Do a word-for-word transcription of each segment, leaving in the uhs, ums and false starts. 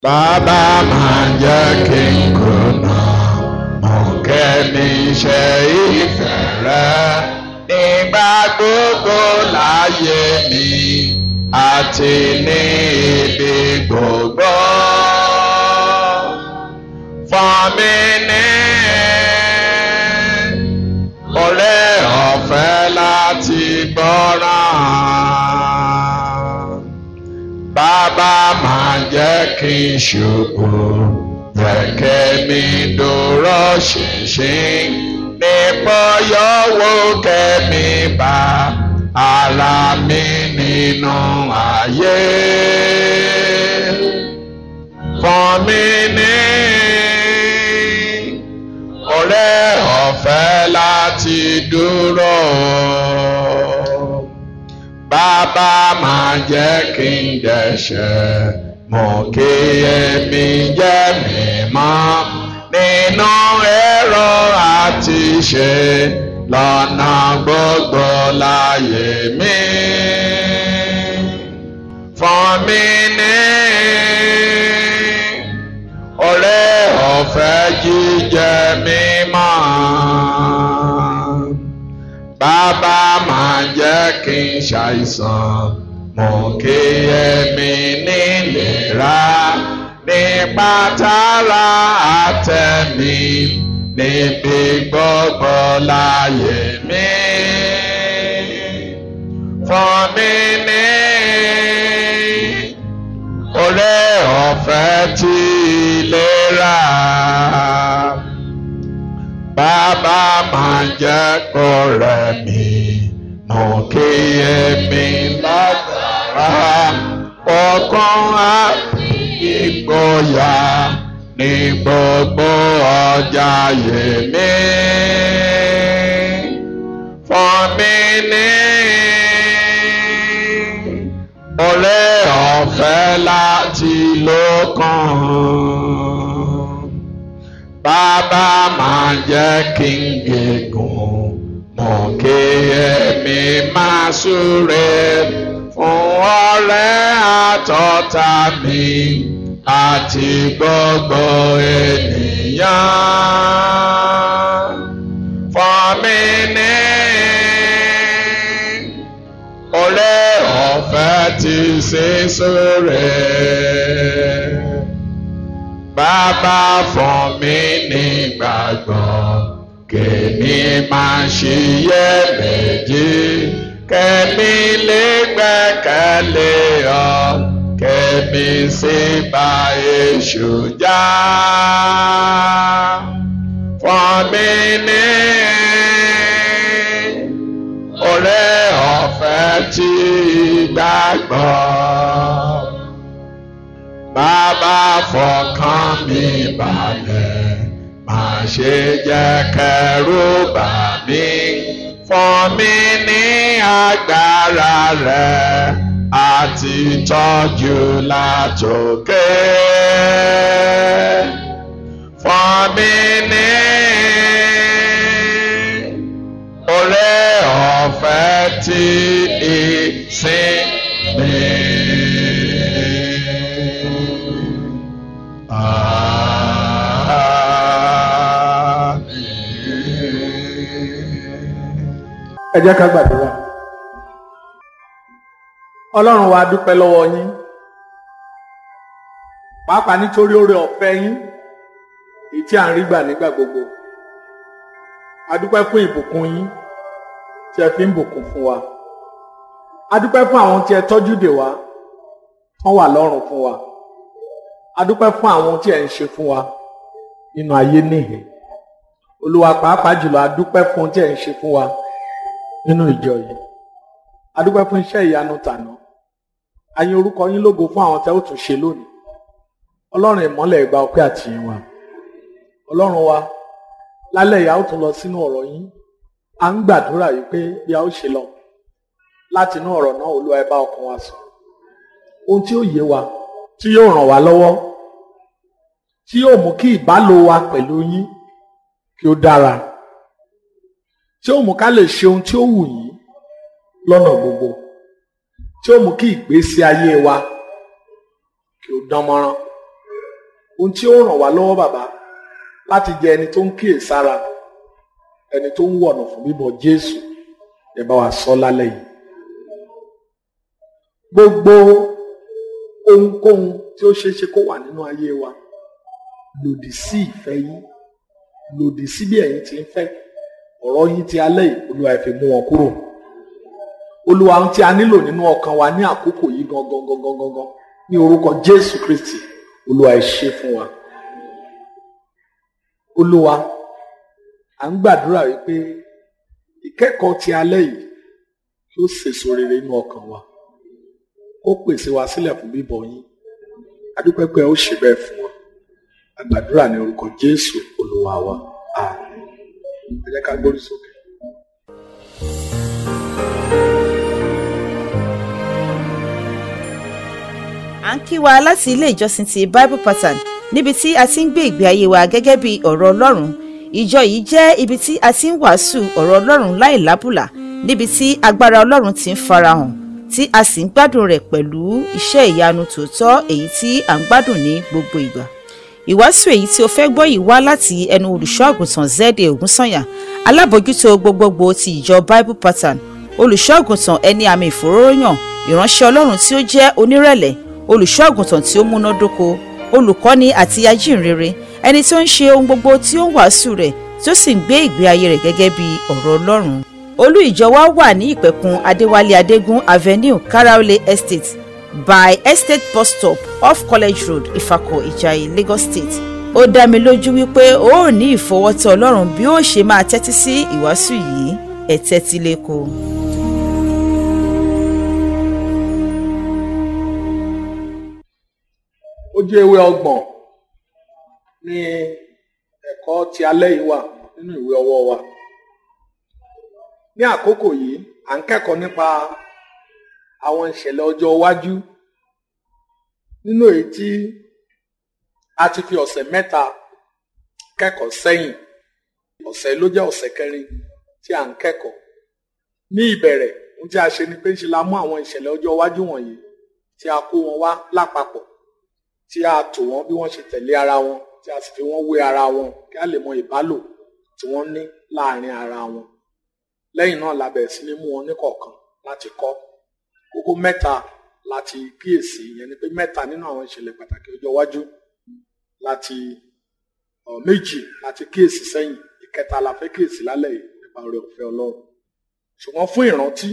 Bàbá máa jẹ́ kí n kùnà mọ̀ kẹ́mi ṣe ìfẹ́ rẹ nígbà gbogbo láyé mi àti ní ibi gbogbo. Fún mi ní oore ọ̀fẹ́ láti gbọ́ràn. Bàbá máa jẹ́ kí n ṣubú, jẹ́ kẹ́mi dúró ṣinṣin nípa yọ̀wọ́ kẹ́mi bá ara mi nínú ayé. Fún mi ní oore ọ̀fẹ́ láti dúró. Bàbá máa jẹ́ kí n dẹ̀ṣẹ̀, mọ̀ kí èmi jẹ́ mímọ́ nínú èrò àti ṣe lọ́nà gbogbo láyé mi. Fún mi ní oore ọ̀fẹ́ jíjẹ mímọ́. Bàbá máa jẹ́ kí n ṣàìsàn, mọ̀ kí èmi nílera nípa tara àtẹ̀mí níbi gbogbo láyé mi. Fún mi ní oore ọ̀fẹ́ tí ìlera. Bàbá máa jẹ́ kó rẹ̀ mí, mọ̀ kí èmi lágbára ọkàn àti ìgboyà ní gbogbo ọjà ayé mi. Fún mi ní oore ọ̀fẹ́ láti lókàn. Bàbá máa jẹ́ kí n gígùn, mọ̀ kí èmi máa súre fún ọ̀rẹ́ àtọ̀tá mi àti gbogbo ènìyàn. Fún mi ní oore ọ̀fẹ́ tí sísúre. Bàbá fún mi ní ìgbàgbọ́, kèmi máa ṣiyèméjì, kèmi lè gbẹ́kẹ̀lé ọ, kèmi sì bá èṣù jà. Fún mi ní oore ọ̀fẹ́ tí ìgbàgbọ́. Bàbá fọkàn mi balẹ̀, má ṣe jẹ́ kẹ́rù bà mí. Fún mi ní agbára rẹ àti ìtọ́jú látòkè. Fún mi ní oore ọ̀fẹ́ tí ìsinmi. Ẹ jẹ́ ká gbàdúrà. Ọlọ́run wa dúpẹ́ lọ́wọ́ yín, pàápàá nítorí oore ọ̀fẹ́ yín èyí tí à ń rí gbà nígbà gbogbo. A dúpẹ́ fún ìbùkún yín tí ẹ fi ń bùkún fún wa. A dúpẹ́ fún àwọn tí ẹ tọ́jú dè wá, tán wà lọ́rùn fún wa. A dúpẹ́ fún àwọn tí ẹ ń ṣe fún wa nínú ayé níhìn. Olúwa pàápàá jùlọ a dúpẹ́ fún tí ẹ ń ṣe fún wa nínú ìjọ yìí. A dúpẹ́ fún iṣẹ́ ìyanu tàná. A yìn orúkọ yín lógo fún àwọn tẹ́ ó tún ṣe lónìí. Ọlọ́run ìmọ́lẹ̀ gba ọpẹ́ àti ìyìn wa. Ọlọ́run wa, lálẹ́ ìyá ó tún lọ sínú ọ̀rọ̀ yín. A ń gbàdúrà yìí pé bí a ó ṣe lọ láti inú ọ̀rọ̀ náà, Olúwa ẹ bá ọkàn wa sọ. Ohun tí ó yé wa, tí yóò ràn wá lọ́wọ́, tí yóò mú kí ìbálò wa pẹ̀lú yín kí ó dára, tí ó mú ká lè ṣe ohun tí ó wù yín lọ́nà gbogbo, tí ó mú kí ìgbésí ayé wa kí ó dán mọ́rán. ohun tí ó ràn wá lọ́wọ́ bàbá láti jẹ ẹni tó ń kíyèsára, ẹni tó ń wọ̀nà fún bíbọ̀ Jésù, ẹ bá wa sọ lálẹ́ yìí. Gbogbo ohunkóhun tí ó ṣeé ṣe kó wà nínú ayé wa lòdì sí ìfẹ́ yín, lòdì sí bí ẹ̀yin ti ń fẹ́, ọ̀rọ̀ yín ti alẹ́ yìí Olúwa ẹ fi mú wọn kúrò. Olúwa ohun tí a nílò nínú ọkàn wa ní àkókò yìí gangan gangan gangan ní orúkọ Jésù Kristi, Olúwa ẹ ṣe fún wa. Olúwa, à ń gbàdúrà wípé ìkẹ́kọ̀ọ́ ti alẹ́ yìí yóò sèso rere nínú ọkàn wa, ó pèsè wa sílẹ̀ fún bíbọ̀ yín. A dúpẹ́ pé ó ṣe bẹ́ẹ̀ fún wa. A gbàdúrà ní orúkọ Jésù Olúwa wa. Àmín. Ẹ jẹ́ ká gbórí sókè. À ń kí wa láti ilé ìjọsìn ti Bible Pattern níbi tí a ti ń gbé ìgbé ayé wa gẹ́gẹ́ bí ọ̀rọ̀ Ọlọ́run. Ìjọ yìí jẹ́ ibi tí a ti ń wàásù ọ̀rọ̀ Ọlọ́run láì lábùlà, níbi tí agbára Ọlọ́run ti ń farahàn, tí a sì ń gbádùn rẹ̀ pẹ̀lú iṣẹ́ ìyanu tòótọ́ èyí tí à ń gbádùn ní gbogbo ìgbà. Ìwàásù èyí tí o fẹ́ gbọ́ yìí wá láti ẹnu olùṣọ́ àgùntàn Z A Ògúnsànyà, alábòójútó gbogbogbò ti ìjọ Bible Pattern, olùṣọ́ àgùntàn ẹni àmì ìfòróróyàn, ìránṣẹ́ Ọlọ́run tí ó jẹ́ onírẹ̀lẹ̀, olùṣọ́ àgùntàn tí ó múnádóko, olùkọ́ni àti ajínrere, ẹni tí ó ń ṣe ohun gbogbo tí ó ń wàásù rẹ̀ tí ó sì ń gbé ìgbé ayé rẹ̀ gẹ́gẹ́ bí ọ̀rọ̀ Ọlọ́run. Olú ìjọ wa wà ní ìpẹ̀kun Adéwálé Adégún Avenue, Karaole Estate by Estate Bus Stop off College Road, Ifako, Ìjàyè, Lagos State. Ó dá mi lójú wípé ó ò ní ìfọwọ́tọ̀ Ọlọ́run bí ó ṣe máa tẹ́tí sí ìwàásù yìí. Ẹ tẹ́tí lẹ́kọ̀ọ́. Ojú ewé ọgbọ̀n ni ẹ̀kọ́ ti alẹ́ yìí wà nínú ìwé ọwọ́ wa. Ní àkókò yìí, à ń kẹ́kọ̀ọ́ nípa àwọn ìṣẹ̀lẹ̀ ọjọ́ iwájú nínú èyí tí a ti fi ọ̀sẹ̀ mẹ́ta kẹ́kọ̀ọ́ sẹ́yìn. Ọ̀sẹ̀ ló jẹ́ ọ̀sẹ̀ kẹrin tí à ń kẹ́kọ̀ọ́. Ní ìbẹ̀rẹ̀, ohun tí a ṣe ni pé ń ṣe la mú àwọn ìṣẹ̀lẹ̀ ọjọ́ iwájú wọ̀nyí tí a kó wọn wá lápapọ̀, tí a tò wọ́n bí wọ́n ṣe tẹ̀lé ara wọn, tí a sì fi wọ́n wé ara wọn kí a lè mọ ìbálò tí wọ́n ní láàrin ara wọn. Lẹ́yìn náà la bẹ̀rẹ̀ sí ní mú wọn níkọ̀ọ̀kan láti kọ́. Kókó mẹ́ta láti kíyèsí, ìyẹn ni pé mẹ́ta nínú àwọn ìṣẹ̀lẹ̀ pàtàkì ọjọ́ iwájú láti ọ̀ méjì láti kíyèsí sẹ́yìn, ìkẹta la fẹ́ kíyèsí lálẹ́ yìí nípa oore ọ̀fẹ́ Ọlọ́run. Ṣùgbọ́n fún ìrántí,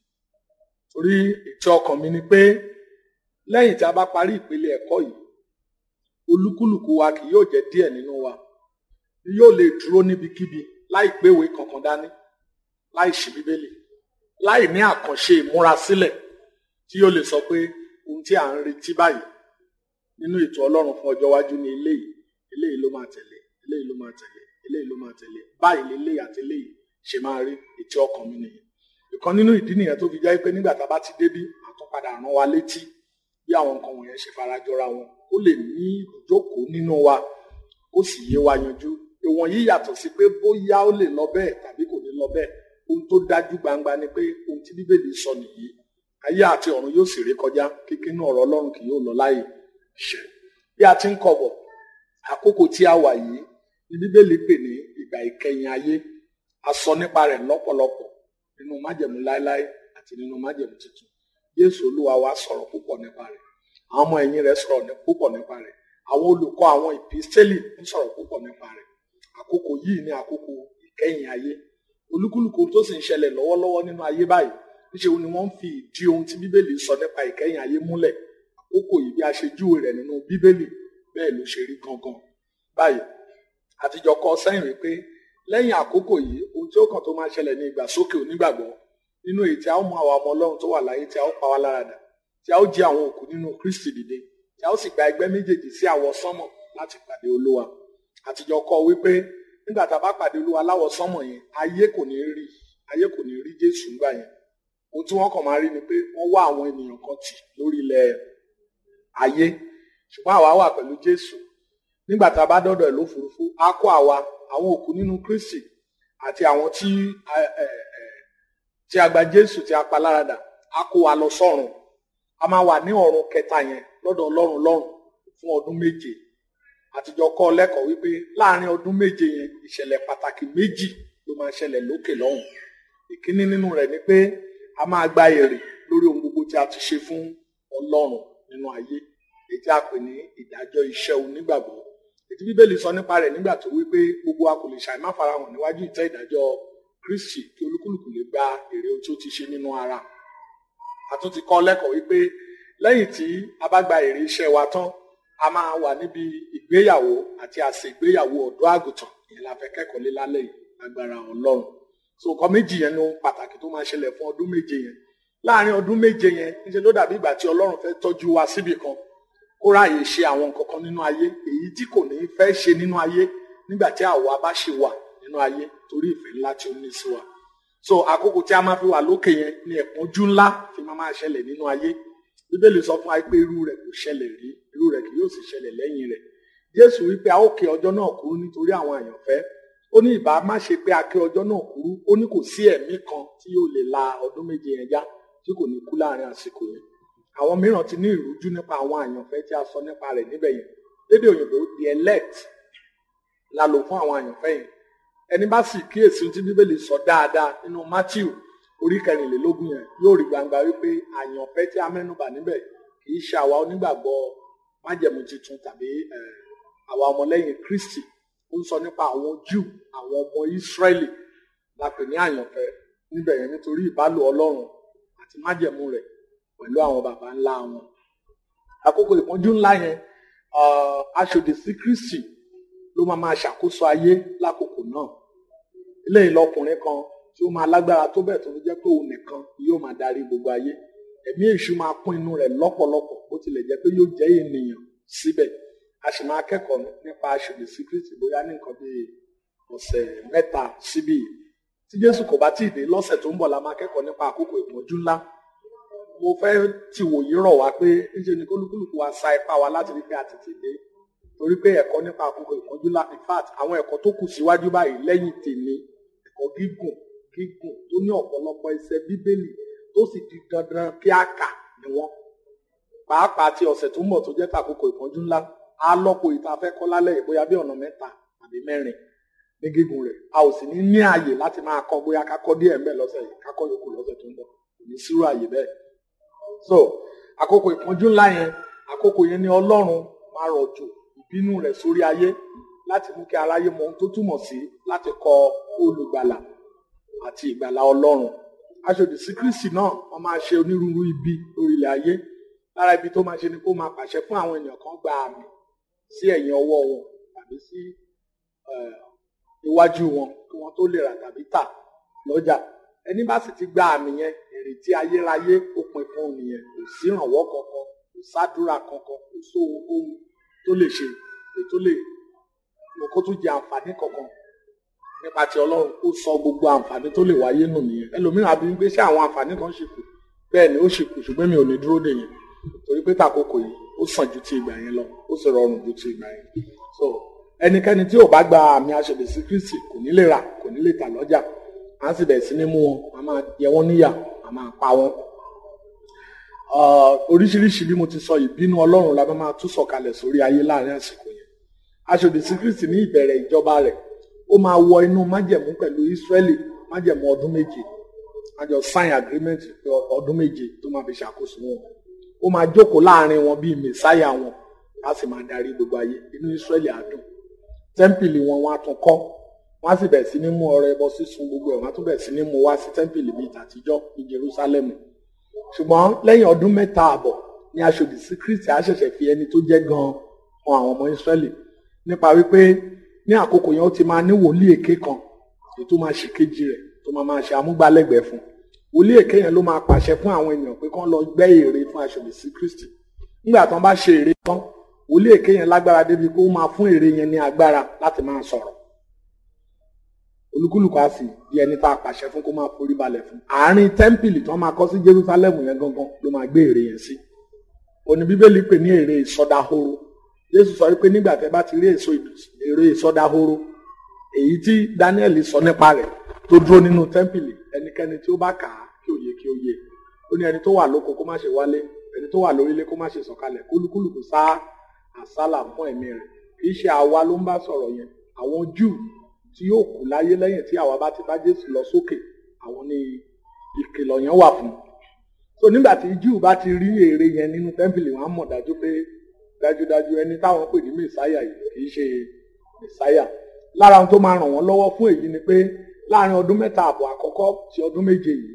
torí ìtẹ́ ọkàn mi ni pé lẹ́yìn tí a bá parí ìpele ẹ̀kọ́ yìí, olúkúlùkù wa kì yóò jẹ́ díẹ̀ nínú wa ni yóò lè dúró níbikíbi láì gbéwé kankan dání, láì ṣí Bíbélì, láì ní àkànṣe ìmúrasílẹ̀ tí yóò lè sọ pé ohun tí à ń retí báyìí nínú ètò Ọlọ́run fún ọjọ́ iwájú ni eléyìí, eléyìí ló máa tẹ̀lé, eléyìí ló máa tẹ̀lé, eléyìí ló máa tẹ̀lé, báyìí leléyìí àti eléyìí ṣe máa rí. Ètò ọkàn mi nìyẹn. Ìkan nínú ìdí nìyẹn tó fi jẹ́ pé nígbà tá a bá ti débí, a tún padà rán wa létí bí àwọn nǹkan wọ̀nyẹn ṣe farajọra wọn, ó lè ní ìjókòó nínú wa, ó sì yé wa yanjú. Ìwọ̀n yìí yàtọ̀ sí pé bóyá ó lè lọ bẹ́ẹ̀ tàbí kò ní lọ bẹ́ẹ̀. Ohun tó dájú gbangba ni pé ohun tí Bíbélì sọ nìyí. Ayé àti ọ̀run yóò sì ré kọjá, kíkínú ọ̀rọ̀ Ọlọ́run kì yóò lọ láì ṣẹ. Bí a ti ń kọ́bọ̀, àkókò tí a wà yìí ni Bíbélì pè ní ìgbà ìkẹyìn ayé. A sọ nípa rẹ̀ lọ́pọ̀lọpọ̀ nínú májẹ̀mú láéláé àti nínú májẹ̀mú tuntun. Jésù Olúwa wa sọ̀rọ̀ púpọ̀ nípa rẹ̀. Àwọn ọmọ ẹ̀yìn rẹ̀ sọ̀rọ̀ púpọ̀ nípa rẹ̀. Àwọn olùkọ́ àwọn ìpísítélì ń sọ̀rọ̀ púpọ̀ nípa rẹ̀. Àkókò yìí ni àkókò ìkẹyìn ayé. Olúkúlùkù tó sì ń ṣẹlẹ̀ lọ́wọ́lọ́wọ́ nínú ayé báyìí, níṣe ni wọ́n ń fi ìdí ohun tí Bíbélì sọ nípa ìkẹyìn ayé múlẹ̀. Àkókò yìí bí a ṣe júwe rẹ̀ nínú Bíbélì, bẹ́ẹ̀ ló ṣe rí gangan. Báyìí, àtijọ́ kọ sẹ́yìn wípé lẹ́yìn àkókò yìí, ohun tí ó kàn tó máa ṣẹlẹ̀ ní ìgbàsókè onígbàgbọ́, nínú èyí tí a ó mú àwọn ọmọ Ọlọ́run tó wà láyé tí a ó pa wá láradà, tí a ó jí àwọn òkú nínú Kristi dìde, tí a ó sì gba ẹgbẹ́ méjèèjì sí àwọ̀ sánmọ̀ láti pàdé Olúwa. Àtijọ́ kọ wípé nígbà tá a bá pàdé Olúwa láwọ̀ sánmọ̀ yẹn, ayé kò ní rí ayé kò ní rí Jésù ńgbà yẹn. Ohun tí wọ́n kàn máa rí ni pé wọ́n wá àwọn ènìyàn kan tì lórí ilẹ̀ ayé, ṣùgbọ́n àwa wà pẹ̀lú Jésù. Nígbà tá a bá dọ́dọ̀ ẹ̀ lófurufú, á kó àwa àwọn òkú nínú Kristi àti àwọn tí tí a gba Jésù tí a pa láradà, á kó wa lọ sọ́run. A máa wà ní ọ̀run kẹta yẹn lọ́dọ̀ Ọlọ́run lọ́run fún ọdún méje. àtijọ́ kọ́ lẹ́kọ̀ọ́ wípé láàrin ọdún méje yẹn ìṣẹ̀lẹ̀ pàtàkì méjì ló máa ṣẹlẹ̀ lókè lọ́hùn. Ìkíní nínú rẹ̀ ni pé a máa gba èrè lórí ohun gbogbo tí a ti ṣe fún Ọlọ́run nínú ayé, èyí tí a pè ní ìdájọ́ iṣẹ́ onígbàgbọ́. Ètí Bíbélì sọ nípa rẹ̀ nígbà tó wípé gbogbo wa kò lè ṣàì má farahàn níwájú ìtẹ́ ìdájọ́ Kristi kí olúkúlùkù lè gba èrè ohun tí ó ti ṣe nínú ara. A tún ti kọ́ lẹ́kọ̀ọ́ wípé lẹ́yìn tí a bá gba èrè iṣẹ́ wa tán, a máa wà níbi ìgbéyàwó àti àsè ìgbéyàwó ọ̀dọ́ àgùntàn. Ìyẹn la fẹ́ kẹ́kọ̀ọ́ lé lálẹ́ yìí lágbára Ọlọ́run. So nǹkan méjì yẹn ní ohun pàtàkì tó máa ṣẹlẹ̀ fún ọdún méje yẹn. Láàárín ọdún méje yẹn níṣẹ́ ló dàbí ìgbà tí Ọlọ́run fẹ́ tọ́jú wa síbì kan kó ráàyè ṣe àwọn nǹkan kan nínú ayé èyí tí kò ní fẹ́ ṣe nínú ayé nígbà tí àwa bá ṣe wà nínú ayé torí ìfẹ́ ńlá tí ó ní sí wa. So àkókò tí a máa fi wà lókè yẹn ni ẹ̀pọ́njú ńlá fi máa máa ṣẹlẹ̀ nínú ayé. Bíbélì sọ fún wa pé irú rẹ̀ kò ṣẹlẹ̀ rí, irú rẹ̀ kì yóò sì ṣẹlẹ̀ lẹ́yìn rẹ̀. Jésù wípé a ó ké ọjọ́ náà kúrú nítorí àwọn àyànfẹ́. Ó ní ìbá má ṣe pé a ké ọjọ́ náà kúrú, ó ní kò sí ẹ̀mí kan tí yóò lè la ọdún méje yẹn já tí kò ní kú láàrin àsìkò yẹn. Àwọn mìíràn ti ní ìrújú nípa àwọn àyànfẹ́ tí a sọ nípa rẹ̀ níbẹ̀ yẹn. Lédè òyìnbó the elect la lò fún àwọn àyànfẹ́ yẹn. Ẹni bá sì kíyèsí tí Bíbélì sọ dáadáa nínú Mátíù orí kẹrìnlélógún yẹn yóò rí gbangba wípé àyànfẹ́ tí a mẹ́nubà níbẹ̀ kì í ṣe àwa onígbàgbọ́ májẹ̀mú tuntun tàbí àwa ọmọlẹ́yìn Kristi. Ó ń sọ nípa àwọn Júù, àwọn ọmọ Ísírẹ́lì la pè ní àyànfẹ́ níbẹ̀ yẹn nítorí ìbálò Ọlọ́run àti májẹ̀mú rẹ̀ pẹ̀lú àwọn baba ńlá wọn. Àkókò ìpọ́njú ńlá yẹn aṣòdì sí Kristi ló máa máa ṣàkóso ayé lákòókò náà. Eléyìí lọkùnrin kan tí ó máa lágbára tó bẹ́ẹ̀ tó fi jẹ́ pé òun nìkan yóò máa darí gbogbo ayé. Ẹ̀mí èṣù máa kún inú rẹ̀ lọ́pọ̀lọpọ̀ bó tilẹ̀ jẹ́ pé yóò jẹ́ ènìyàn síbẹ̀. A sì máa kẹ́kọ̀ọ́ nípa aṣòdì sí Kristi bóyá ní nǹkan bíi ọ̀sẹ̀ mẹ́ta síbí. Tí Jésù kò bá tíì dé lọ́sẹ̀ tó ń bọ̀ la máa kẹ́kọ̀ọ́ nípa àkókò ìpọ́njú ńlá. Mo fẹ́ ti wòye rọ̀ wá pé níṣe ni kólúkúlùkù wa sa ipá wa láti rí pé a tètè dé torí pé ẹ̀kọ́ nípa àkókò ìpọ́njú ńlá in fact àwọn ẹ̀kọ́ tó kù síwájú báyìí lẹ́yìn tèmi ẹ̀kọ́ gígùn gígùn tó ní ọ̀pọ̀lọpọ̀ ẹsẹ̀ Bíbélì tó sì di dandan kí a kà ní wọn. Pàápàá ti ọ̀sẹ̀ tó ń bọ̀ tó jẹ́ tàkókò ìpọ́njú ńlá á lọ́pọ̀ ìta fẹ́ kọ́ lálẹ́ yìí bóyá bí ọ̀nà mẹ́ta tàbí mẹ́rin ní gígùn rẹ̀. A ò sì ní ní ààyè láti máa kọ́ bóyá ká kọ́ díẹ̀ ńbẹ̀ lọ́sẹ̀ yìí ká kọ́ yòókù lọ́sẹ̀ tó ń bọ̀ kò ní sírò ààyè bẹ́ẹ̀. So àkókò ìpọ́njú ńlá yẹn àkókò yẹn ni Ọlọ́run máa rọ̀jò ìbínú rẹ̀ sórí ayé láti mú kí aráyé mọ ohun tó túmọ̀ sí láti kọ olùgbàlà àti ìgbàlà Ọlọ́run. Aṣòdì sí Kristi náà wọ́n máa ṣe onírúurú ibi lórí ilẹ̀ ayé. Lára ibi tó máa ṣe ni kó máa pàṣẹ fún àwọn èèyàn kan gba àmì sí ẹ̀yìn ọwọ́ wọn tàbí sí iwájú wọn kí wọ́n tó lè rà tàbí tà lọ́jà. Ẹni bá sì ti gba àmì yẹn ìrètí ayérayé ó pin fún òun nìyẹn. Kò sí ìrànwọ́ kankan, kò sádúrà kankan, kò sóhun ohun tó lè ṣe èyí tó lè mọ kó tún jẹ àǹfààní kankan nípa ti Ọlọ́run. Ó sọ gbogbo àǹfààní tó lè wáyé nù nìyẹn. Ẹlòmíràn àbí wípé ṣé àwọn àǹfààní kan ṣì kù? Bẹ́ẹ̀ ni ó ṣì kù ṣùgbọ́n mi ò ní dúró dè yẹn torí pé tàkókò yìí ó sàn ju ti ìgbà yẹn lọ ó sì rọrùn ju ti ìgbà yẹn. So ẹnikẹ́ni tí ò bá gba àmì aṣòdì sí Kristi kò ní lè rà kò ní lè tà lọ́jà. À ń sì bẹ̀rẹ̀ sí ní mú wọn a máa jẹ wọ́n níyà a máa pa wọ́n. Oríṣiríṣi bí mo ti sọ ìbínú Ọlọ́run la máa tún sọ̀kalẹ̀ sórí ayé láàrin àsìkò yẹn. Aṣòdì sí Kristi ní ìbẹ̀rẹ̀ ìjọba rẹ̀ ó máa wọ inú májẹ̀mú pẹ̀lú Ísírẹ́lì májẹ̀mú ọdún méje. A jọ sign agreement pé ọdún méje tó máa fi ṣàkóso wọn. Ó máa jókòó láàrin wọn bíi mẹ̀sáyà wọn á sì máa darí gbogbo ayé. Inú Ísírẹ́lì á dùn. Tẹ́ḿpìlì wọn wọn á tún kọ́. Wọ́n á sì bẹ̀rẹ̀ sí ní mú ọrẹ ẹbọ sísun gbogbo ẹ̀ wọ́n á tún bẹ̀rẹ̀ sí ní mú wá sí tẹ́ḿpìlì bíi tàtijọ́ ní Jerúsálẹ́mù. Ṣùgbọ́n lẹ́yìn ọdún mẹ́ta àbọ̀ ni aṣòdì sí Kristi á ṣẹ̀ṣẹ̀ fi ẹni tó jẹ́ gan-an han àwọn ọmọ Ísírẹ́lì nípa wípé ní àkókò yẹn ó ti máa ní wòlíì èké kan èyí tó máa ṣe kejì rẹ̀ tó máa máa ṣe amúgbálẹ́gbẹ̀ẹ́ fún. Wòlíì èké yẹn ló máa pàṣẹ fún àwọn èèyàn pé kán lọ gbẹ́ ère fún aṣòdì sí Kristi. Nígbà tán bá ṣe ère tán wòlíì èké yẹn lágbára débi kó máa fún ère yẹn ní agbára láti máa sọ̀rọ̀. Olúkúlùkù á sì di ẹni tá a pàṣẹ fún kó máa forí balẹ̀ fún. Àárín tẹ́ḿpìlì tí wọ́n máa kọ́ sí Jerúsálẹ́mù yẹn gangan ló máa gbé ère yẹn sí. Òní Bíbélì pè ní ère ìsọdahoro. Jésù sọ wípé nígbà tẹ́ bá ti rí èso ère ìsọdahoro èyí tí Dáníẹ́lì sọ nípa rẹ̀ tó dúró nínú tẹ́ḿpìlì ẹnikẹ́ni tí ó bá kà á kí ó yé kí ó yé. Ó ní ẹni tó wà lóko kó má ṣe wálé, ẹni tó wà lórílé kó má ṣe sọ̀kalẹ̀, kólúkúlùkù sá àsálà fún ẹ̀mí rẹ̀ kí kì í ṣe àwa ló ń bá sọ̀rọ̀ yẹn, àwọn Júù tí yóò kù láyé lẹ́yìn tí àwa bá ti bá Jésù lọ sókè, àwọn ni ìkìlọ̀ yẹn wà fún. So nígbà tí Júù bá ti rí ère yẹn nínú tẹ́ḿpìlì, wọ́n á mọ̀ dájú pé dájúdájú ẹni táwọn pè ní mẹ̀sáyà yìí kì í ṣe mẹ̀sáyà. Lára ohun tó máa ràn wọ́n lọ́wọ́ fún èyí ni pé láàrin ọdún mẹ́ta àbọ̀ àkọ́kọ́ sí ọdún méje yìí,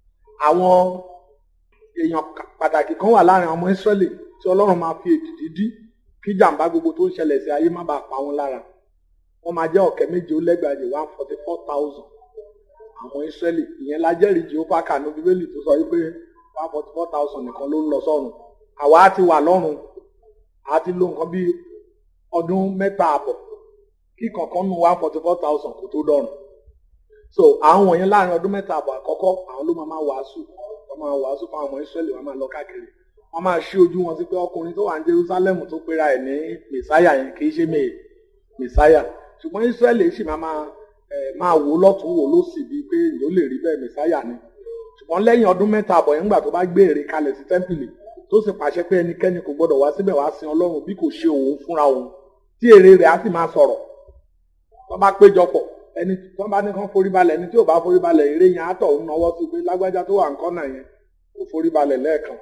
àwọn èèyàn pàtàkì kan wà láàrin ọmọ Ísírẹ́lì tí Ọlọ́run máa fi èdìdì dí kí jàǹbá gbogbo tó ń ṣẹlẹ̀ sí ayé má bàa pa wọn lára. Wọ́n máa jẹ́ ọ̀kẹ́ méje ó lẹ́gbàájì one forty four thousand àwọn Ísírẹ́lì. Ìyẹn la jẹ́rìí Jèhófà kà ní Bíbélì tó sọ wípé one forty four thousand nìkan ló ń lọ sọ́run. Àwa á ti wà lọ́run, á ti lo nǹkan bíi ọdún mẹ́ta àbọ̀ kí kankan nu one forty four thousand kò tó dọ̀run. So àwọn wọ̀nyẹn láàrin ọdún mẹ́ta àbọ̀ àkọ́kọ́, àwọn ló máa máa wàásù wọ́n máa wàásù fún àwọn ọmọ Ísírẹ́lì, wọ́n máa lọ káàkiri. Wọ́n máa ṣí ojú wọn sí pé ọkùnrin tó wà ní Jerusalem tó pera ẹ̀ ní mẹ̀sáyà yẹn kì í ṣe mẹ̀sáyà. Ṣùgbọ́n Ísírẹ́lì sì máa máa wò lọ́tún wò lósì bíi pé yóò lè rí bẹ́ẹ̀ mẹ̀sáyà ni. Ṣùgbọ́n lẹ́yìn ọdún mẹ́ta àbọ̀ yẹn nígbà tó bá gbé ère kalẹ̀ sí tẹ́ḿpìlì tó sì pàṣẹ pé ẹnikẹ́ni kò gbọdọ̀ wá síbẹ̀ wá sin Ọlọ́run bí kò ṣe òun fúnra òun, tí ère rẹ̀ á sì máa sọ̀rọ̀. Wọ́n bá péjọpọ̀, ẹni tí wọ́n bá ní kán forí balẹ̀, ẹni tí ò bá forí balẹ̀, ère yẹn á tọ̀ ń nawọ́ sí pé lágbájá tó wà ń kọ́nà yẹn kò forí balẹ̀ lẹ́ẹ̀kan.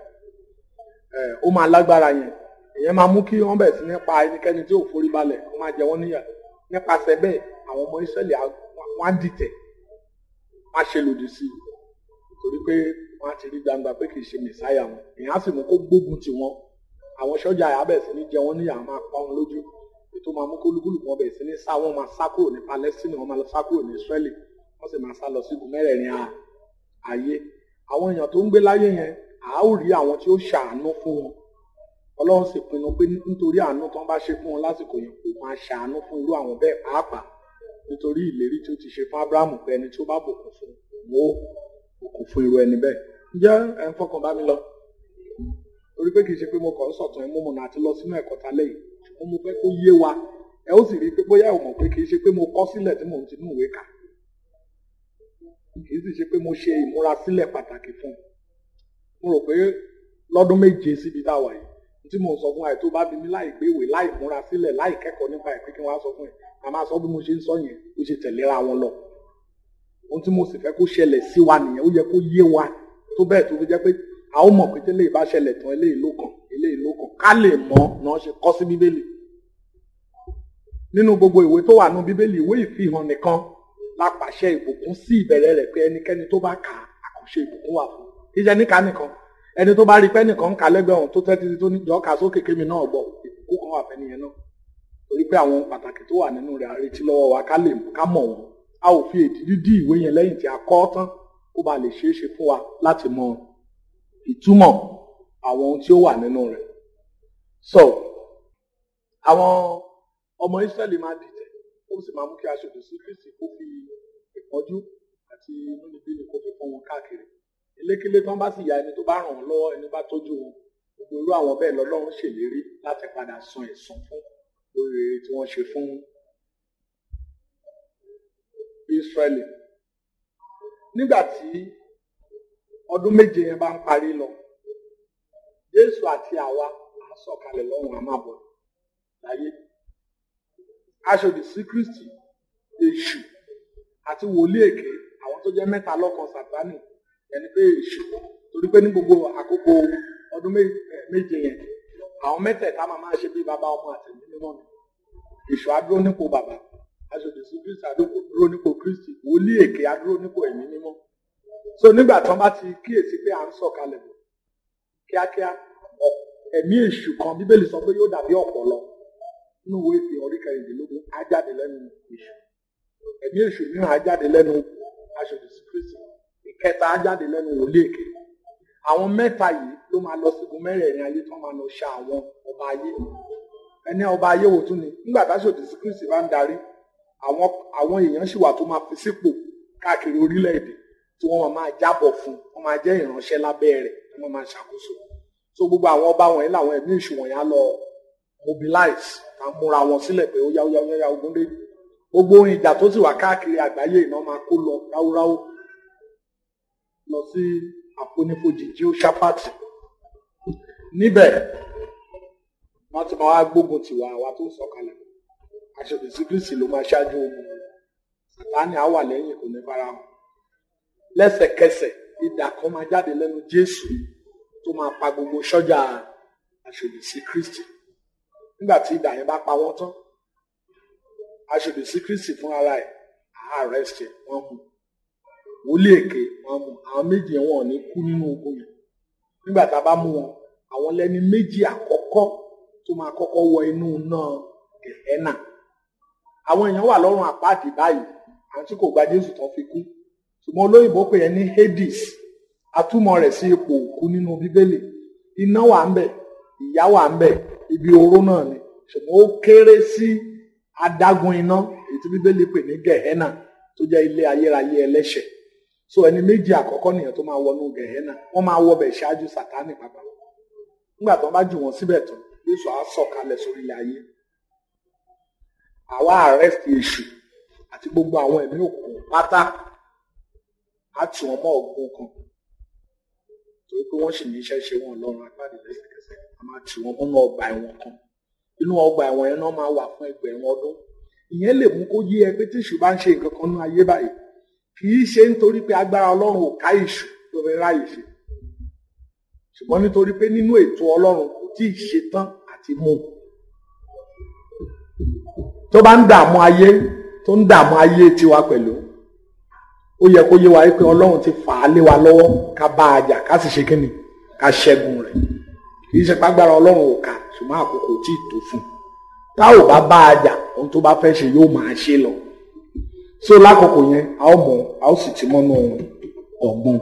Ẹ̀ ó máa lágbára yẹn. Ìyẹn máa mú kí wọ́n bẹ̀ sí nípa ẹnikẹ́ni tí ò forí balẹ̀ kó máa jẹ wọ́n níyà. Nípasẹ̀ bẹ́ẹ̀ àwọn ọmọ Ísírẹ́lì wọ́n á dìtẹ̀, wọ́n á ṣe lòdì sí i torí pé wọ́n á ti rí gbangba pé kì í ṣe mẹ̀sáyà wọn. Ìyẹn á sì mú kó gbógun tì wọ́n. Àwọn sọ́jà á bẹ̀ sí ní jẹ wọ́n níyà, máa pa wọn lójú. Ètò máa mú kó lúkúlùkù wọn bẹ̀ sí ní sá, wọ́n máa sá kúrò ní Palẹ́sítínì, wọ́n máa lọ sá kúrò ní Ísírẹ́lì, wọ́n sì máa sá lọ sí igun mẹ́rẹ̀ẹ̀rin ayé. Àwọn èèyàn tó ń gbé láyé yẹn, à ó rí àwọn tí ó ṣàánú fún wọn. Ọlọ́run sì pinnu pé nítorí àánú tó ń bá ṣe fún wọn lásìkò yẹn, kò máa ṣàánú fún irú àwọn bẹ́ẹ̀ pàápàá, nítorí ìlérí tí ó ti ṣe fún Ábúráhámù pé ẹni tí ó bá bùkún fún wọn ó bùkún fún irú ẹni bẹ́ẹ̀. Ǹjẹ́ ẹ ń fọkàn bá mi lọ? Torí pé kì í ṣe pé mo kàn ń sọ̀tàn ẹ mú mọ̀nà àti lọ sínú ẹ̀kọ́ ta lẹ́yìn, ṣùgbọ́n mo fẹ́ kó yé wa. Ẹ ó sì rí i pé bóyá ẹ mọ̀ pé kì í ṣe pé mo kọ sílẹ̀ tí mò ń tinú ìwé kà, kì í sì ṣe pé mo ṣe ìmúrasílẹ̀ pàtàkì fún un. Mo rò pé lọ́dún méje síbi tá a wà yìí, tí mo sọ fún ẹ tó bá bí mi láì gbé ìwé, láì múra sílẹ̀, láì kẹ́kọ̀ọ́ nípa ẹ̀ pé kí wọ́n á sọ fún ẹ, màmá sọ bí mo ṣe ń sọ yẹn ó ṣe tẹ̀léra wọn lọ. Ohun tí mo sì fẹ́ kó ṣẹlẹ̀ sí wa nìyẹn, ó yẹ kó yé wa tó bẹ́ẹ̀ tó fi jẹ́ pé a ó mọ̀ pé tẹ́lẹ̀ ìbá ṣẹlẹ̀ tán eléyìí ló kàn eléyìí ló kàn ká lè mọ̀ náà ṣe kọ sí Bíbélì. Nínú gbogbo ìwé tó wà nínú Bíbélì, ìwé ìfihàn nìkan la pàṣẹ ìbùkún sí ìbẹ̀rẹ̀ rẹ̀ pé ẹnikẹ́ni tó bá kà á àkànṣe ìbùkún wà fún. Ìjẹ́ níka nìkan, ẹni tó bá rí pé nìkan ń ka lẹ́gbẹ̀ẹ́ ọ̀hún tó tẹ́tí tó ní jọ́ ka sókè kémi náà gbọ́, ìbùkún kan wà fẹ́ nìyẹn náà. Torí pé àwọn pàtàkì tó wà nínú rẹ̀ àrètí lọ́wọ́ wa ká lè ká mọ̀ wọ́n. A ò fi èdìdí dí ìwé yẹn lẹ́yìn tí a kọ ọ́ tán kó ba lè ṣeé ṣe fún wa láti mọ ìtumọ̀ àwọn ohun tí ó wà nínú rẹ̀. So àwọn ọmọ Ísírẹ́lì máa dìtẹ̀, ó sì máa mú kí aṣòdì sí Kristi kó fi ìpọ́njú àti inúnibíni kó fi fún wọn káàkiri. Ilékílé tán bá sì ya ẹni tó bá ràn wọ́n lọ́wọ́, ẹni bá tọ́jú wọn, gbogbo irú àwọn bẹ́ẹ̀ lọ́lọ́run ṣèlérí láti padà san ẹ̀san fún lórí rere tí wọ́n ṣe fún Ísírẹ́lì. Nígbà tí ọdún méje yẹn bá ń parí lọ, Jésù àti àwa á sọ̀kalẹ̀ lọ́run, á máa bọ̀ láyé. Aṣòdì sí Kristi, èṣù àti wòlíì èké, àwọn tó jẹ́ mẹ́ta lọ́kan Sátánì, ẹni pé èṣù, torí pé ní gbogbo àkókò ọdún méje yẹn àwọn mẹ́tẹ̀ẹ̀ta máa máa ṣe bí bàbá, ọmọ àti ẹ̀mí mímọ́ ni. Èṣù á dúró nípò bàbá, aṣòdì sí Kristi á dúró nípò Kristi, wòlíì èké á dúró nípò ẹ̀mí mímọ́. So nígbà tí wọ́n bá ti kíyèsí pé à ń sọ̀kalẹ̀ bọ̀ kíákíá, ẹ̀mí èṣù kan Bíbélì sọ pé yóò dàbí ọ̀pọ̀lọ nínú ìwé ìfihàn orí kẹrìndínlógún á jáde lẹ́nu èṣù. Ẹ̀mí èṣù mìíràn á jáde lẹ́nu aṣòdì sí Kristi, ìkẹta á jáde lẹ́nu wòlíì èké. Àwọn mẹ́ta yìí ló máa lọ sígun mẹ́rẹ̀ẹ̀rin ayé tó máa lọ ṣa àwọn ọba ayé. Ẹni ọba ayé wo tún ni? Nígbà táṣòdì sí Kristi bá ń darí, àwọn àwọn èèyàn sì wà tó máa fi sípò káàkiri orílẹ̀-èdè tí wọ́n máa jábọ̀ fún, wọ́n máa jẹ́ ìránṣẹ́ lábẹ́ rẹ̀, wọ́n máa ṣàkóso. So gbogbo àwọn ọba wọ̀nyí làwọn ẹ̀mí èṣù wọ̀nyí á lọ mobilize, tá múra wọn sílẹ̀ pé ó yá ó yá ó yá ogun dé. Gbogbo ohun ìjà tó sì wà káàkiri àgbáyé iná máa kó lọ ráúráú lọ sí àfonífojì Jehoṣáfátì. Níbẹ̀ wọ́n ti máa wá gbógun tiwa àwa tó ń sọ̀kalẹ̀. aṣòdì sí Kristi ló máa ṣáájú ogun. Sátánì á wà lẹ́yìn kò ní farahàn. Lẹ́sẹ̀kẹsẹ̀ idà kan máa jáde lẹ́nu Jésù tó máa pa gbogbo sọ́jà aṣòdì sí Kristi. Nígbà tí idà yẹn bá pa wọ́n tán, aṣòdì sí Kristi fún ara ẹ̀ á arrest ẹ̀, wọ́n mú. Wòlíì èké wọ́n mú. Àwọn méjì yẹn wọn ò ní kú nínú ogun yẹn. Nígbà tá a bá mú wọn, àwọn lẹ́ni méjì àkọ́kọ́ tó máa kọ́kọ́ wọ inú náà Gẹ̀hẹ́nà. Àwọn èèyàn wà lọ́rùn àpáàdì báyìí, àwọn tí kò gba Jésù tán fi kú. Ṣùgbọ́n olóyìnbó pè é ní Hades, atúmọ̀ rẹ̀ sí ipò òkú nínú Bíbélì. Iná wà ń bẹ̀, ìyà wà ń bẹ̀, ibi oró náà ni. Ṣùgbọ́n ó kéré sí adágún iná èyí tí Bíbélì pè ní Gẹ̀hẹ́nà tó jẹ́ ilé ayérayé ẹlẹ́ṣẹ̀. So ẹni méjì àkọ́kọ́ nìyẹn tó máa wọnú Gẹ̀hẹ́nà. Wọ́n máa wọbẹ̀ ṣáájú Sátánì pàpà. Nígbà tó bá jù wọ́n síbẹ̀ tán, Jésù á sọ̀kalẹ̀ sórí ilẹ̀ ayé. Àwa arrest èṣù àti gbogbo àwọn ẹ̀mí òkùnkùn pátá á tì wọ́n mọ́ ọ̀gbun kan. Torí pé wọ́n sì ní iṣẹ́ ṣe wọn lọ́rùn apáàdé lẹ́sẹ̀kẹsẹ̀. A máa tì wọ́n mọ́nú ọgbà ẹ̀wọ̀n kan. Inú ọgbà ẹ̀wọ̀n yẹn náà máa wà fún ẹgbẹ̀rún ọdún. Ìyẹn lè mú kó yé ẹ pé tí èṣù bá ń ṣe nǹkan kan ní ayé báyìí, kì í ṣe nítorí pé agbára Ọlọ́run ò ká èṣù tó fi ráàyè ṣe. Ṣùgbọ́n nítorí pé nínú ètò Ọlọ́run kò tí ì ṣe tán àti mú. Tó bá ń dààmú ayé, tó ń dààmú ayé tiwa pẹ̀lú, ó yẹ kó yé wa pé Ọlọ́run ti fà á lé wa lọ́wọ́ ká bá a jà ká sì ṣe kíni ká ṣẹ́gun rẹ̀. Kì í ṣe pàgbára Ọlọ́run ò ká, ṣùgbọ́n àkókò tí ì tó fún. Tá ò bá bá a jà, ohun tó bá fẹ́ ṣe yóò máa ṣe lọ. So lákòókò yẹn a ó mọ̀, a ó sì ti mọ́nú ọ̀gbun.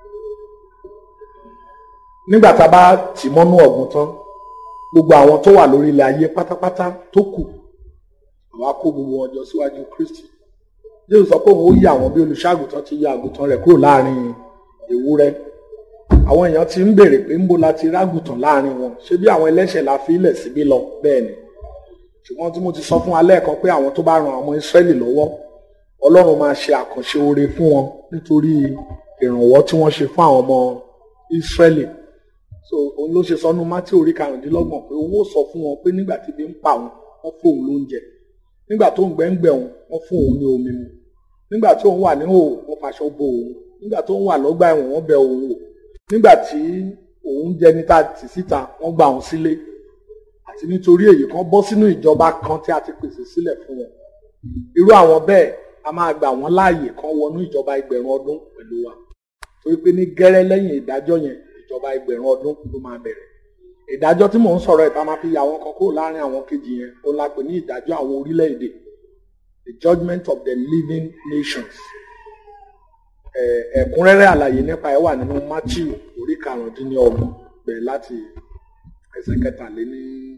Nígbà tá a bá ti mọ́nú ọ̀gbun tán, gbogbo àwọn tó wà lórí ilẹ̀ ayé pátápátá tó kù, àwa kó gbogbo wọn jọ síwájú Kristi. Jésù sọ pé òun ó yí àwọn bí olùṣọ́àgùntàn ti yọ àgùntàn rẹ̀ kúrò láàrin ewúrẹ́. Àwọn èèyàn ti ń béèrè pé ńbo la ti rágùntàn láàrin wọn, ṣé bí àwọn ẹlẹ́ṣẹ̀ la fi ilẹ̀ síbí lọ bẹ́ẹ̀ ni. Ṣùgbọ́n tí mo ti sọ fún wa lẹ́ẹ̀kan pé àwọn tó bá ran àwọn Ísírẹ́lì lọ́wọ́, Ọlọ́run máa ṣe àkànṣe oore fún wọn nítorí ìrànwọ́ tí wọ́n ṣe fún àwọn ọmọ Ísírẹ́lì. So òun ló ṣe sọnù Mátíù orí karùndínlọ́gbọ̀n pé òun ó sọ fún wọn pé nígbà tí ebi ń pa wọn, wọ́n fún òun lóúnjẹ. Nígbà tó ń gbẹ́ngbẹ́ òun, wọ́n fún òun ní omi mu. Nígbà tí òun wà ní òòrùn, wọ́n faṣọ bo òun. Nígbà tó ń wà lọ́gbà ẹ̀wọ̀n, wọ́n bẹ òun wò. Nígbà tí òun jẹ́ níta tì síta, wọ́n gba òun sílé. Àti nítorí èyí kan bọ́ sínú ìjọba kan tí a ti pèsè sílẹ̀ fún wọn. Irú àwọn bẹ́ẹ̀ a máa gbà wọ́n láàyè kan wọnú ìjọba ẹgbẹ̀rún ọdún pẹ̀lú wa. Torí pé ní gẹ́rẹ́ lẹ́yìn ìdájọ́ yẹn, ìjọba ẹgbẹ̀rún ọdún ló máa bẹ̀rẹ̀. Ìdájọ́ tí mò ń sọ̀rọ̀ ìta máa fi yà àwọn kan kúrò láàrin àwọn kejì yẹn, ó la pè ní ìdájọ́ àwọn orílẹ̀-èdè, the judgment of the living nations. Ẹ̀kúnrẹ́rẹ́ àlàyé nípa ẹ̀ wà nínú Mátíù orí karùndínlọ́gbọ̀n bẹ̀rẹ̀ láti ẹsẹ̀ kẹtàléní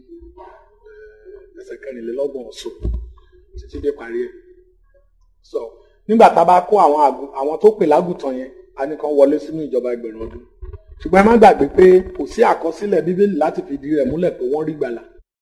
ẹsẹ̀ kẹrìnlélọ́gbọ̀n ọ̀sọ̀ títí dé parí ẹ̀. So nígbà tá a bá kó àwọn àwọn tó pè lágùntàn yẹn, a ní kan wọlé sínú ìjọba ẹgbẹ̀rún ọdún. Ṣùgbọ́n ẹ má gbàgbé pé kò sí àkọsílẹ̀ Bíbélì láti fìdí rẹ̀ múlẹ̀ pé wọ́n rí gbàlà.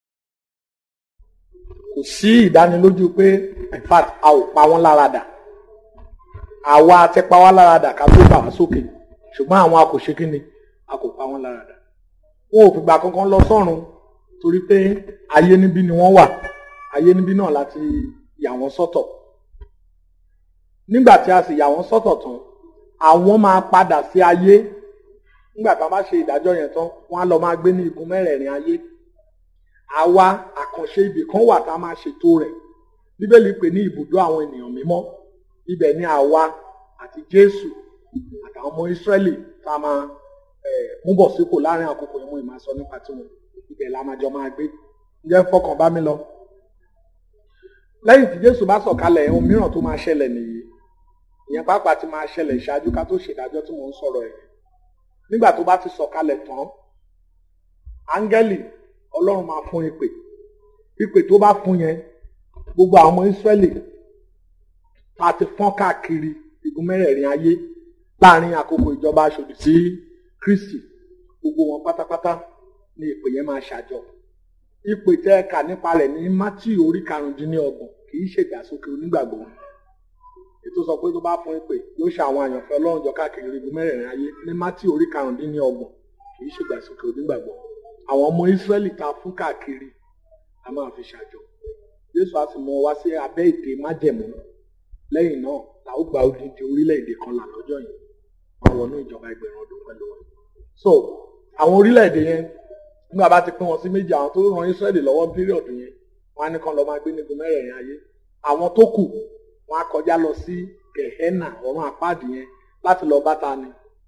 Kò sí ìdánilójú pé in fact a ò pa wọ́n lára dà. Àwa ti pa wá lára dà ká tó bà wá sókè. Ṣùgbọ́n àwọn a kò ṣe kí ni, a kò pa wọ́n lára dà. Wọn ò fìgbà kankan lọ sọ́run torí pé ayé níbí ni wọ́n wà. Ayé níbí náà láti yà wọ́n sọ́tọ̀. Nígbà tí a sì yà wọ́n sọ́tọ̀ tán, àwọn máa padà sí ayé. Nígbà tá a bá ṣe ìdájọ́ yẹn tán, wọ́n á lọ máa gbé ní igun mẹ́rẹ̀ẹ̀rin ayé. Àwa àkànṣe ibì kan wà tá a máa ṣètò rẹ̀. Bíbélì pè ní ibùdó àwọn ènìyàn mímọ́. Ibẹ̀ ni àwa àti Jésù àtàwọn ọmọ Ísírẹ́lì tá a máa mú bọ̀ sípò láàrin àkókò ìmú ìmọ̀ sọ nípa tiwọn. Ibẹ̀ la máa jọ máa gbé. Ǹjẹ́ fọkàn bá mi lọ? Lẹ́yìn tí Jésù bá sọ̀kalẹ̀, ohun mìíràn tó máa ṣẹlẹ̀ nìyí. Ìyẹn pàápàá ti máa ṣẹlẹ̀ ṣáájú ká tó ṣèdájọ́ tí mò ń sọ̀rọ̀ ẹ̀. Nígbà tó bá ti sọ̀kalẹ̀ tán, áńgẹ́lì Ọlọ́run máa fún ìpè. Ìpè tó bá fún yẹn, gbogbo àwọn ọmọ Ísírẹ́lì tá a ti fọ́n káàkiri igun mẹ́rẹ̀ẹ̀rin ayé láàrin àkókò ìjọba aṣòdì sí Kristi, gbogbo wọn pátápátá ni ìpè yẹn máa ṣàjọ. Ìpè tẹ́ ẹ kà nípa rẹ̀ ní Mátíù orí karùndínlọ́gbọ̀n kì í ṣègbàsókè onígbàgbọ́. Ètò sọ pé tó bá fún ìpè yóò ṣe àwọn àyànfẹ́ Ọlọ́run jọ káàkiri igun mẹ́rẹ̀ẹ̀rin ayé ní Mátíù orí karùndínlọ́gbọ̀n kì í ṣègbàsókè onígbàgbọ́. Àwọn ọmọ Ísírẹ́lì ta fún káàkiri a máa fi ṣàjọ. Jésù á sì mú wá sí abẹ́ ìdè májẹ̀mú. Lẹ́yìn náà la ó gba odidi orílẹ̀-èdè kan là lọ́jọ́ yìí wọ́n wọnú ìjọba ẹgbẹ̀rún ọdún pẹ̀lú wọn. So àwọn orílẹ̀-èdè yẹn nígbà bá ti pín wọn sí méjì, àwọn tó ran Ísírẹ́lì lọ́wọ́ píríọ̀dù yẹn wọ́n á ní kán lọ máa gbé nígun mẹ́rẹ̀ẹ̀rin ayé. Àwọn tó kù wọ́n á kọjá lọ sí Gẹ̀hẹ́nà ọ̀run àpáàdì yẹn láti lọ bá ta ni.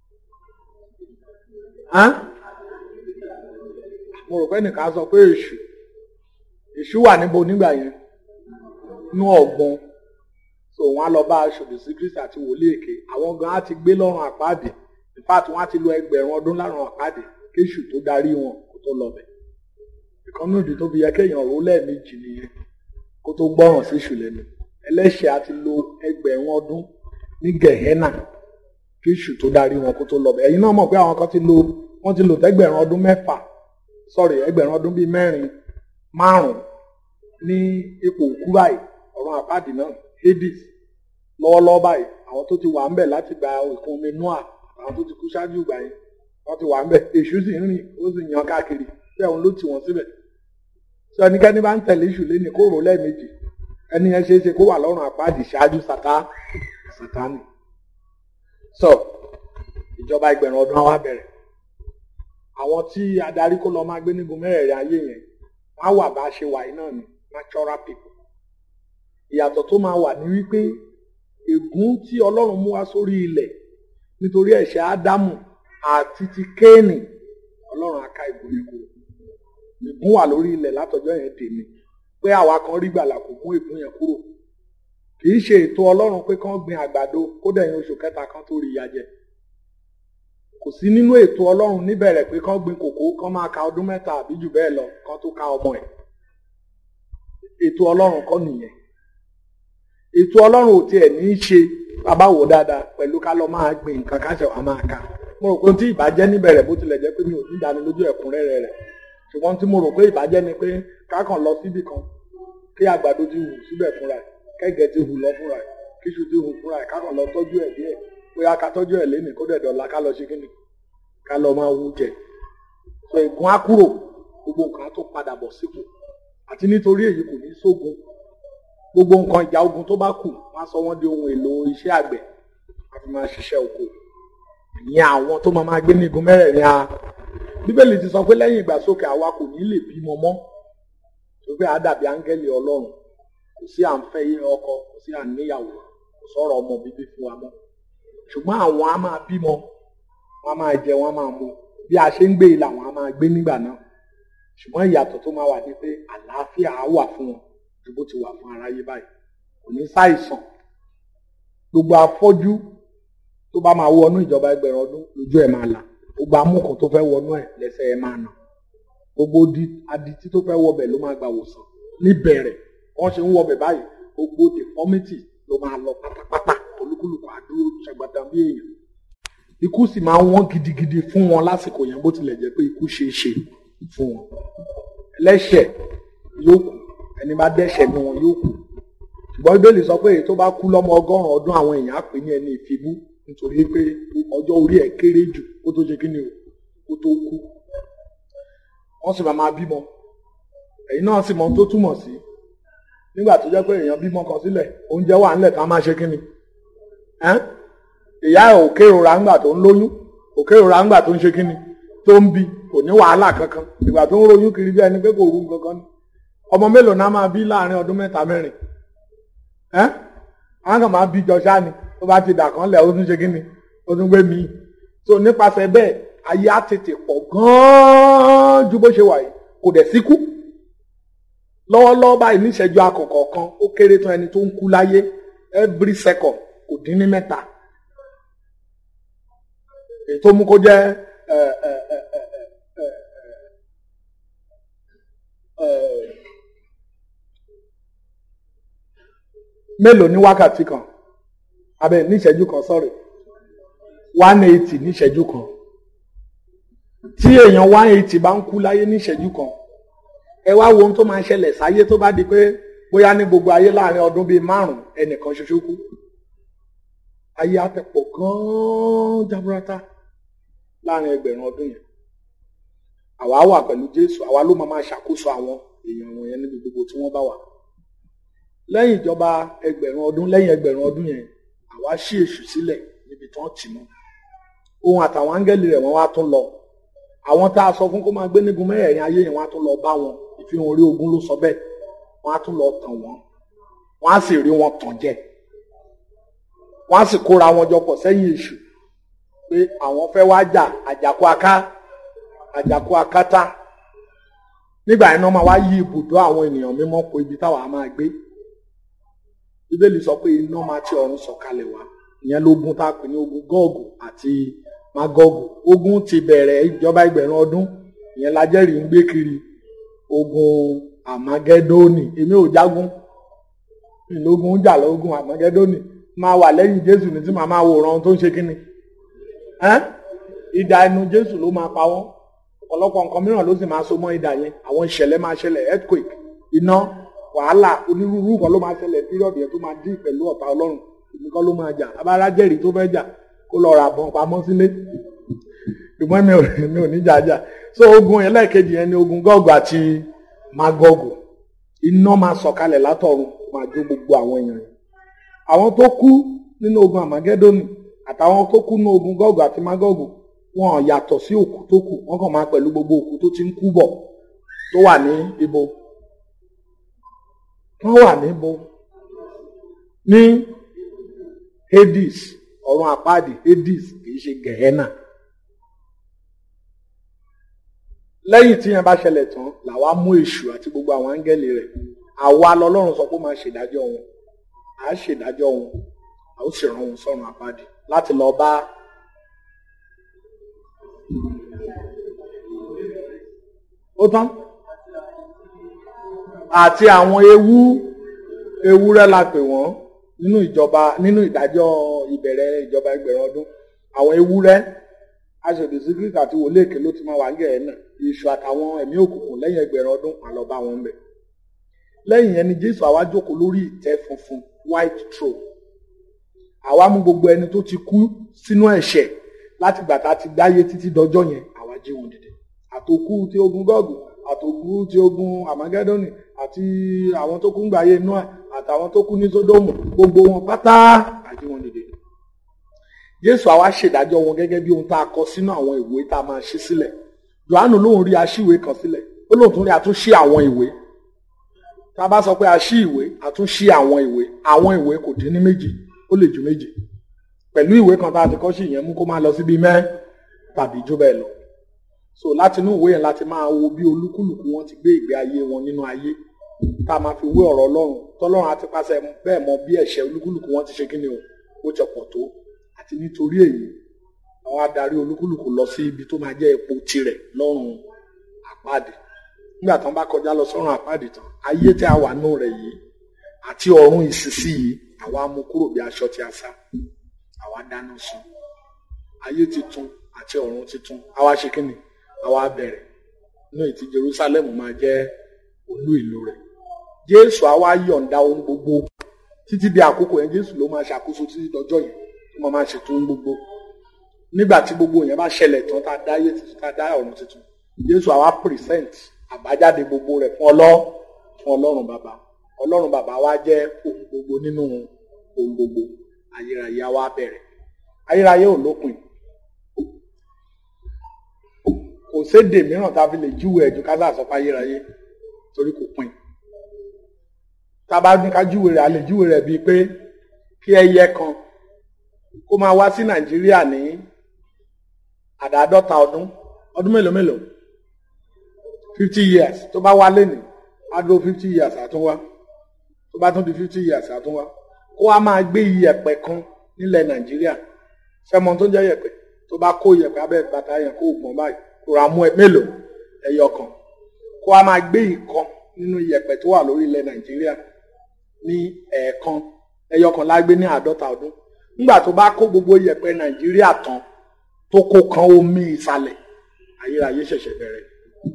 Mo rò pé nìkan sọ pé èṣù èṣù wà níbo nígbà yẹn nú ọ̀gbun. So wọ́n á lọ bá aṣòdì sí Kristi àti wòlíì èké. Àwọn gan á ti gbé lọ́run àpáàdì. In fact wọ́n á ti lo ẹgbẹ̀rún ọdún lọ́run àpáàdì kéṣù tó darí wọn kó tó lọ bẹ̀. Ìkànnì òdì tó fi yẹ kéèyàn rò lẹ́ẹ̀mejì nìyẹn kó tó gbọ́ràn sí èṣù lẹ́nu. Ẹlẹ́ṣẹ̀ á ti lo ẹgbẹ̀rún ọdún ní Gẹ̀hẹ́nà kéṣù tó darí wọn kó tó lọ bẹ̀. Ẹ̀yin náà mọ̀ pé àwọn kan ti lo wọ́n ti lò tẹ́gbẹ̀rún ọdún mẹ́fà sorry ẹgbẹ̀rún ọdún bíi mẹ́rin márùn-ún ní ipò òkú báyìí ọ̀run àpáàdì náà Hades lọ́wọ́lọ́wọ́ báyìí. Àwọn tó ti wà ń bẹ̀ láti gba ìkún omi Noah àwọn tó ti kú ṣáájú ìgbà yẹn wọ́n ti wà ń bẹ̀. Èṣù sì ń rìn ó sì yan káàkiri bẹ́ẹ̀ òun ló tì wọ́n síbẹ̀. Ṣé ẹnikẹ́ni bá ń tẹ̀lé èṣù lé ní kó rò lẹ́ẹ̀mejì ẹni yẹn ṣeé ṣe kó wà lọ́run àpáàdì ṣáájú Sátánì. So ìjọba ẹgbẹ̀rún ọdún á wá bẹ̀rẹ̀. Àwọn tí adarí kó lọ máa gbé nígun mẹ́rẹ̀ẹ̀rin ayé yẹn wọ́n á wà bá a ṣe wà yìí náà ní natural people. Ìyàtọ̀ tó máa wà ní wípé ègún tí Ọlọ́run mú wá sórí ilẹ̀ nítorí ẹ̀ṣẹ̀ Ádámù àti ti Kéènì Ọlọ́run á ká ègún yẹn kúrò. Ègún wà lórí ilẹ̀ látọjọ́ yẹn tèmi pé àwa kan rí gbàlà kò mú ègún yẹn kúrò. Kì í ṣe ètò Ọlọ́run pé kán gbin àgbàdo kó dẹ̀yìn oṣù kẹta kan tó rí ìyà jẹ. Kò sí nínú ètò Ọlọ́run níbẹ̀rẹ̀ pé kán gbin kòkó kán máa ka ọdún mẹ́ta àbí jù bẹ́ẹ̀ lọ kán tó ká ọmọ ẹ̀. Ètò Ọlọ́run kọ́ nìyẹn. Ètò Ọlọ́run ò tiẹ̀ ní í ṣe bàbá wò dáadáa pẹ̀lú ká lọ máa gbin nǹkan káṣẹ̀ wá máa ká. Mo rò pé tí ìbàjẹ́ níbẹ̀rẹ̀ bó tilẹ̀ jẹ́ pé mi ò ní ìdánilójú ẹ̀kúnrẹ́rẹ́ rẹ̀. Ṣùgbọ́n tí mo rò pé ìbàjẹ́ ni pé ká kàn lọ síbì kan kí àgbàdo ti hù síbẹ̀ fúnra ẹ̀ kẹ́gẹ́ ti hù lọ fúnra ẹ̀ kíṣu ti hù fúnra ẹ̀ ká kàn lọ tọ́jú ẹ̀ díẹ̀ bóyá ká tọ́jú ẹ̀ lénìí kó dẹ̀ dọ̀la ká lọ ṣe kíni ká lọ máa wú jẹ. So ègún á kúrò gbogbo nǹkan tó padà bọ̀ sípò àti nítorí èyí kò ní sógun. Gbogbo nǹkan ìjà ogun tó bá kù wọ́n á sọ wọ́n di ohun èlò iṣẹ́ àgbẹ̀ àti máa ṣiṣẹ́ oko. Ìyẹn àwọn tó máa máa gbé ní igun mẹ́rẹ̀ẹ̀rin a. Bíbélì ti sọ pé lẹ́yìn ìgbàsókè àwa kò ní lè bímọ mọ́ tó pé á dàbí áńgẹ́lì Ọlọ́run. Kò sí à ń fẹ́ ọkọ kò sí à ń níyàwó kò sọ̀rọ̀ ọmọ bíbí fún wa mọ́. Ṣùgbọ́n àwọn á máa bímọ wọ́n á máa jẹ wọ́n á máa mu bí a ṣe ń gbé ilà wọ́n á máa gbé nígbà náà. Ṣùgbọ́n ìyàtọ̀ tó máa wà ní pé àlàáfíà á wà fún wọn ju bó ti wà fún aráyé báyìí. Kò ní ṣàìsàn. Gbogbo afọ́jú tó bá máa wọnú ìjọba ẹgbẹ̀rún ọdún lójú ẹ̀ máa là. Gbogbo amúkan tó fẹ́ wọnú ẹ̀ lẹ́sẹ̀ ẹ̀ máa nà. Gbogbo adití tó fẹ́ wọbẹ̀ ló máa gba wòsàn. Níbẹ̀rẹ̀ wọ́n ṣe ń wọbẹ̀ báyìí gbogbo deformity ló máa lọ pátápátá olúkúlùkù àdúró ṣàgbàdà bí èèyàn. Ikú sì máa wọ́n gidigidi fún wọn lásìkò yẹn bó tilẹ̀ jẹ́ pé ikú ṣe é ṣe fún wọn. Ẹlẹ́ṣẹ̀ yóò kú ẹni bá dẹ́ṣẹ̀ ní wọn yóò kú. Ṣùgbọ́n Bíbélì sọ pé èyí tó bá kú lọ́mọ ọgọ́rùn-ún ọdún àwọn èèyàn á pè ní ẹni ìfibú nítorí pé ọjọ́ orí ẹ̀ kéré jù kó tó ṣe kíni o kó tó kú. Wọ́n sì máa máa bímọ. Ẹ̀yin náà sì mọ tó túmọ̀ sí. Nígbà tó jẹ́ pé èèyàn bímọ kan sílẹ̀ oúnjẹ wà nílẹ̀ ká máa ṣe kíni. Ìyá ẹ̀ ò kérora ńgbà tó ń lóyún ò kérora ńgbà tó ń ṣe kíni tó ń bí kò ní wàhálà kankan ìgbà tó ń royún kiri bí ẹni pé kò rú kankan ní. Ọmọ mélòó náà máa bí láàrin ọdún mẹ́ta mẹ́rin ẹ́ àwọn kan máa bí jọ ṣáà ni tó bá ti dà kan lẹ̀ ó tún ṣe kíni ó tún gbé mi. So nípasẹ̀ bẹ́ẹ̀ ayé á tètè pọ̀ gan-an ju bó ṣe wà yìí kò dẹ̀ síkú. Lọ́wọ́lọ́wọ́ báyìí níṣẹ́jú akọ̀kọ̀ọ̀kan ó kéré tán ẹni tó ń kú láyé every second kò dín ní mẹ́ta. Èyí tó mú kó jẹ́ mélòó ní wákàtí kan abẹ níṣẹ́jú kan sorry one eighty níṣẹ́jú kan. Tí èèyàn one eighty bá ń kú láyé níṣẹ́jú kan ẹ wá wo ohun tó máa ń ṣẹlẹ̀ sáyé tó bá di pé bóyá ní gbogbo ayé láàrin ọdún bíi márùn ẹnìkan ṣoṣo kú. Ayé á tẹ̀ pọ̀ gan-an jaburata láàrin ẹgbẹ̀rún ọdún yẹn. Àwa wà pẹ̀lú Jésù àwa ló máa máa ṣàkóso àwọn èèyàn wọ̀nyẹn níbi gbogbo tí wọ́n bá wà. lẹ́yìn ìjọba ẹgbẹ̀rún ọdún lẹ́yìn ẹgbẹ̀rún ọdún yẹn àwa ṣí èṣù sílẹ̀ níbi tí wọ́n tì mọ́ òun àtàwọn áńgẹ́lì rẹ̀ wọ́n wá tún lọ àwọn tá a sọ fún kó máa gbé nígun mẹ́rẹ̀ẹ̀rin ayé yẹn wọ́n á tún lọ bá wọn ìfihàn orí ogún ló sọ bẹ́ẹ̀ wọ́n á tún lọ tàn wọ́n wọ́n á sì rí wọn tàn jẹ wọ́n á sì kóra wọn jọ pọ̀ sẹ́yìn èṣù pé àwọn fẹ́ wá jà àjàkú aká àjàkú akátá nígbà yẹn náà máa wá yí ibùdó àwọn ènìyàn mímọ́ po ibi táwa á máa gbé bíbélì sọ pé iná máa ti ọ̀run sọ̀kalẹ̀ wá ìyẹn lógún tá a pè ní ogun gọ́ọ̀gù àti mágọ́ọ̀gù ogun ti bẹ̀rẹ̀ ìjọba ẹgbẹ̀rún ọdún ìyẹn lájẹ́rìí ń gbé kiri ogun àmágẹ́dónì èmi ò jágún ìlógun ń jà lógun àmágẹ́dónì máa wà lẹ́yìn jésù ní tí màá máa wòran ohun tó ń ṣe kíni idà ẹnu jésù ló máa pa wọ́n ọ̀pọ̀lọpọ̀ nǹkan mìíràn ló sì máa so mọ́ idà yẹn àwọn ìṣẹ̀lẹ̀ máa ṣẹlẹ̀ earthquake iná wàhálà onírúurú nǹkan ló máa ṣẹlẹ̀ pírọ̀dì yẹn tó máa dín pẹ̀lú ọ̀tá ọlọ́run nǹkan ló máa jà abára jẹ́rìí tó fẹ́ jà kó lọ ra bọ́n pamọ́ sílé ṣùgbọ́n mi ò mi ò ní jàjà so ogun yẹn lẹ́ẹ̀kejì yẹn ni ogun gọ́ọ̀gù àti mágọ́ọ̀gù iná máa sọ̀kalẹ̀ látọ̀run máa jó gbogbo àwọn èèyàn yẹn àwọn tó kú nínú ogun àmágẹ́dónì àtàwọn tó kú nínú ogun gọ́ọ̀gù àti mágọ́ọ̀gù wọn yàtọ̀ sí òkú tó kù wọn kàn máa pẹ̀lú gbogbo òkú tó ti ń kú bọ̀ tó wà ní ibo wọ́n wà níbo ní Hades ọ̀run àpáàdì Hades kìí ṣe Gẹ̀hẹ́nà lẹ́yìn tí yẹn bá ṣẹlẹ̀ tán làwa mú èṣù àti gbogbo àwọn áńgẹ́lì rẹ̀ àwa lọ́lọ́run sọ pé ó máa ṣèdájọ́ wọn à á ṣèdájọ́ wọn à ó sì rán wọn sọ́run àpáàdì láti lọ bá ó tán àti àwọn ewu ewúrẹ́ la pè wọ́n nínú ìjọba nínú ìdájọ́ ìbẹ̀rẹ̀ ìjọba ẹgbẹ̀rún ọdún àwọn ewúrẹ́ aṣèdè sígírìtì àti wòlé èké ló ti máa wà gẹ̀ẹ́ náà èṣù àtàwọn ẹ̀mí òkùnkùn lẹ́yìn ẹgbẹ̀rún ọdún àlọ́ bá wọn bẹ̀. lẹ́yìn yẹn ni jésù àwa jókòó lórí ìtẹ́ funfun white throne àwa mú gbogbo ẹni tó ti kú sínú ẹ̀ṣẹ̀ láti gbà tá a ti dáyé títí dọjọ́ yẹn àwa jí wọn dìde àtòkù tí ogun gọ́ọ̀gù àtòkù tí ogun àmágẹ́dọ́nì àti àwọn tó kú ń gbàyé Nóà àtàwọn tó kú ní sódómù gbogbo wọn pátá àjí wọn dìde jésù àwa ṣèdájọ́ wọn gẹ́gẹ́ bí ohun tá a kọ sínú àwọn ìwé tá a máa ṣí sílẹ̀ Jòhánù lóun rí aṣíwèé kan sílẹ̀ ó lóun tún rí àtúnṣí àwọn ìwé tá a bá sọ pé aṣí ìwé àtúnṣí àwọn ìwé àwọn ìwé kò dín ní méjì ó lè ju méjì pẹ̀lú ìwé kan tá a ti kọ́ sí ìyẹn mú kó máa lọ síbi mẹ́ tàbí jù bẹ́ẹ̀ lọ so láti inú ìwé yẹn láti máa wo bí olúkúlùkù wọn ti gbé ìgbé ayé wọn nínú ayé tá a máa fi wé ọ̀rọ̀ Ọlọ́run tọ́lọ́run àti pàṣẹ bẹ́ẹ̀ mọ bí ẹ̀ṣẹ̀ olúkúlùkù wọn ti ṣe kí ni o ó ti pọ̀ tó àti nítorí èyí àwọn adarí olúkúlùkù lọ sí ibi tó máa jẹ́ ipò tirẹ̀ lọ́run àpáàdì nígbà tán bá kọjá lọ sọ́run àpáàdì tán ayé tí a wà nù rẹ̀ yìí àti ọ̀run ìsìsì yìí àwa mú kúrò bí aṣọ tí a sá àwa dáná sun ayé titun àti ọ̀run titun àwa ṣe kí ni àwa bẹ̀rẹ̀ inú ìtì Jerusalem máa jẹ́ olú ìlú rẹ̀ Jésù àwa yọ̀ǹda ohun gbogbo títí di àkókò yẹn Jésù ló máa ṣàkóso títí dọjọ́ yìí tó máa máa ṣètò ohun gbogbo nígbà tí gbogbo yẹn bá ṣẹlẹ̀ tán tá a dá ayé tuntun tá a dá ọ̀run tuntun Jésù àwa present àbájáde gbogbo rẹ̀ fún ọlọ́ fún Ọlọ́run bàbá Ọlọ́run bàbá wa jẹ́ ohun gbogbo nínú ohun gbogbo ayérayé àwa bẹ̀rẹ̀ ayérayé ò lópin kò sédè mìíràn tá a fi lè júwe ẹ̀jú ká sá sọ pé ayérayé torí kò pin tá a bá ní ká júwe rẹ̀ a lè júwe rẹ̀ bíi pé kí ẹyẹ kan kó máa wá sí Nàìjíríà ní àdáàdọ́ta ọdún ọdún mélòó mélòó fifty years tó bá wá lénìí á dúró fifty years àtúnwá tó bá tún di fifty years àtúnwá kó wá máa gbé iyẹ̀pẹ̀ kan nílẹ̀ Nàìjíríà fẹ́mọ tó ń jẹ́ yẹ̀pẹ̀ tó bá kó iyẹ̀pẹ̀ abẹ́ bàtà yẹn kó gbọ̀n báyìí kó ra mú ẹ mélòó ẹyọ kan kó wá máa gbé ìkan nínú iyẹ̀pẹ̀ tó wà lórí ilẹ̀ Nàìjíríà ní ẹ̀ẹ̀kan ẹyọ kan lágbé ní àádọ́ta ọdún nígbà tó bá kó gbogbo iyẹ̀pẹ̀ Nàìjíríà tán tó kó kan omi ìsàlẹ̀ ayérayé ṣẹ̀ṣẹ̀ bẹ̀rẹ̀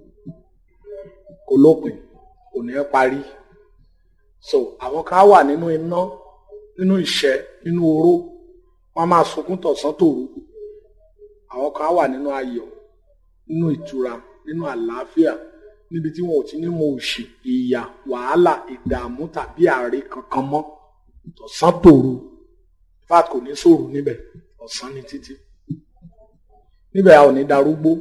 kò lópin kò ní ẹ parí so àwọn kan wà nínú iná nínú ìṣẹ́ nínú oró wọ́n máa sunkún tọ̀sán tòru àwọn kan wà nínú ayọ̀ nínú ìtura nínú àlàáfíà níbi tí wọn ò ti ní mọ òṣì, ìyà, wàhálà, ìdààmú tàbí àárẹ̀ kankan mọ́. Ọ̀sán tòru, fat kò ní sòrò níbẹ̀, ọ̀sán ní títí. Níbẹ̀ a ò ní darúgbó,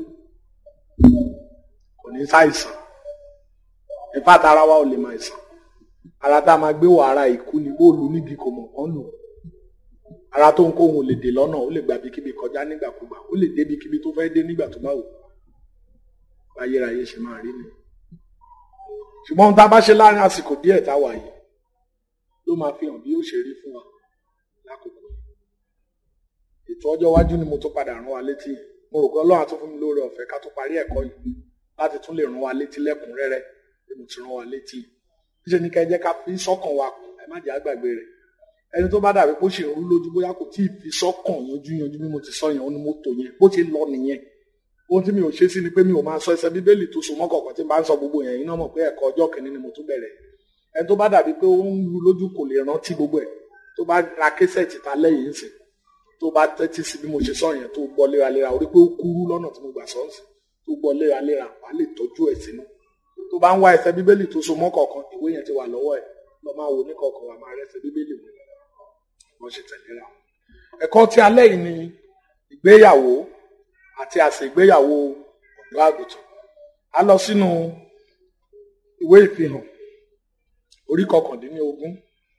kò ní ṣàìsàn. Ìfat ara wa ò lè máa ìsàn. Ara tá a máa gbé wọ ara ìkú ni bóòlù níbi kò mọ̀ kán lò. Ara tó ń kó òun lè dè lọ́nà, ó lè gba ibikíbi kọjá nígbàkúgbà, ó lè dé ibikíbi tó fẹ́ dé nígbà tó bá wù. Ayérayé ṣe máa rí ni. Ṣùgbọ́n ohun tá a bá ṣe láàrin àsìkò díẹ̀ tá a wà yìí ló máa fi hàn bí ó ṣe rí fún wa lákòókò yìí. Ètò ọjọ́ iwájú ni mo tún padà rán wa létí. Mo rò pé Ọlọ́run á tún fún mi lóore ọ̀fẹ́ ká tó parí ẹ̀kọ́ yìí láti tún lè rán wa létí lẹ́kùnrẹ́rẹ́ bí mo ti rán wa létí. Ṣé ní ká ẹ jẹ́ ká fi sọ́kàn wa kù, ẹ má jẹ́ àgbàgbé rẹ̀. Ẹni tó bá dàbí pé ó ṣe ń rú lójú bóyá kò tí ì fi sọ́kàn yanjú yanjú bí mo ti sọ yẹn, ó ní mo tò yẹn, bó ti lọ nìyẹn. Ohun tí mi ò ṣe sí ni pé mi ò máa sọ ẹsẹ̀ Bíbélì tó so mọ́ kọ̀ọ̀kan tí n bá ń sọ gbogbo yẹn, iná mọ̀ pé ẹ̀kọ́ ọjọ́ kìíní ni mo tún bẹ̀rẹ̀. Ẹni tó bá dàbí pé ó ń rú lójú kò lè rántí gbogbo ẹ̀, tó bá ra késẹ̀tì ta lẹ́yìn ìsìn, tó bá tẹ́tí sí bí mo ṣe sọ yẹn, tó gbọ́ léraléra, orí pé ó kúrú lọ́nà tí mo gbà sọ sí, tó gbọ́ léraléra, wàá lè tọ́jú ẹ̀ sínú. Tó bá ń wá ẹsẹ̀ Bíbélì tó so mọ́ kọ̀ọ̀kan, ìwé yẹn ti wà lọ́wọ́ ẹ̀, lọ máa wo ní kọ̀ọ̀kan, wà máa rẹ́sẹ̀ Bíbélì wò wọ́n ṣe tẹ̀léra. Ẹ̀kọ́ tí alẹ́ yìí ni ìgbéyàwó àti àsè ìgbéyàwó ọ̀dọ́ àgùntàn. A lọ sínú ìwé ìfihàn orí kọkàndínlógún.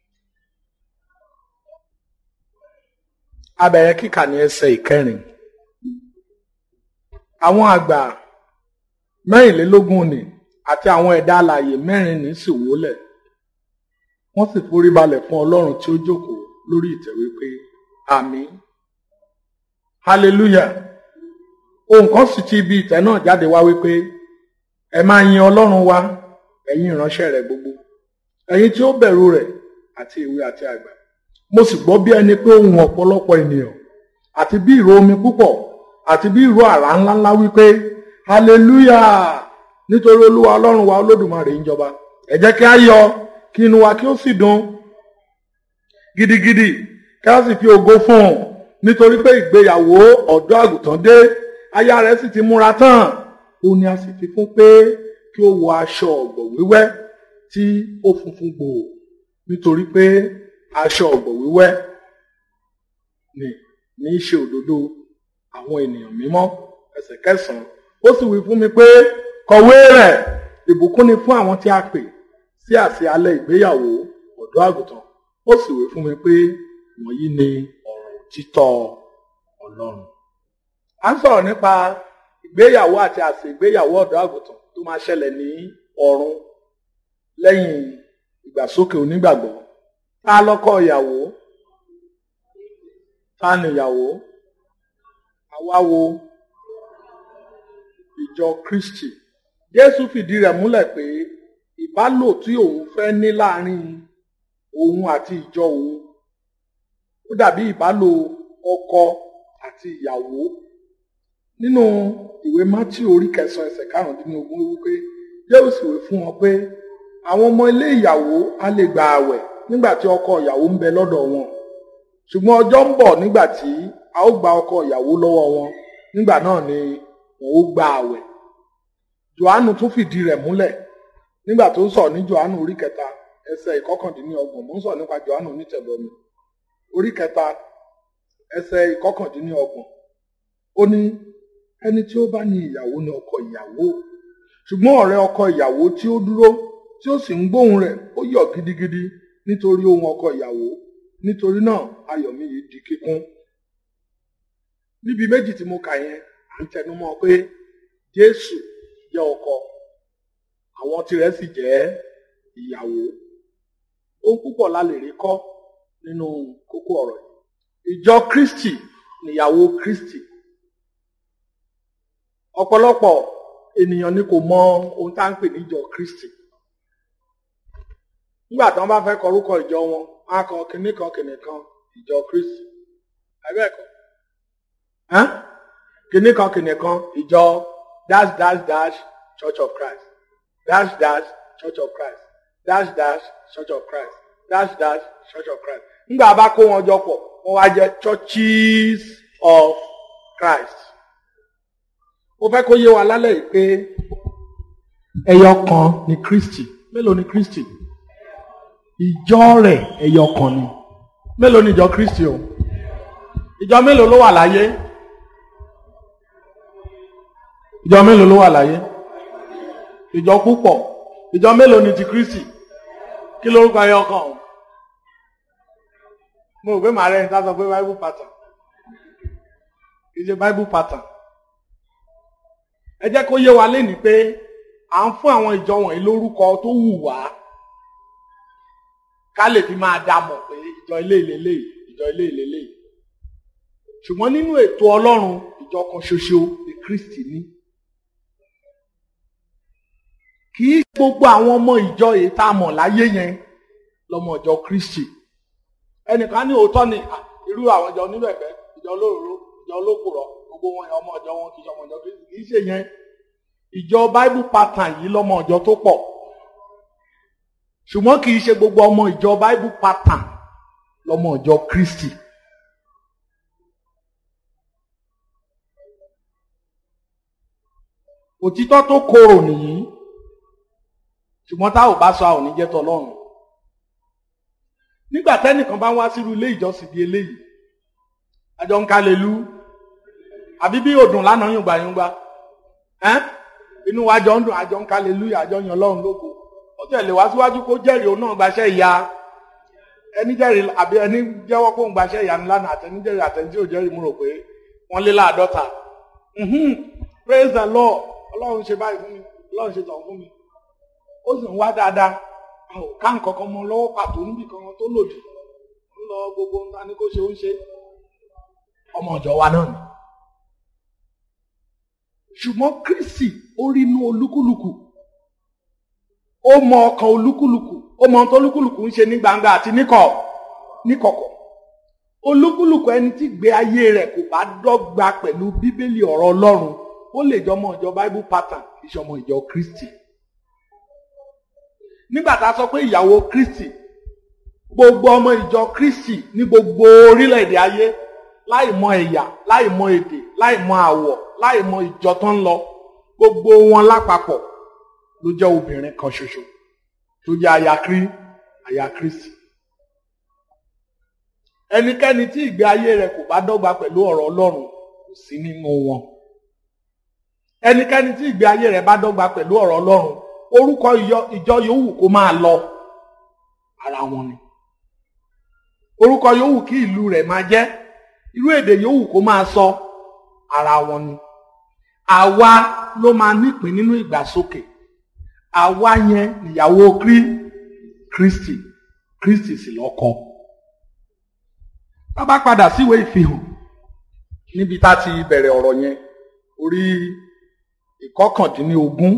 A bẹ̀rẹ̀ kíkà ní ẹsẹ̀ ìkẹrin. Àwọn àgbà mẹ́rìnlélógún ni àti àwọn ẹ̀dá alààyè mẹ́rin ní sì wólẹ̀. Wọ́n sì forí balẹ̀ fún Ọlọ́run tí ó jókòó lórí ìtẹ́ wípé àmín, hallelujah. Ohùn kan sì ti ibi ìtẹ́ náà jáde wá wípé ẹ máa yin Ọlọ́run wa, ẹ̀yin ìránṣẹ́ rẹ̀ gbogbo, ẹ̀yin tí ó bẹ̀rù rẹ̀ àti èwe àti àgbà. Mo sì gbọ́ bí ẹni pé ohùn ọ̀pọ̀lọpọ̀ ènìyàn àti bí ìró omi púpọ̀ àti bí ìró àrá ńláńlá wípé hallelujah, nítorí Olúwa Ọlọ́run wa Olódùmarè ń jọba. Ẹ jẹ́ kí a yọ̀, kí inú wa kí ó sì dùn gidigidi, kí a sì fi ògo fún un, nítorí pé ìgbéyàwó ọ̀dọ́ àgùntàn dé, aya rẹ̀ sì ti múra tán. Ó ní a sì fi fún pé kí ó wọ aṣọ ọ̀gbọ̀ wíwẹ́ tí ó funfun gbòò, nítorí pé aṣọ ọ̀gbọ̀ wíwẹ́ ni ní í ṣe òdodo àwọn ènìyàn mímọ́. Ẹsẹ̀ kẹsàn-án, ó sì wí fún mi pé kọ̀wé rẹ̀, ìbùkún ni fún àwọn tí a pè sí àsè alẹ́ ìgbéyàwó ọ̀dọ́ àgùntàn. Ó sì wí fún mi pé wọ̀nyí ni ọ̀rọ̀ òtítọ́ Ọlọ́run. A ń sọ̀rọ̀ nípa ìgbéyàwó àti àsè ìgbéyàwó ọ̀dọ́ àgùntàn tó máa ṣẹlẹ̀ ní ọ̀run lẹ́yìn ìgbàsókè onígbàgbọ́. Ta lọ́kọ ìyàwó? Ta ni ìyàwó? Àwa wo ìjọ Kristi. Jésù fìdí rẹ̀ múlẹ̀ pé ìbálò tí òun fẹ́ ní láàrin òun àti ìjọ òun ó dàbí ìbálò ọkọ àti ìyàwó. Nínú ìwé Mátíù orí kẹsàn-án ẹsẹ̀ karùndínlógún wípé Jésù sì wí fún wọn pé àwọn ọmọ ilé ìyàwó á lè gba ààwẹ̀ nígbà tí ọkọ ìyàwó ń bẹ lọ́dọ̀ wọn, ṣùgbọ́n ọjọ́ ń bọ̀ nígbà tí a ó gba ọkọ ìyàwó lọ́wọ́ wọn, nígbà náà ni wọn ó gba ààwẹ̀. Jòhánù tún fìdí rẹ̀ múlẹ̀ nígbà tó ń sọ̀rọ̀ ní Jòhánù orí kẹta ẹsẹ̀ ìkọkàndínlọ́gbọ̀n. Mo ń sọ̀rọ̀ nípa Jòhánù onítẹ̀bọmi orí kẹta ẹsẹ̀ ìkọkàndínlọ́gbọ̀n. Ó ní ẹni tí ó bá ní ìyàwó ni ọkọ ìyàwó, ṣùgbọ́n ọ̀rẹ́ ọkọ ìyàwó tí ó dúró tí ó sì ń gbóhùn rẹ̀ ó yọ̀ gidigidi nítorí ohùn ọkọ ìyàwó. Nítorí náà ayọ̀ mi yìí di kíkún. Níbi méjì tí mo kà yẹn, à ń tẹnumọ́ pé Jésù jẹ́ ọkọ, àwọn tirẹ̀ sì jẹ́ ìyàwó. Ohun púpọ̀ la lè rí kọ́ nínú kókó ọ̀rọ̀ yìí. Ìjọ Kristi níyàwó Kristi. Ọ̀pọ̀lọpọ̀ ènìyàn ni kò mọ ohun tá ń pè ní ìjọ Kristi. Nígbà tí wọ́n bá fẹ́ kọrúkọ ìjọ wọn, á kọ kìnnì kan kìnnì kan ìjọ Kristi. Àbẹ́ẹ̀kọ́. Kìnnì kan kìnnì kan ìjọ dash dash dash Church of Christ, dash dash Church of Christ, dash dash Church of Christ, dash dash Church of Christ. Nígbà bá kó wọn jọ pọ̀, wọ́n wá jẹ́ Churches of Christ. Ó fẹ́ kó yé wa lálẹ́ yìí pé ẹyọ kan ni Kristi. Mélòó ni Kristi? Ìjọ rẹ̀ ẹyọ kan ni. Mélòó ni ìjọ Kristi o? Ìjọ mélòó ló wà láyé? Ìjọ mélòó ló wà láyé? Ìjọ púpọ̀. Ìjọ mélòó ni ti Kristi? Kí lórúkọ ẹyọ kan o? Mo rò pé màá rẹ̀ ní tá sọ pé Bible pattern. Kì í ṣe Bible pattern. Ẹ jẹ́ kó yé wa lénìí pé à ń fún àwọn ìjọ wọ̀nyí lórúkọ tó wù wá ká lè fi máa dá mọ̀ pé ìjọ ilé ìlélẹ̀ ìjọ ilé ìlélẹ̀. Ṣùgbọ́n nínú ètò Ọlọ́run ìjọ kan ṣoṣo ni Kristi ní. Kì í gbogbo àwọn ọmọ ìjọ èyí tá a mọ̀ láyé yẹn lọmọ ìjọ Kristi. Ẹnìkan ní òótọ́ ni irú àwọn ìjọ oníbẹ̀bẹ̀, ìjọ olóróró, ìjọ olókùrọ̀, gbogbo wọn ọmọ ìjọ wọn kì í ṣe ọmọ ìjọ Kristi. Kì í ṣe yẹn. Ìjọ Bible pattern yìí lọmọ ìjọ tó pọ̀. Ṣùgbọ́n kì í ṣe gbogbo ọmọ ìjọ Bible pattern lọmọ ìjọ Kristi. Òtítọ́ tó korò nìyí. Ṣùgbọ́n tá ò bá sọ a ò ní jẹ́ tọlọ́run. Nígbà tẹ́nìkan bá wá sírú ilé ìjọsìn bí eléyìí, àjọ ń kálelú, àbí bí òdùn lánàá yùngbà yùngbà, ẹ́n? Inú wa jọ ń dùn, àjọ ń kálelú, àjọ yan Ọlọ́run lógo. Ó tẹ̀lé wá síwájú kó jẹ́rìí òun náà gbaṣẹ́ ìyá. Ẹni jẹ́rìí àbí ẹni jẹ́wọ́ kó ń gbaṣẹ́ ìyá ńlá náà àtẹni jẹ́rìí àtẹni tí ò jẹ́rìí mú rò pé wọ́n lé láàdọ́ta. Praise the Lord. Ọlọ́run ṣe báyìí fún mi, Ọlọ́run ṣe tàn fún mi. Ó sì ń wá dáadáa. Ká nǹkan kan mọ lọ́wọ́ pàtó níbi kan tó lòdì. Ń lọ gbogbo nǹkan ní kó ṣe ó ń ṣe. Ọmọ ìjọ wa náà ni. Ṣùgbọ́n Kristi ó rí inú olúkúlùkù. Ó mọ ọkàn olúkúlùkù. Ó mọ ohun tó olúkúlùkù ń ṣe ní gbangba àti níkọ̀kọ̀. Olúkúlùkù ẹni tí gbé ayé rẹ̀ kò bá dọ́gba pẹ̀lú Bíbélì ọ̀rọ̀ Ọlọ́run, ó lè jọ ọmọ ìjọ Bible pattern, kì í ṣe ọmọ ìjọ Kristi. Nígbà tá a sọ pé ìyàwó Kristi, gbogbo ọmọ ìjọ Kristi ní gbogbo orílẹ̀-èdè ayé, láì mọ ẹ̀yà, láì mọ èdè, láì mọ àwọ̀, láì mọ ìjọ tó ń lọ, gbogbo wọn lápapọ̀ ló jẹ́ obìnrin kan ṣoṣo tó jẹ́ aya krí aya Kristi. Ẹnikẹ́ni tí ìgbé ayé rẹ̀ kò bá dọ́gba pẹ̀lú ọ̀rọ̀ Ọlọ́run kò sí nínú wọn. Ẹnikẹ́ni tí ìgbé ayé rẹ̀ bá dọ́gba pẹ̀lú ọ̀rọ̀ Ọlọ́run, orúkọ ìjọ yòówù kó máa lọ ara wọn ni. Orúkọ yòówù kí ìlú rẹ̀ máa jẹ́, irú èdè yòówù kó máa sọ, ara wọn ni. Àwa ló máa nípìn nínú ìgbàsókè. Àwa yẹn nìyàwó Kristi, Kristi sì lọ́kọ. Tá bá padà síwé ìfihàn níbi tá ti bẹ̀rẹ̀ ọ̀rọ̀ yẹn, orí ìkọkàndínlógún.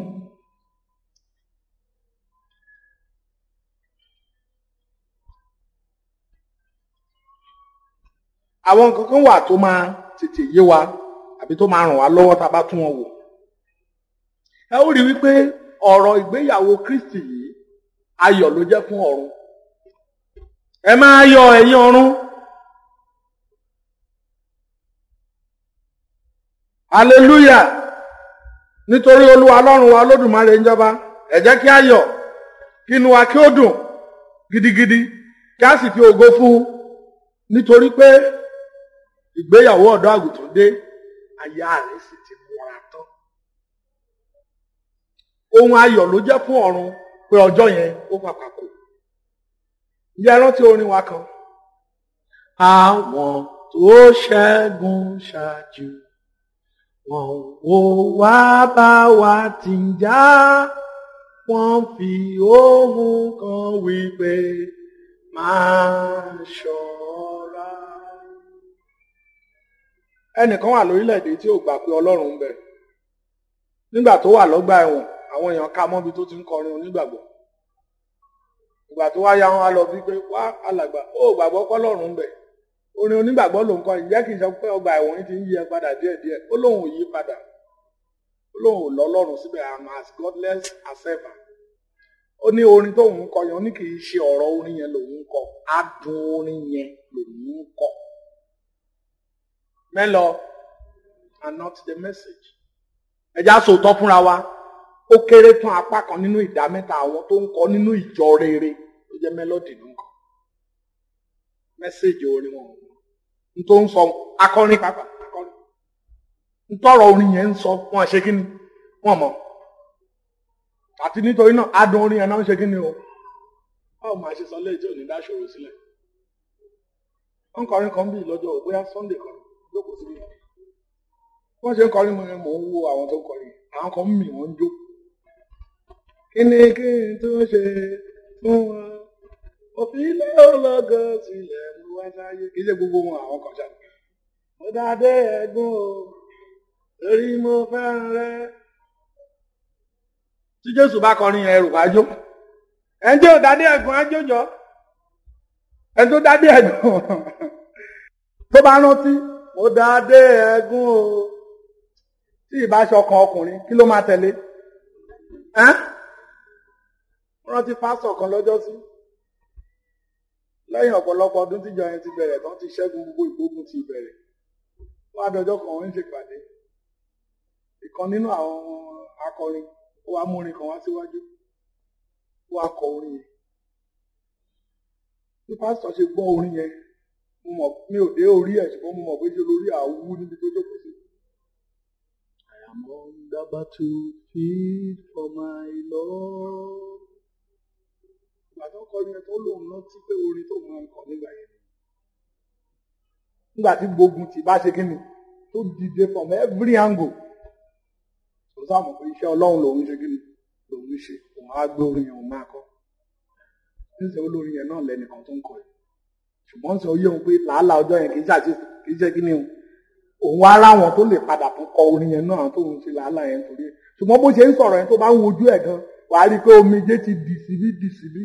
Àwọn nǹkan kan wà tó máa tètè yé wa àbí tó máa ràn wá lọ́wọ́ tá a bá tún wọn wò. Ẹ ó rí wípé ọ̀rọ̀ ìgbéyàwó Kristi yìí ayọ̀ ló jẹ́ fún ọ̀run. Ẹ máa yọ̀ ẹ̀yin ọ̀run. Hallelujah! Nítorí Olúwa Ọlọ́run wa Olódùmarè ń jọba. Ẹ jẹ́ kí a yọ̀, kí inú wa kí ó dùn gidigidi, kí a sì fi ògo fún un. Nítorí pé ìgbéyàwó ọ̀dọ́ àgùntàn dé, aya rẹ̀ sì ti múra tán. Ohun ayọ̀ ló jẹ́ fún ọ̀run pé ọjọ́ yẹn ó pàpà kò. Ǹjẹ́ ẹ rántí orin wa kan? Àwọn tó ṣẹ́gun ṣáájú, wọn ò wá bá wa tí ń jà, wọ́n fi ohùn kan wí pé máa ṣọ́ra. Ẹnìkan wà lórílẹ̀-èdè tí ò gbà pé Ọlọ́run ń bẹ. Nígbà tó wà lọ́gbà ẹ̀wọ̀n, àwọn èèyàn ká mọ́bi tó ti ń kọrin onígbàgbọ́. Ìgbà tó wá yá wọn á lọ bí pé wá alàgbà, ó gbàgbọ́ pé Ọlọ́run ń bẹ. Orin onígbàgbọ́ ló ń kọ, ìjẹ́ kì í sọ pé ọgbà ẹ̀wọ̀n yìí ti ń yí ẹ padà díẹ̀díẹ̀. Ó lóun ò yí padà. Ó lóun ò lọ Ọlọ́run síbẹ̀, I'm as godless as ever. Ó ní orin tóun kọ yẹn, ó ní kì í ṣe ọ̀rọ̀ orin yẹn lòun kọ, adùn orin yẹn lòun kọ. Mélòó and not the message. Ẹja sòótọ́ fúnra wa. ó kéré tán apá kan nínú ìdá mẹ́ta àwọn tó ń kọ nínú ìjọ rere tó jẹ́ mélòdì ló ń kọ mẹ́sẹ̀jì orin wọn n tó ń sọ akọrin pàápàá akọrin n tọrọ orin yẹn ń sọ wọn ṣe kí ni wọn mọ̀ àti nítorí náà adùn orin yẹn náà ń ṣe kí ni o báwo máa ṣe sọ lẹ́yìn tí ò ní dá ṣòro sílẹ̀ wọ́n kọrin kan bíi lọ́jọ́ bóyá Sunday kan lókòó síbi wọ́n ṣe ń kọrin mọ́ mò ń wo àwọn tó ń kọrin àwọn kan mì wọ́n ń jó kí ni kí n tó ṣe fún wa òfin lọ́gọ́ sílẹ̀ ló wá sáyé kì í ṣe gbogbo wọn àwọn kan ṣáà mo dáadé ẹ̀gbọ́n o torí mo fẹ́ràn rẹ tí Jésù bá kọrin ẹrù wájú ẹni tí ò dádé ẹ̀gbọ́n ajójọ ẹni tó dádé ẹ̀gbọ́n tó bá rántí mo dádé ẹ̀gbọ́n o tí ìbáṣọ ọkàn ọkùnrin kí ló máa tẹ̀lé ẹ́n rántí pásítọ̀ kan lọ́jọ́ sí lẹ́yìn ọ̀pọ̀lọpọ̀ ọdún tíjọ yẹn ti bẹ̀rẹ̀ tán ti ṣẹ́gun gbogbo ìgbógun ti bẹ̀rẹ̀ wọ́n adọjọ́ kan wọ́n ń ṣèpàdé ìkan nínú àwọn akọrin ó wá mú orin kan wá síwájú ó wá kọ orin yẹn bí pásítọ̀ ṣe gbọ́ orin yẹn mo mọ̀ mi ò dé orí ẹ̀ ṣùgbọ́n mo mọ̀ pé ṣe lórí àwú níbi tó jókòó sí. I am on the battlefield for my Lord. Ìgbà tó kọ orin yẹn tó lòun rántí pé orin tó máa ń kọ nígbà yẹn. Nígbà tí gbógun ti bá ṣe kí ni tó dìde from every angle. Tó sáà mọ̀ pé iṣẹ́ Ọlọ́run lòun ṣe kí ni lòun ṣe òun á gbé orin yẹn òun máa kọ. Níṣẹ́ olórin yẹn náà lẹ́nìkan tó ń kọ yìí. Ṣùgbọ́n sọ yé òun pé làálàá ọjọ́ yẹn kì í ṣàṣe kì í ṣe kí ni o òun wá ráwọn tó lè padà tún kọ orin yẹn náà tó ń ṣe làálàá yẹn torí ẹ̀ ṣùgbọ́n bó ṣe ń sọ̀rọ̀ yẹn tó bá ń wojú ẹ̀ gan wàá rí i pé omijé ti dì síbí dì síbí.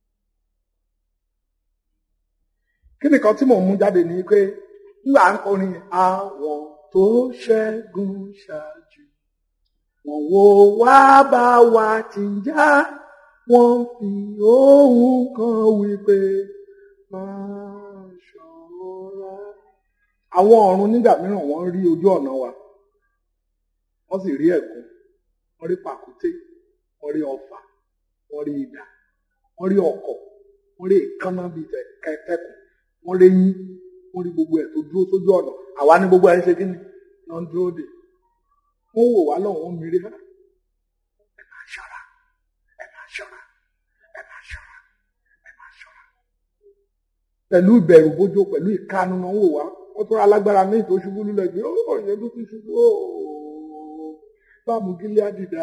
kí nìkan tí mò ń mú jáde ní pé nígbà ń kọrin yẹn àwọn tó ṣẹ́gun ṣáájú wọn wo wá bá wa ti ń já wọn fi ohùn kan wí pé máa ṣọ́ra. Àwọn ọ̀run nígbà mìíràn wọ́n rí ojú ọ̀nà wa wọ́n sì rí ẹ̀gún wọ́n rí pàkúté wọ́n rí ọfà wọ́n rí idà wọ́n rí ọ̀kọ̀ wọ́n rí ìkànnà bíi kẹ̀kẹ́kùn wọ́n rí yín wọ́n rí gbogbo ẹ̀ tó dúró sójú ọ̀nà àwa ní gbogbo ẹ̀ ń ṣe kí ni wọ́n dúró dè wọ́n wò wá lọ́wọ́ wọn mìíràn ẹ máa ṣọ́ra ẹ máa ṣọ́ra ẹ máa ṣọ́ra ẹ máa ṣọ́ra. Pẹ̀lú ìbẹ̀rù bójó pẹ̀lú ìkánu náà wò wá wọ́n tó ra lágbára ní ìtò ṣubú lulẹ̀ gbé ó yẹn tó ti ṣubú ó bámu Gíleádì dá.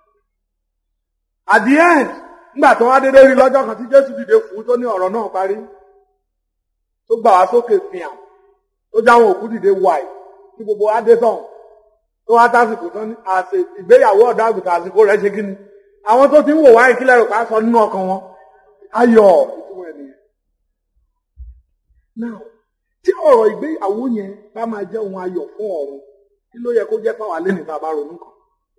At the end nígbà tó wá dédé rí lọ́jọ́ kan tí Jésù dìde fún tó ní ọ̀rọ̀ náà parí tó gbà wá sókè fìhàn tó jáwọn òkú dìde wàì tí gbogbo adé sàn tó wá tásìkò tán ní àṣẹ ìgbéyàwó ọ̀dọ́ àgùntàn àsìkò rẹ̀ ṣe kí ni àwọn tó ti ń wò wá ìkílẹ̀ rẹ̀ pa sọ nínú ọkàn wọn ayọ̀ ìtumọ̀ ẹ̀ nìyẹn. Now tí ọ̀rọ̀ ìgbéyàwó yẹn bá máa jẹ́ ohun ayọ̀ fún ọ̀run kí ló yẹ kó jẹ́ fáwọn alẹ́ níta bá ronú kan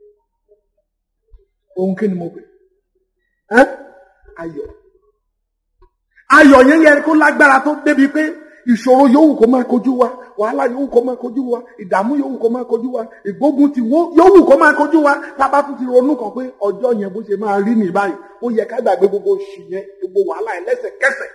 ohun kí ni mo pè ẹ́ ayọ̀ ayọ̀ yẹn yẹ kó lágbára tó débi pé ìṣòro yòówù kó máa kojú wa wàhálà yòówù kó máa kojú wa ìdààmú yòówù kó máa kojú wa ìgbógun ti yòówù kó máa kojú wa tábà tún ti ronú kan pé ọjọ́ yẹn bó ṣe máa rí ní báyìí ó yẹ ká gbàgbé gbogbo ṣì yẹn gbogbo wàhálà yẹn lẹ́sẹ̀kẹsẹ̀.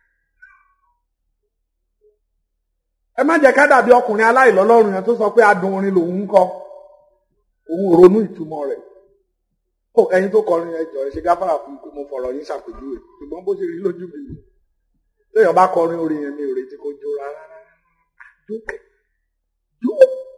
ẹ má jẹ́ ká dàbí ọkùnrin aláìlọ́lọ́run yẹn tó sọ pé adùn orin lòun ń kọ òun ronú ìtumọ̀ rẹ̀ ó ẹ̀yin tó kọrin ẹjọ́ ẹ ṣe gáfárà fún mi pé mo fọ̀rọ̀ yín ṣàpèjúwe ṣùgbọ́n bó ṣe rí lójú mi ni téèyàn bá kọrin orin yẹn mi ò retí kó jó rárá jókè jó.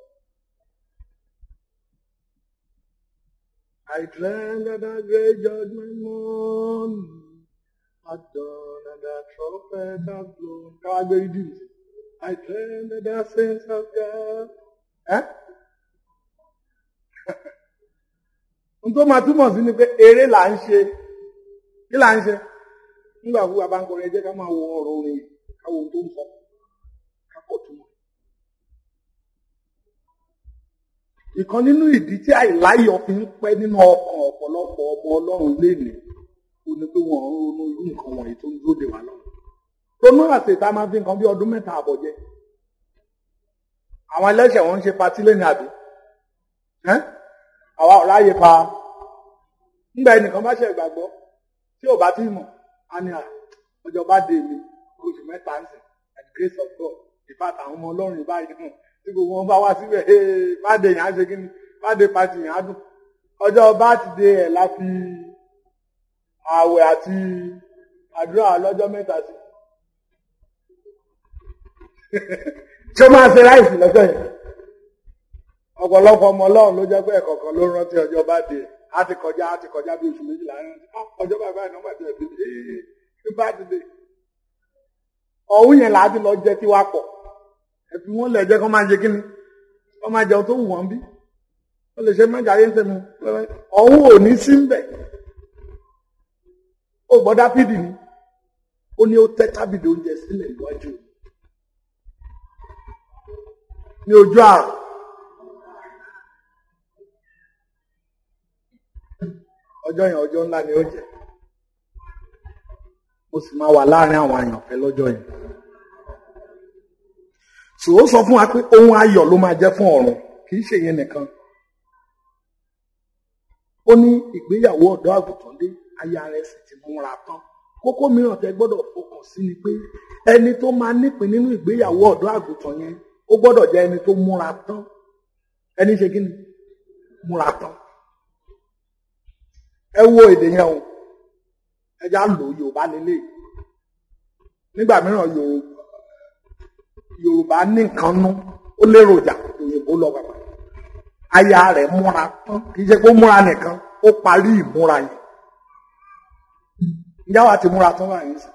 I dreamed that the great judgment morning had done and the trumpet had blown. káwá gbé rídìí mi. I dreamed that the saints of God. Eh? N tó máa túmọ̀ sí ni pé eré là ń ṣe. Kí là ń ṣe? Nígbà fún bàbá ń kọrin ẹ jẹ́ ká máa wo ọ̀rọ̀ orin ká wo ohun tó ń sọ. Ká kọ̀ túmọ̀. Ìkan nínú ìdí tí àìláyọ̀ fi ń pẹ́ nínú ọkàn ọ̀pọ̀lọpọ̀ ọmọ Ọlọ́run lénìí ó ní pé wọ́n ń ronú irú nǹkan wọ̀nyí tó ń dúró dè wá lọ́wọ́. Ronú àti ìta máa fi nǹkan bí ọdún mẹ́ta àbọ̀ jẹ. Àwọn ẹlẹ́ṣẹ̀ wọn ń ṣe patí lẹ́nu àbí. Àwa ò ráyè pa nígbà ẹnìkan bá ṣe ìgbàgbọ́ tí ò bá tí mọ̀ á ní à ọjọ́ bá dé mi oṣù mẹ́ta ń sìn by the grace of God ìfàtà àwọn ọmọ ọlọ́run ìbáyìí hàn tí gbogbo wọn bá wá síbẹ̀ bá dé yẹn á ṣe kí ni bá dé pàtì yẹn á dùn ọjọ́ bá ti dé ẹ̀ la fi ààwẹ̀ àti àdúrà lọ́jọ́ mẹ́ta sí tí ó máa ṣe láìsí lọ́jọ́ yẹn ọ̀pọ̀lọpọ̀ ọmọ ọlọ́run ló jẹ́ pé ẹ̀kọ̀ọ̀kan ló rántí ọjọ́ bá dé á ti kọjá á ti kọjá bí oṣù méjìlá ọjọ́ bàbá ìnáwó àti ẹ̀bí bá ti dé ọ̀hún yẹn láti lọ jẹ́ tí wá pọ̀ ẹ̀fí wọn lẹ̀ jẹ́ kó máa jẹ kíni wọ́n máa jẹun tó wù wọ́n bí wọ́n lè ṣe mẹ́jà ayé ń tẹ̀mú ọ̀hún ò ní sí ń bẹ̀ ó gbọ́ Dáfídì ni ó ní ó tẹ́ tábìlì oúnjẹ sílẹ̀ iwájú ní ojú àrùn ọjọ́ yẹn ọjọ́ ńlá ni ó jẹ́ ó sì máa wà láàrin àwọn àyànfẹ́ lọ́jọ́ yẹn ṣùgbọ́n ó sọ fún wa pé ohun ayọ̀ ló máa jẹ́ fún ọ̀run kì í ṣe yẹn nìkan ó ní ìgbéyàwó ọ̀dọ́ àgùntàn dé aya rẹ̀ sì ti múra tán kókó mìíràn tẹ́ gbọ́dọ̀ fọkàn sí ni pé ẹni tó máa nípìn nínú ìgbéyàwó ọ̀dọ́ àgùntàn yẹn ó gbọ́dọ̀ jẹ́ ẹni tó múra tán ẹni ṣe kí ni múra tán ẹ wo èdè yẹn o ẹja lò Yorùbá lélẹ̀ nígbà mìíràn Yorùbá ní nǹkan nú ó léròjà òyìnbó lọ bàbá aya rẹ̀ múra tán kì í ṣe pé ó múra nìkan ó parí ìmúra yẹn ǹjẹ́ wàá ti múra tán báyìí sí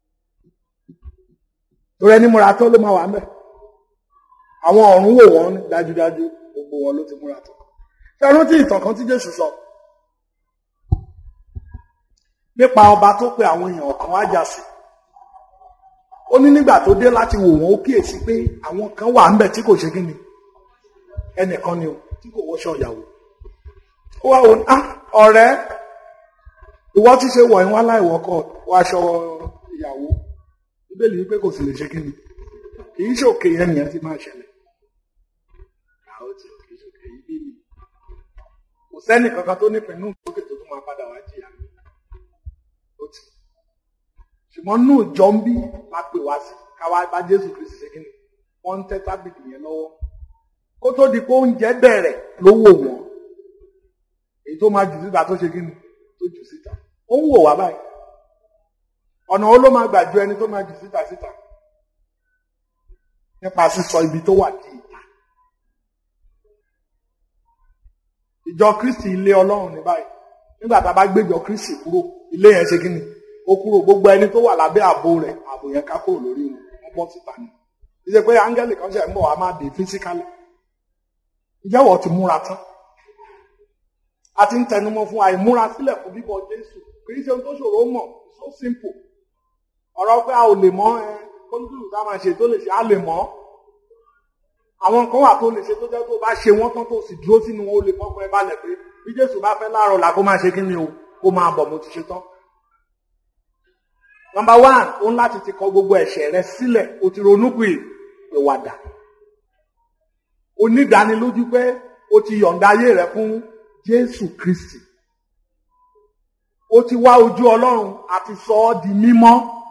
torí ẹni múra tán ló máa wà mẹ́ àwọn ọ̀run wò wọ́n dájúdájú gbogbo wọn ló ti múra tán ṣé rántí ìtàn kan tí Jésù sọ nípa ọba tó pe àwọn èèyàn kan wá jà sí ó ní nígbà tó dé láti wò wọ́n ó kíyèsí pé àwọn kan wà ńbẹ̀ tí kò ṣe kí ni ẹnìkan ni o tí kò wọṣọ ìyàwó ó wá wọn ah ọ̀rẹ́ ìwọ tí ṣe wọ̀ ìwọ́n aláìwọ́kọ̀ wáṣọ ìyàwó Bíbélì wípé kò sì lè ṣe kí ni kì í ṣòkè yẹn nìyẹn ti máa ṣẹlẹ̀ àwọn tí kì í ṣòkè yìí bí mi kò sẹ́nì kankan tó nípìnú òkè tó tún máa padà wá jìyà ó ti ṣùgbọ́n nù jọ ń bí máa pè wá sí káwá bá Jésù Kristi ṣe kí ni wọ́n ń tẹ́ tábìlì yẹn lọ́wọ́ kó tó di pé oúnjẹ bẹ̀rẹ̀ ló wò wọ́n èyí tó máa jù síta tó ṣe kí ni tó jù síta ó ń wò wá báyìí ọ̀nà ó ló máa gbà ju ẹni tó máa jù síta síta nípa sísọ ibi tó wà di ìta ìjọ Kristi ilé Ọlọ́run ní báyìí nígbà tá a bá gbéjọ Kristi kúrò ilé yẹn ṣe kí ni ó kúrò gbogbo ẹni tó wà lábẹ́ ààbò rẹ̀ ààbò yẹn ká kúrò lórí wọn wọ́n bọ́ síta ni ìṣe pé áńgẹ́lì kan ṣe ń bọ̀ wá máa dé físíkálì ìjẹ́wọ̀ ti múra tán a ti ń tẹnumọ́ fún àìmúra sílẹ̀ fún bíbọ̀ Jésù kì í ṣe ohun tó ṣòro mọ̀ so simple ọ̀rọ̀ pé a ò lè mọ̀ ẹ kólúkúlù ká máa ṣe tó lè ṣe á lè mọ̀ àwọn nǹkan wà tó lè ṣe tó jẹ́ tó bá ṣe wọ́n tán tó sì dúró sínú wọn ó lè fọ́pọ̀ ẹ balẹ̀ pé bí Jésù bá fẹ́ láàárọ̀ là kó máa ṣe kí ni o kó máa bọ̀ mo ti ṣe tán. Nọ́mbà one ó ń láti ti kọ gbogbo ẹ̀ṣẹ̀ rẹ sílẹ̀ o ti ronúkú ìwàdà onídánilójú pé o ti yọ̀ǹda ayé rẹ fún Jésù Kristi o ti wá ojú Ọlọ́run àti sọ ọ́ di mímọ́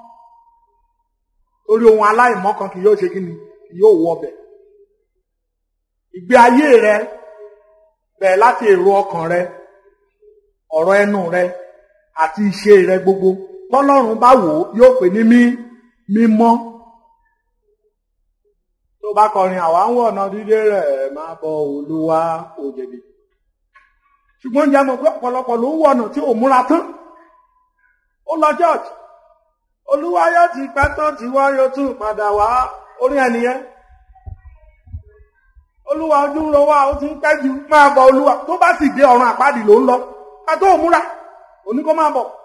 torí ohun aláìmọ́ kan kì yóò ṣe kí ni kì yóò wọ ọbẹ̀ ìgbé ayé rẹ bẹ̀rẹ̀ láti èrò ọkàn rẹ ọ̀rọ̀ ẹnu rẹ àti ìṣe rẹ gbogbo tọ́lọ́run bá wò ó yóò pè ní mí mímọ́ tó bá kọrin àwa ń wọ̀nà dídé rẹ̀ máa bọ Olúwa òjèbí ṣùgbọ́n jẹ́ mọ̀ pé ọ̀pọ̀lọpọ̀ ló ń wọ̀nà tí ò múra tán ó lọ church Olúwa yóò ti pẹ́ tán tí wọ́n yóò tún padà wá orí ẹnìyẹn Olúwa ojú ń lọ wá ó ti ń pẹ́ jù máa bọ Olúwa tó bá sì dé ọ̀run àpáàdì ló ń lọ ká tó múra òní kó máa bọ̀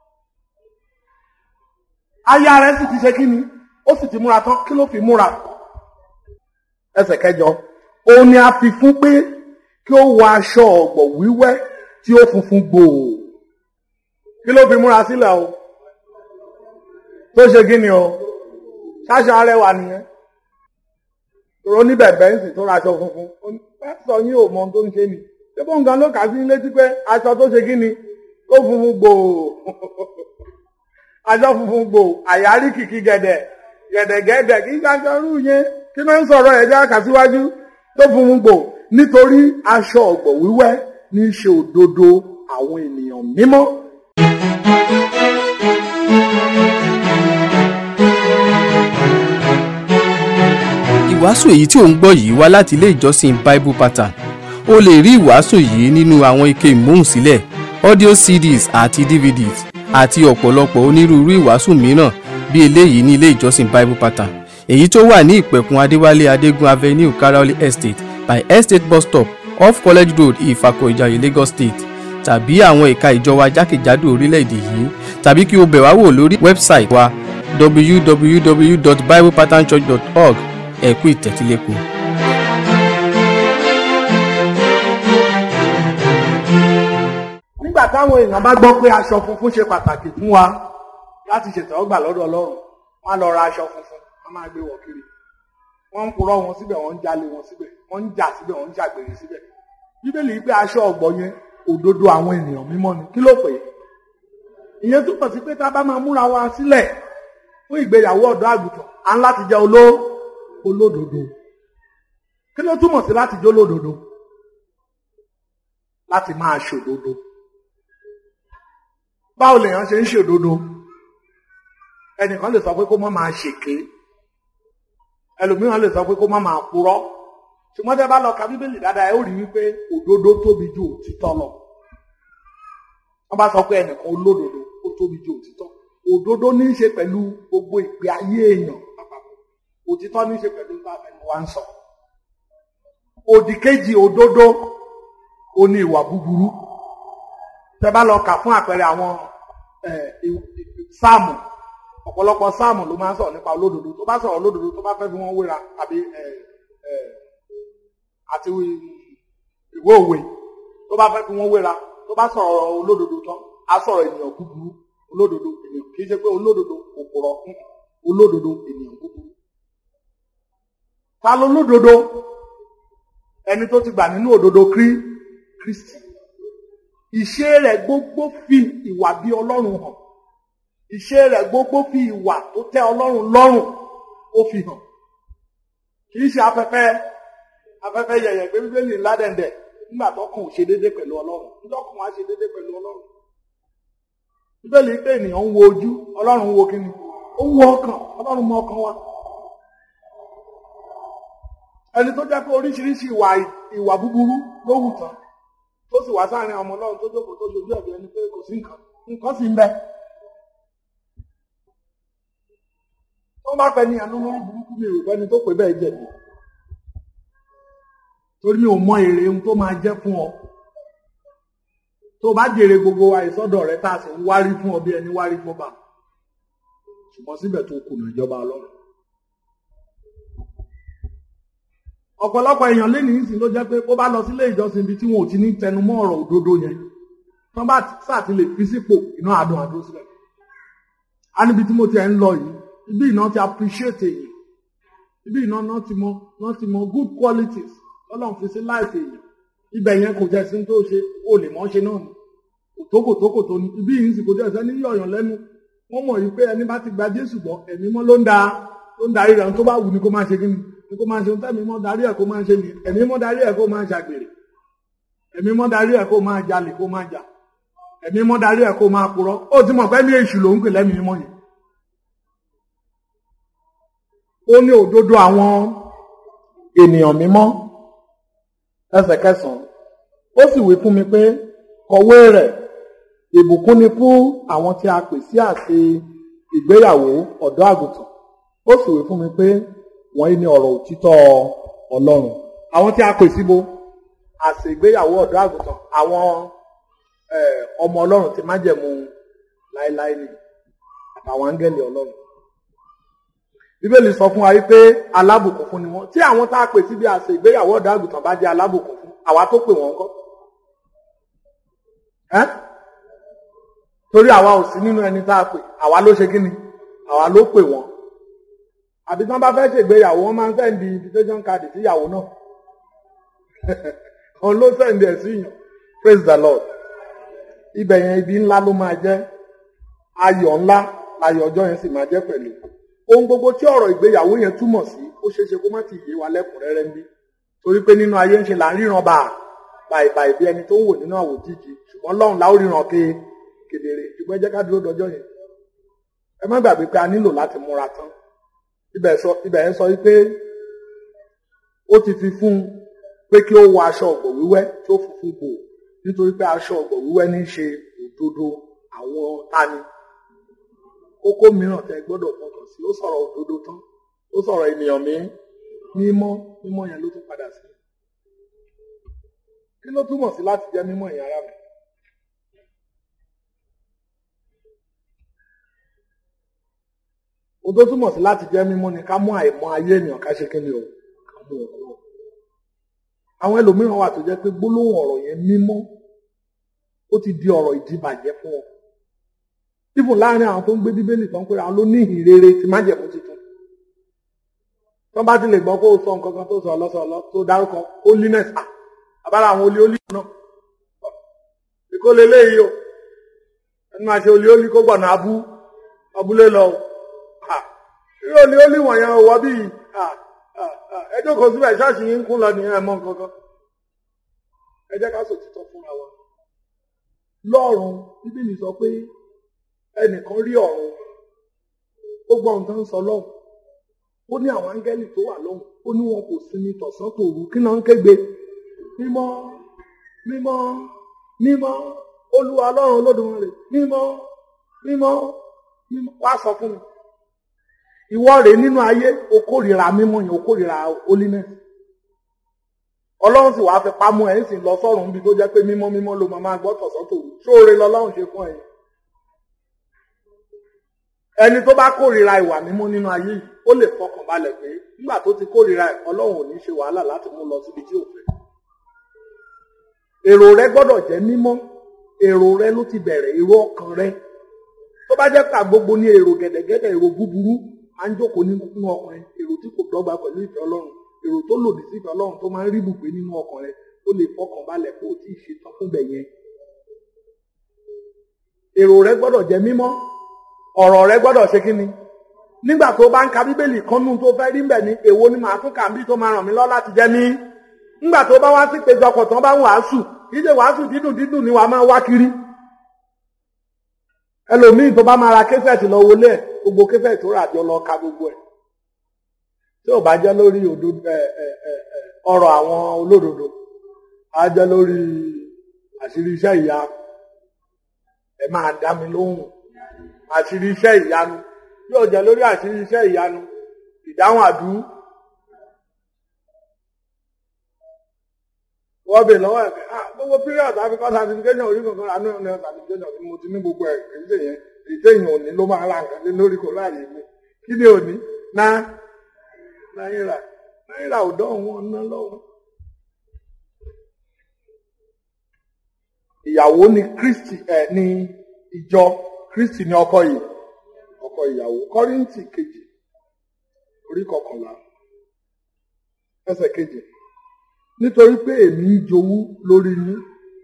aya rẹ̀ sì ti ṣe kí ni ó sì ti múra tán kí ló fi múra ẹsẹ̀ kẹjọ òun ni a fi fún pé kí ó wọ aṣọ ọ̀gbọ̀ wíwẹ́ tí ó funfun gbòò kí ló fi múra sílẹ̀ o tó ṣe kí ni o ṣáṣọ arẹwà nìyẹn tòrò níbẹ̀bẹ̀ ń sì tó ra aṣọ funfun pásítọ̀ yín ò mọ ohun tó ń ṣe ni ṣé bó nǹkan ló kà sí létí pé aṣọ tó ṣe kí ni ó funfun gbòò aṣọ funfun gbòò àyárí kìkì gẹ̀dẹ̀ gẹ̀dẹ̀gẹ̀dẹ̀ kí gbàgbọ́rú yẹn kí ló ń sọ̀rọ̀ ẹ̀jẹ̀ àkàsíwájú tó funfun gbòò nítorí aṣọ ọ̀gbọ̀ wíwẹ́ ní í ṣe òdodo àwọn ènìyàn mímọ́. Ìwàásù èyí tí ò ń gbọ́ yìí wá láti ilé ìjọsìn Bible Pattern. O lè rí ìwàásù yìí nínú àwọn ike ìmúhùnsílẹ̀, audio C Ds àti D V Ds àti ọ̀pọ̀lọpọ̀ onírúurú ìwàásù mìíràn bí eléyìí ní ilé ìjọsìn Bible Pattern, èyí tó wà ní Ìpẹ̀kun Adéwálé Adégún Avenue Karaoli Estate by Estate Bus Stop off College Road, Ìfàkọ̀ Ìjàyè, Lagos State, tàbí àwọn ẹ̀ka ìjọ wa jákèjádò orílẹ̀-èdè yìí, tàbí kí o bẹ̀ wá wò lórí wẹ́bsáìtì wa w w w dot bible pattern church dot org. Ẹ kú ìtẹ́tílẹ́kọ̀ọ́. Nígbà táwọn èèyàn bá gbọ́ pé aṣọ funfun ṣe pàtàkì fún wa láti ṣètọ́gbà lọ́dọ̀ Ọlọ́run, wọ́n á lọ ra aṣọ funfun, wọ́n máa gbé wọ̀ kiri. Wọ́n ń purọ́ wọn síbẹ̀, wọ́n ń jalè wọn síbẹ̀, wọ́n ń jà síbẹ̀, wọ́n ń ṣàgbèrè síbẹ̀. Bíbélì pé aṣọ ọ̀gbọ̀ yẹn òdodo àwọn ènìyàn mímọ́ ni. Kí ló pè é? Ìyẹn túmọ̀ sí pé tá a bá máa múra wa sílẹ̀ fún ìgbéyàwó ọ̀dọ́ àgùntàn, à ń láti jẹ́ oló olódodo. Kí ló túmọ̀ sí láti jẹ́ olódodo? Láti máa ṣòdodo. Báwo lèèyàn ṣe ń ṣòdodo? Ẹnìkan lè sọ pé kó má máa ṣèké, ẹlòmíràn lè sọ pé kó má máa purọ́. Ṣùgbọ́n tẹ́ bá lọ ka Bíbélì dáadáa, ẹ ó rí wípé òdodo tóbi ju òtítọ́ lọ. Wọ́n bá sọ pé ẹnìkan olódodo ó tóbi ju òtítọ́. Òdodo ní í ṣe pẹ̀lú gbogbo ìgbé ayé èèyàn àpapọ̀. Òtítọ́ ní í ṣe pẹ̀lú bá ẹni wá ń sọ. Òdì kejì òdodo ó ní ìwà búburú. Tẹ́ bá lọ kà fún àpẹẹrẹ àwọn sáàmù, ọ̀pọ̀lọpọ̀ sáàmù ló máa ń sọ̀rọ̀ nípa olódodo. Tó bá sọ̀rọ̀ olódodo, tó bá fẹ́ fi wọ́n wéra àbí àti ìwé òwe, tó bá fẹ́ fi wọ́n wéra, tó bá sọ̀rọ̀ olódodo tán, á sọ̀rọ̀ ènìyàn búburú. Olódodo ènìyàn kì í ṣe pé olódodo òpùrọ́, olódodo ènìyàn búburú. Ta ló lódodo? Ẹni tó ti gbà nínú òdodo Kristi. Ìṣe rẹ̀ gbogbo fi ìwà bí Ọlọ́run hàn. Ìṣe rẹ̀ gbogbo fi ìwà tó tẹ́ Ọlọ́run lọ́rùn ó fi hàn. Kì í ṣe afẹ́fẹ́ afẹ́fẹ́ yẹ̀yẹ̀ pé Bíbélì ńlá dẹ̀ndẹ̀ nígbà tó kàn ò ṣe déédéé pẹ̀lú Ọlọ́run. Nígbà kan wá ṣe déédéé pẹ̀lú Ọlọ́run. Bíbélì pé ènìyàn ń wo ojú, Ọlọ́run wo kíni? Ó ń wo ọkàn, Ọlọ́run mọ ọkàn wa. Ẹni tó jẹ́ pé oríṣiríṣi ìwà ìwà búburú ló hù tán, tó sì wá sáàrin ọmọ Ọlọ́run tó jókòó tó ṣojú ẹ̀bí ẹni pé kò sí nǹkan, nǹkan sì ń bẹ. Tó bá pẹ́ ní àánú lórí burúkú mi rò pẹ́ni tó pè bẹ́ẹ̀ jẹ̀bi. Torí mi ò mọ èrè ohun tó máa jẹ́ fún ọ. Tó bá jèrè gbogbo àìsọ́dọ̀ rẹ tá a sì ń wárí fún ọ bí ẹni wárí fún ọba. Ṣùgbọ́n síbẹ̀ tó kùnà ìjọba Ọlọ́run. Ọ̀pọ̀lọpọ̀ èèyàn lé nìyí sí ló jẹ́ pé kó bá lọ sílé ìjọsìn ibi tí wọn ò ti ní tẹnumọ́ ọ̀rọ̀ òdodo yẹn. Tán bá sáà ti lè fi sípò iná àdùn àdó sílẹ̀. A níbi tí mo ti ẹ̀ ń lọ yìí, ibi iná ti appreciate èyí. Ibi iná náà ti mọ náà ti mọ good qualities Ọlọ́run fi sí láìsí èyí. Ibẹ̀ yẹn kò jẹ́ sí tó ṣe, ó lè mọ́ ṣe náà ni. Òtókòtókòtó ni, ibi yìí sì kò jẹ́ sẹ́ni yọ̀yàn lẹ́nu. Wọ́n mọ̀ yìí pé ẹni bá ti gba Jésù gbọ́, ẹ̀mí mọ́ ló ń da ló ń darí rẹ̀ tó bá wù ní kó máa ṣe kí ni. Ní kó máa ṣe ohun tẹ́mi mọ́ darí ẹ̀ kó máa ṣe ni, ẹ̀mí mọ́ darí ẹ̀ kó máa ṣàgbèrè. Ẹ̀mí mọ́ darí ẹ̀ kó máa jalè kó máa jà. Ẹ̀mí mọ́ darí ẹ̀ kó máa purọ́. Ó ti mọ̀ pé ní èṣù ló ń pè lẹ́mìí mọ́ yẹn. Ó ní òdodo àwọn ènìyàn mímọ́. Ẹsẹ̀ kẹsàn-án. Ó sì wí fún mi pé kọ̀wé rẹ̀, ìbùkún ni fún àwọn tí a pè sí àsè ìgbéyàwó ọ̀dọ́ àgùntàn. Ó sì wí fún mi pé wọ́n ní ọ̀rọ̀ òtítọ́ Ọlọ́run. Àwọn tí a pè síbo àsè ìgbéyàwó ọ̀dọ́ àgùntàn, àwọn ọmọ Ọlọ́run ti májẹ̀mú láéláé ni àtàwọn áńgẹ́lì Ọlọ́run. Bíbélì sọ fún wa wípé alábùkún fún ni wọ́n. Tí àwọn tá a pè síbi àsè ìgbéyàwó ọ̀dọ́ àgùntàn bá jẹ́ alábùkún fún, àwa tó pè wọ́n ńkọ́? Ẹ́ torí àwa ò sí nínú ẹni tá a pè, àwa ló ṣe kí ni? Àwa ló pè wọ́n. Àbí tí wọ́n bá fẹ́ ṣègbéyàwó, wọ́n máa ń sẹ́ndì invitation card sí ìyàwó náà. Òun ló sẹ́ndì ẹ̀ sí yàn. Praise the Lord. ibẹ̀ yẹn ibi ńlá ló máa jẹ́, ayọ̀ ńlá láyọ̀ ọjọ́ yẹn sì máa jẹ́ pẹ̀lú. Ohun gbogbo tí ọ̀rọ̀ ìgbéyàwó yẹn túmọ̀ sí ó ṣeéṣe kó má ti yé wa lẹ́kùnrẹ́rẹ́ ń bí, torí pé nínú ayé ń ṣe là ń ríran bá bàìbàì bí ẹni tó ń wò nínú àwòjíji, ṣùgbọ́n lọ́run la ó ríran ké kedere. Ṣùgbọ́n ẹ jẹ́ ká dúró dọjọ́ yẹn. Ẹ má gbàgbé pé a nílò láti múra tán. Ibẹ̀ sọ ibẹ̀ yẹn sọ wípé ó ti fi fún un pé kí ó wọ aṣọ ọ̀gbọ̀ wíwẹ́ tí ó funfun bò, nítorí pé aṣọ ọ̀gbọ̀ wíwẹ́ ní í ṣe òdodo àwọn tani. Kókó mìíràn tẹ́ gbọ́dọ̀ fọkàn sí, ó sọ̀rọ̀ òdodo tán, ó sọ̀rọ̀ ènìyàn mi mímọ́, mímọ́ yẹn ló tún padà sí. Kí ló túmọ̀ sí láti jẹ́ mímọ́ yẹn ará mi? Ohun tó túmọ̀ sí láti jẹ́ mímọ́ ni ká mú àìmọ́ ayé ènìyàn ká ṣe kí ni o, ká mú ọkọ. Àwọn ẹlòmíràn wà tó jẹ́ pé gbólóhùn ọ̀rọ̀ yẹn mímọ́ ó ti di ọ̀rọ̀ ìdíbàjẹ́ fún wọn. Even láàrin àwọn tó ń gbé bíbélì tán pé àwọn ló ní ìhìnrere ti májẹ̀mú tuntun. Tó bá ti lè gbọ́ kó o sọ nǹkan kan tó sọ ọlọ́sọ̀ọ́lọ́ tó dárúkọ holiness, àbára àwọn olè olè náà. Èkó leléyìí o, ẹni máa ṣe olè olè kó gbọ̀nà abú abúlé lọ. Irú olè olè wọ̀nyẹn ò wọ́ bí ẹjọ́ kan síbẹ̀ ṣáàṣì yín kún lọ nìyẹn mọ́ nǹkan. Ẹ jẹ́ ká sòtítọ́ fúnra wa. Lọ́run bíbélì sọ pé ẹnìkan rí ọ̀run, ó gbọ́ nǹkan sọ lọ́hùn, ó ní àwọn áńgẹ́lì tó wà lọ́hùn, ó ní wọn kò sinmi tọ̀sán tòru, kí náà ń kégbe mímọ́ mímọ́ mímọ́ Olúwa Ọlọ́run Olódùmarè, mímọ́ mímọ́ mímọ́. Wá sọ fún mi, ìwọ rèé nínú ayé o kórìíra mímọ́ yẹn, o kórìíra holiness. Ọlọ́run sì wàá fi pamọ́ ẹ̀ ń sì lọ sọ́run bí tó jẹ́ pé mímọ́ mímọ́ ló máa gbọ́ tọ̀sán tòru. Ṣóore lọ́lọ́run ṣe fún ẹ̀yin. Ẹni tó bá kórìíra ìwà mímọ́ nínú ayé yìí, ó lè fọkàn balẹ̀ pé nígbà tó ti kórìíra ẹ̀, Ọlọ́run ò ní ṣe wàhálà láti mú lọ síbi tí ò fẹ́. Èrò rẹ gbọ́dọ̀ jẹ́ mímọ́. Èrò rẹ ló ti bẹ̀rẹ̀, èrò ọkàn rẹ. Tó bá jẹ́ ká gbogbo ní èrò gẹ̀dẹ̀gẹ̀dẹ̀, èrò búburú á ń jókòó nínú ọkàn rẹ, èrò tí kò dọ́gba pẹ̀lú ìfẹ́ Ọlọ́run, èrò tó lòdì sí ìfẹ́ Ọlọ́run tó máa ń rí bùgbé nínú ọkàn rẹ, ó lè fọkàn balẹ̀ kó o tí ì ṣetán fún bẹ̀ yẹn. Èrò rẹ gbọ́dọ̀ jẹ́ mímọ́. Ọ̀rọ̀ rẹ gbọ́dọ̀ ṣe kí ni? Nígbà tó bá ń ka bíbélì kan nú tó fẹ́ rí ń bẹ̀ ní èwo ni màá tún kà ń bí tó máa ràn mí lọ́ láti jẹ́ mí. Nígbà tó bá wá sí péjọpọ̀ tán bá ń wàásù, kì í ṣe wàásù dídùn dídùn ni wàá máa wá kiri. Ẹlòmíì tó bá máa ra késẹ̀tì lọ wọlé ẹ̀, gbogbo késẹ̀tì tó rà jọ lọ ka gbogbo ẹ̀. Tí ò bá jẹ́ lórí ọ̀rọ̀ àwọn olódodo, á jẹ́ lórí àṣírí iṣẹ́ ìyá. Ẹ máa dá mi lóhùn. Àṣírí iṣẹ́ ìyanu yóò jẹ́ lórí àṣírí iṣẹ́ ìyanu, ìdáhùn àdú. Wọ́n bè lọ́wọ́ ẹ̀ ah gbogbo period African certification orí kankan àánú ọ̀nà certification ni mo ti ní gbogbo ẹ̀ èyí tẹ̀ yẹn èyí tẹ̀ yẹn òní ló máa ra nǹkan lé lórí kò láàyè mi. Kí ni òní? Ná náírà náírà ò dán wọn ná lọ́wọ́. Ìyàwó ni Kristi ẹ̀ ní ìjọ. Kristi ni ọkọ yìí, ọkọ ìyàwó. Kọ́ríńtì kejì orí kọkànlá ẹsẹ̀ kejì. Nítorí pé èmi ń jowú lórí yín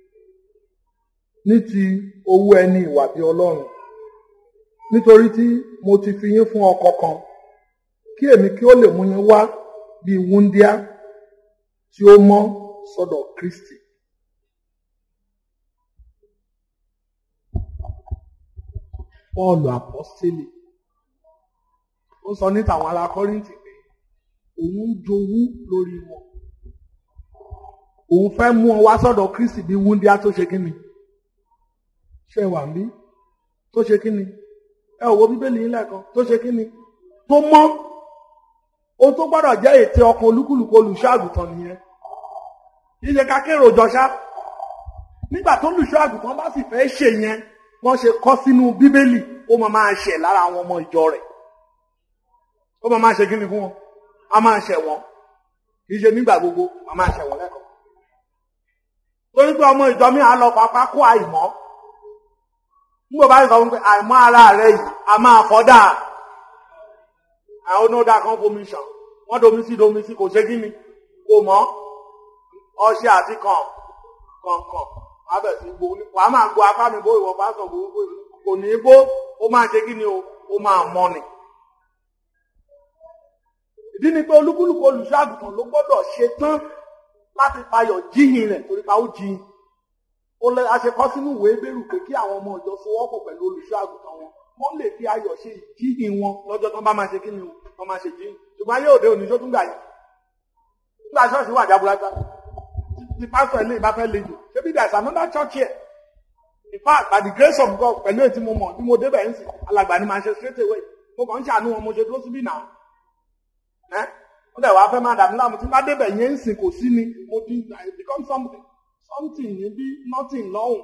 ní ti owó ẹni ìwà bí Ọlọ́run, nítorí tí mo ti fi yín fún ọkọ kan, kí èmi kí ó lè mú yín wá bí wúńdíá tí ó mọ́ sọ́dọ̀ Kristi. Pọ́ọ̀lù àpọ́stélì ó sọ ní tàwọn ará Kọ́ríńtì pé òun ń jowú lórí wọn, òun fẹ́ mú ọ wá sọ́dọ̀ Kristi bí wúńdíá tó ṣe kíni, ṣe wà mí tó ṣe kíni, ẹ ò wo bíbélì yín lẹ́ẹ̀kan, tó ṣe kíni, tó mọ́. Ohun tó gbọ́dọ̀ jẹ́ ète ọkàn olúkúlùkù olùṣọ́ àgùntàn nìyẹn. Iye kakérò jọṣá nígbà tó olùṣọ́ àgùntàn bá sì fẹ́ ṣe yẹn, wọ́n ṣe kọ́ sínú bíbélì, ó máa máa ṣẹ̀ lára àwọn ọmọ ìjọ rẹ̀. Ó máa máa ṣe kíni fún wọn, a máa ṣẹ̀ wọn, kì í ṣe nígbà gbogbo, a máa ṣẹ̀ wọn lẹ́kọ̀ọ́. Torí pé ọmọ ìjọ mi á lọ pápá kó àìmọ́. Nígbà bá sọ pé àìmọ́ ara rẹ̀ yìí a máa fọ́dà. Àwọn onídàá kan fomi ṣàn, wọ́n domi sí domi sí kò ṣe kíni, kò mọ́. Ọṣẹ àti kàn kọ̀ọ̀kan abẹ̀ sí gbó wàá máa gbó apá mi bó ìwọ bá sọ gbogbo kò ní í bó ó máa ṣe kí ni o ó máa mọ ni. ìdí ni pé olúkúlùkù olùṣọ́ àgùntàn ló gbọ́dọ̀ ṣe tán láti fayọ̀ jíhìn rẹ̀ torí pa ó jíhìn. ó lè aṣekọ́ sínú ìwé Hébérù pé kí àwọn ọmọ ìjọ sowọ́pọ̀ pẹ̀lú olùṣọ́ àgùntàn wọn wọ́n lè fi ayọ̀ ṣe ìjíhìn wọn lọ́jọ́ tán bá máa ṣe kí ni o wọ́n máa ṣe jíhìn. ṣùgbọ́n ayé òde òní tó tún gbà yẹn nígbà ṣọ́ọ̀ṣì wà jábúrátá the pastor ilé ìbá fẹ́ le jù ṣebí there is another church here in fact by the grace of God pẹ̀lú ètí mo mọ̀ tí mo débẹ̀ ń sìn alàgbà ni màá ṣe straight away mo kàn ń ṣàánú wọn mo ṣe dúró síbí náà ẹ́ ó dẹ̀ wá fẹ́ máa dàbí láàmú tí bá débẹ̀ yẹn ń sìn kò sí ni mo ti I become something something níbí nothing lọ́hùn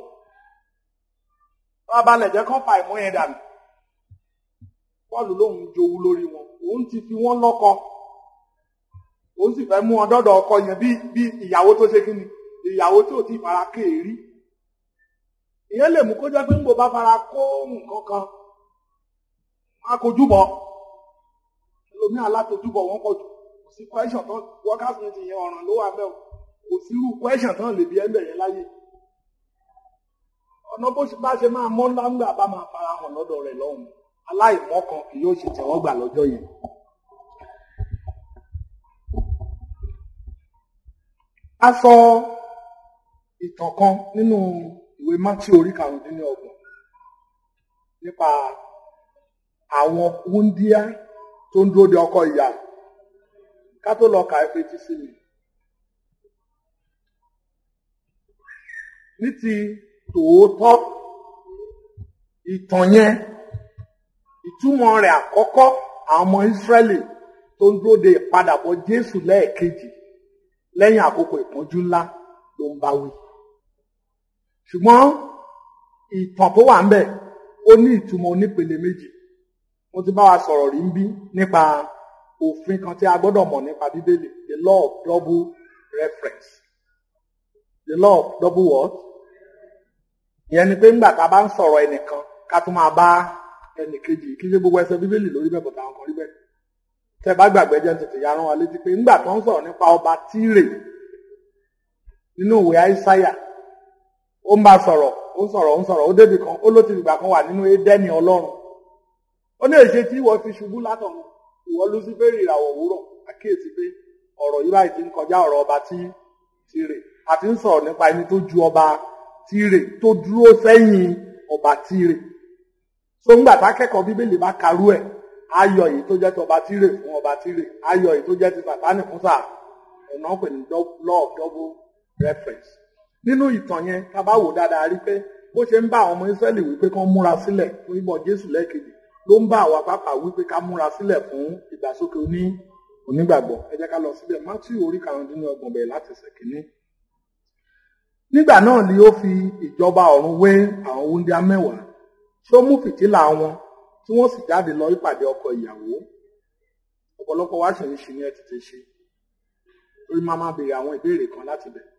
wọ́n balẹ̀ jẹ́ kán fa ìmọ̀ yẹn dànù Pọ́ọ̀lù lòun jowú lórí wọn òun ti fi wọ́n lọ́kọ òun sì fẹ́ mú wọn dọ́dọ̀ ọkọ yẹn bí bí ìyàwó tó ṣe kí ni ìyàwó tí ò tí fara kéèrí ìyẹn lè mú kó jẹ́ pé ń bò bá fara kó nǹkan kan á kojúbọ ẹlòmíà alátojúbọ wọn pọ̀ jù kò sí question tán workers meeting yẹn ọ̀ràn ló wà mẹ́ o kò sí irú question tán lè bí ẹgbẹ̀ yẹn láyé ọ̀nà bó bá ṣe máa mọ́ láńgbà bá máa fara hàn lọ́dọ̀ rẹ̀ lọ́hùn aláìmọ́kan kì yóò ṣe tẹ̀wọ́ gbà lọ́jọ́ yẹn. a sọ ìtàn kan nínú ìwé Mátíù orí karùndínlọ́gbọ̀n nípa àwọn wúndíá tó ń dúró de ọkọ ìyá ká tó lọ kà é fetí sí mi. ní ti tòótọ́ ìtàn yẹn ìtumọ̀ rẹ̀ àkọ́kọ́ àwọn ọmọ Ísírẹ́lì tó ń dúró de ìpadàbọ̀ Jésù lẹ́ẹ̀kejì lẹ́yìn àkókò ìpọ́njú ńlá ló ń bá wí. ṣùgbọ́n ìtàn tó wà ń bẹ̀ ó ní ìtumọ̀ onípele méjì. mo ti bá wa sọ̀rọ̀ rí ń bí nípa òfin kan tí a gbọ́dọ̀ mọ̀ nípa Bíbélì, the law of double reference. the law of double what? ìyẹn ni pé ńgbà tá a bá ń sọ̀rọ̀ ẹnìkan ká tún máa bá ẹnìkejì kí ṣe gbogbo ẹsẹ̀ Bíbélì lórí bẹ́ẹ̀ bọ̀tà àwọn kan rí bẹ́ẹ̀. tẹ́ bá gbàgbé jẹ́ tètè ya rán wa létí pé ńgbà tó ń sọ̀rọ̀ nípa ọba Tírè nínú ìwé Àìsáyà ó ń bá sọ̀rọ̀ ó ń sọ̀rọ̀ ó ń sọ̀rọ̀ ó débì kan ó ló ti ìgbà kan wà nínú Édẹ́nì Ọlọ́run ó ní èṣe tí ìwọ fi ṣubú látọ̀run ìwọ Lúsíférì ìràwọ̀ òwúrọ̀ àkíyèsí pé ọ̀rọ̀ yìí báyìí ti ń kọjá ọ̀rọ̀ ọba Tírè àti ń sọ̀rọ̀ nípa ẹni tó ju ọba Tírè tó dúró sẹ́yìn ọba Tírè so ńgbà tá kẹ́kọ̀ọ́ Bíbélì bá karú ẹ̀ ayọ̀ yìí tó jẹ́ ti ọba Tírè fún ọba Tírè ayọ̀ yìí tó jẹ́ ti Sátánì fún sáà ọ̀nà pè ní law of double reference. nínú ìtàn yẹn tá bá wò dáadáa rí pé bó ṣe ń bá àwọn ọmọ Ísírẹ́lì wípé kán múra sílẹ̀ fún ìbọ̀ Jésù lẹ́ẹ̀kejì ló ń bá àwa pápá wípé ká múra sílẹ̀ fún ìgbàsókè oní onígbàgbọ́. ẹ jẹ́ ká lọ síbẹ̀ Mátíù orí karùndínlọ́gbọ̀n bẹ̀rẹ̀ láti ẹsẹ̀ kìíní. nígbà náà ni ó fi ìjọba ọ̀run wé àwọn wúńdíá mẹ́wàá tí ó mú fìtílà wọn tí wọ́n sì jáde lọ ìpàdé ọkọ ìyàwó. ọ̀pọ̀lọpọ̀ wá ṣe ń ṣe ní ẹ tètè ṣe lórí máa máa béèrè àwọn ìbéèrè kan láti bẹ̀.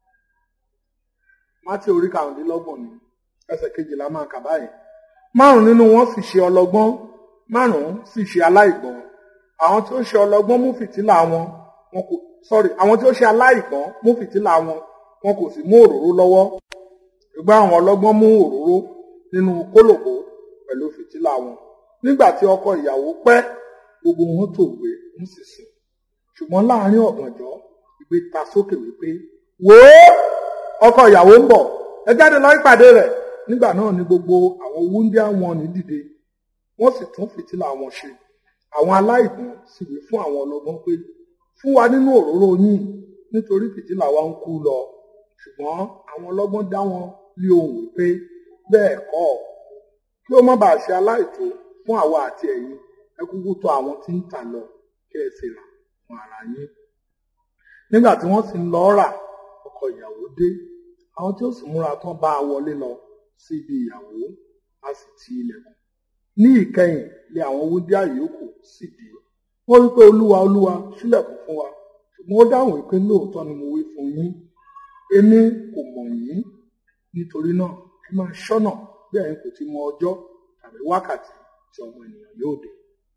Mátíù orí karùndínlọ́gbọ̀n ní ẹsẹ̀ kejìlá máa kà báyìí. márùn nínú wọn sì ṣe ọlọ́gbọ́n márùn sì ṣe aláìgbọ́n. àwọn tí ó ṣe ọlọ́gbọ́n mú fìtílà wọn wọn kò sorry àwọn tí ó ṣe aláìgbọ́n mú fìtílà wọn wọn kò sì mú òróró lọ́wọ́. ṣùgbọ́n àwọn ọlọ́gbọ́n mú òróró nínú kólòbó pẹ̀lú fìtílà wọn. nígbà tí ọkọ ìyàwó pẹ́ gbogbo wọn tò gbé ń sì sùn. ṣùgbọ́n láàrin ọ̀gànjọ́ ìgbé ta sókè wípé wò ó ọkọ ìyàwó ń bọ̀ ẹ jáde lọ ìpàdé rẹ̀. nígbà náà ni gbogbo àwọn wúńdíá wọn ní dìde wọ́n sì tún fìtílà wọn ṣe. àwọn aláìgbọ́n sì wí fún àwọn ọlọ́gbọ́n pé fún wa nínú òróró yín nítorí fìtílà wa ń kú lọ. ṣùgbọ́n àwọn ọlọ́gbọ́n dá wọn lé ohùn wípé bẹ́ẹ̀ kọ́ kí ó má bàa ṣe aláìtó fún àwa àti ẹ̀yin ẹ kúkú tọ̀ àwọn tí ń tà lọ kí ẹ sì rà fún ara yín. nígbà tí wọ́n sì ń lọ rà ọkọ ìyàwó dé àwọn tí ó sì múra tán bá a wọlé lọ sí ibi ìyàwó a sì ti ilẹ̀kùn. ní ìkẹyìn lé àwọn wúńdíá yòókù sì dé wọ́n wí pé olúwa olúwa ṣílẹ̀kùn fún wa. ṣùgbọ́n ó dáhùn wípé lóòótọ́ ni mo wí fún yín èmi kò mọ̀ yín. nítorí náà ẹ máa ṣọ́nà bí ẹ̀yin kò ti mọ ọjọ́ tàbí wákàtí tí ọmọ ènìyàn yóò dé.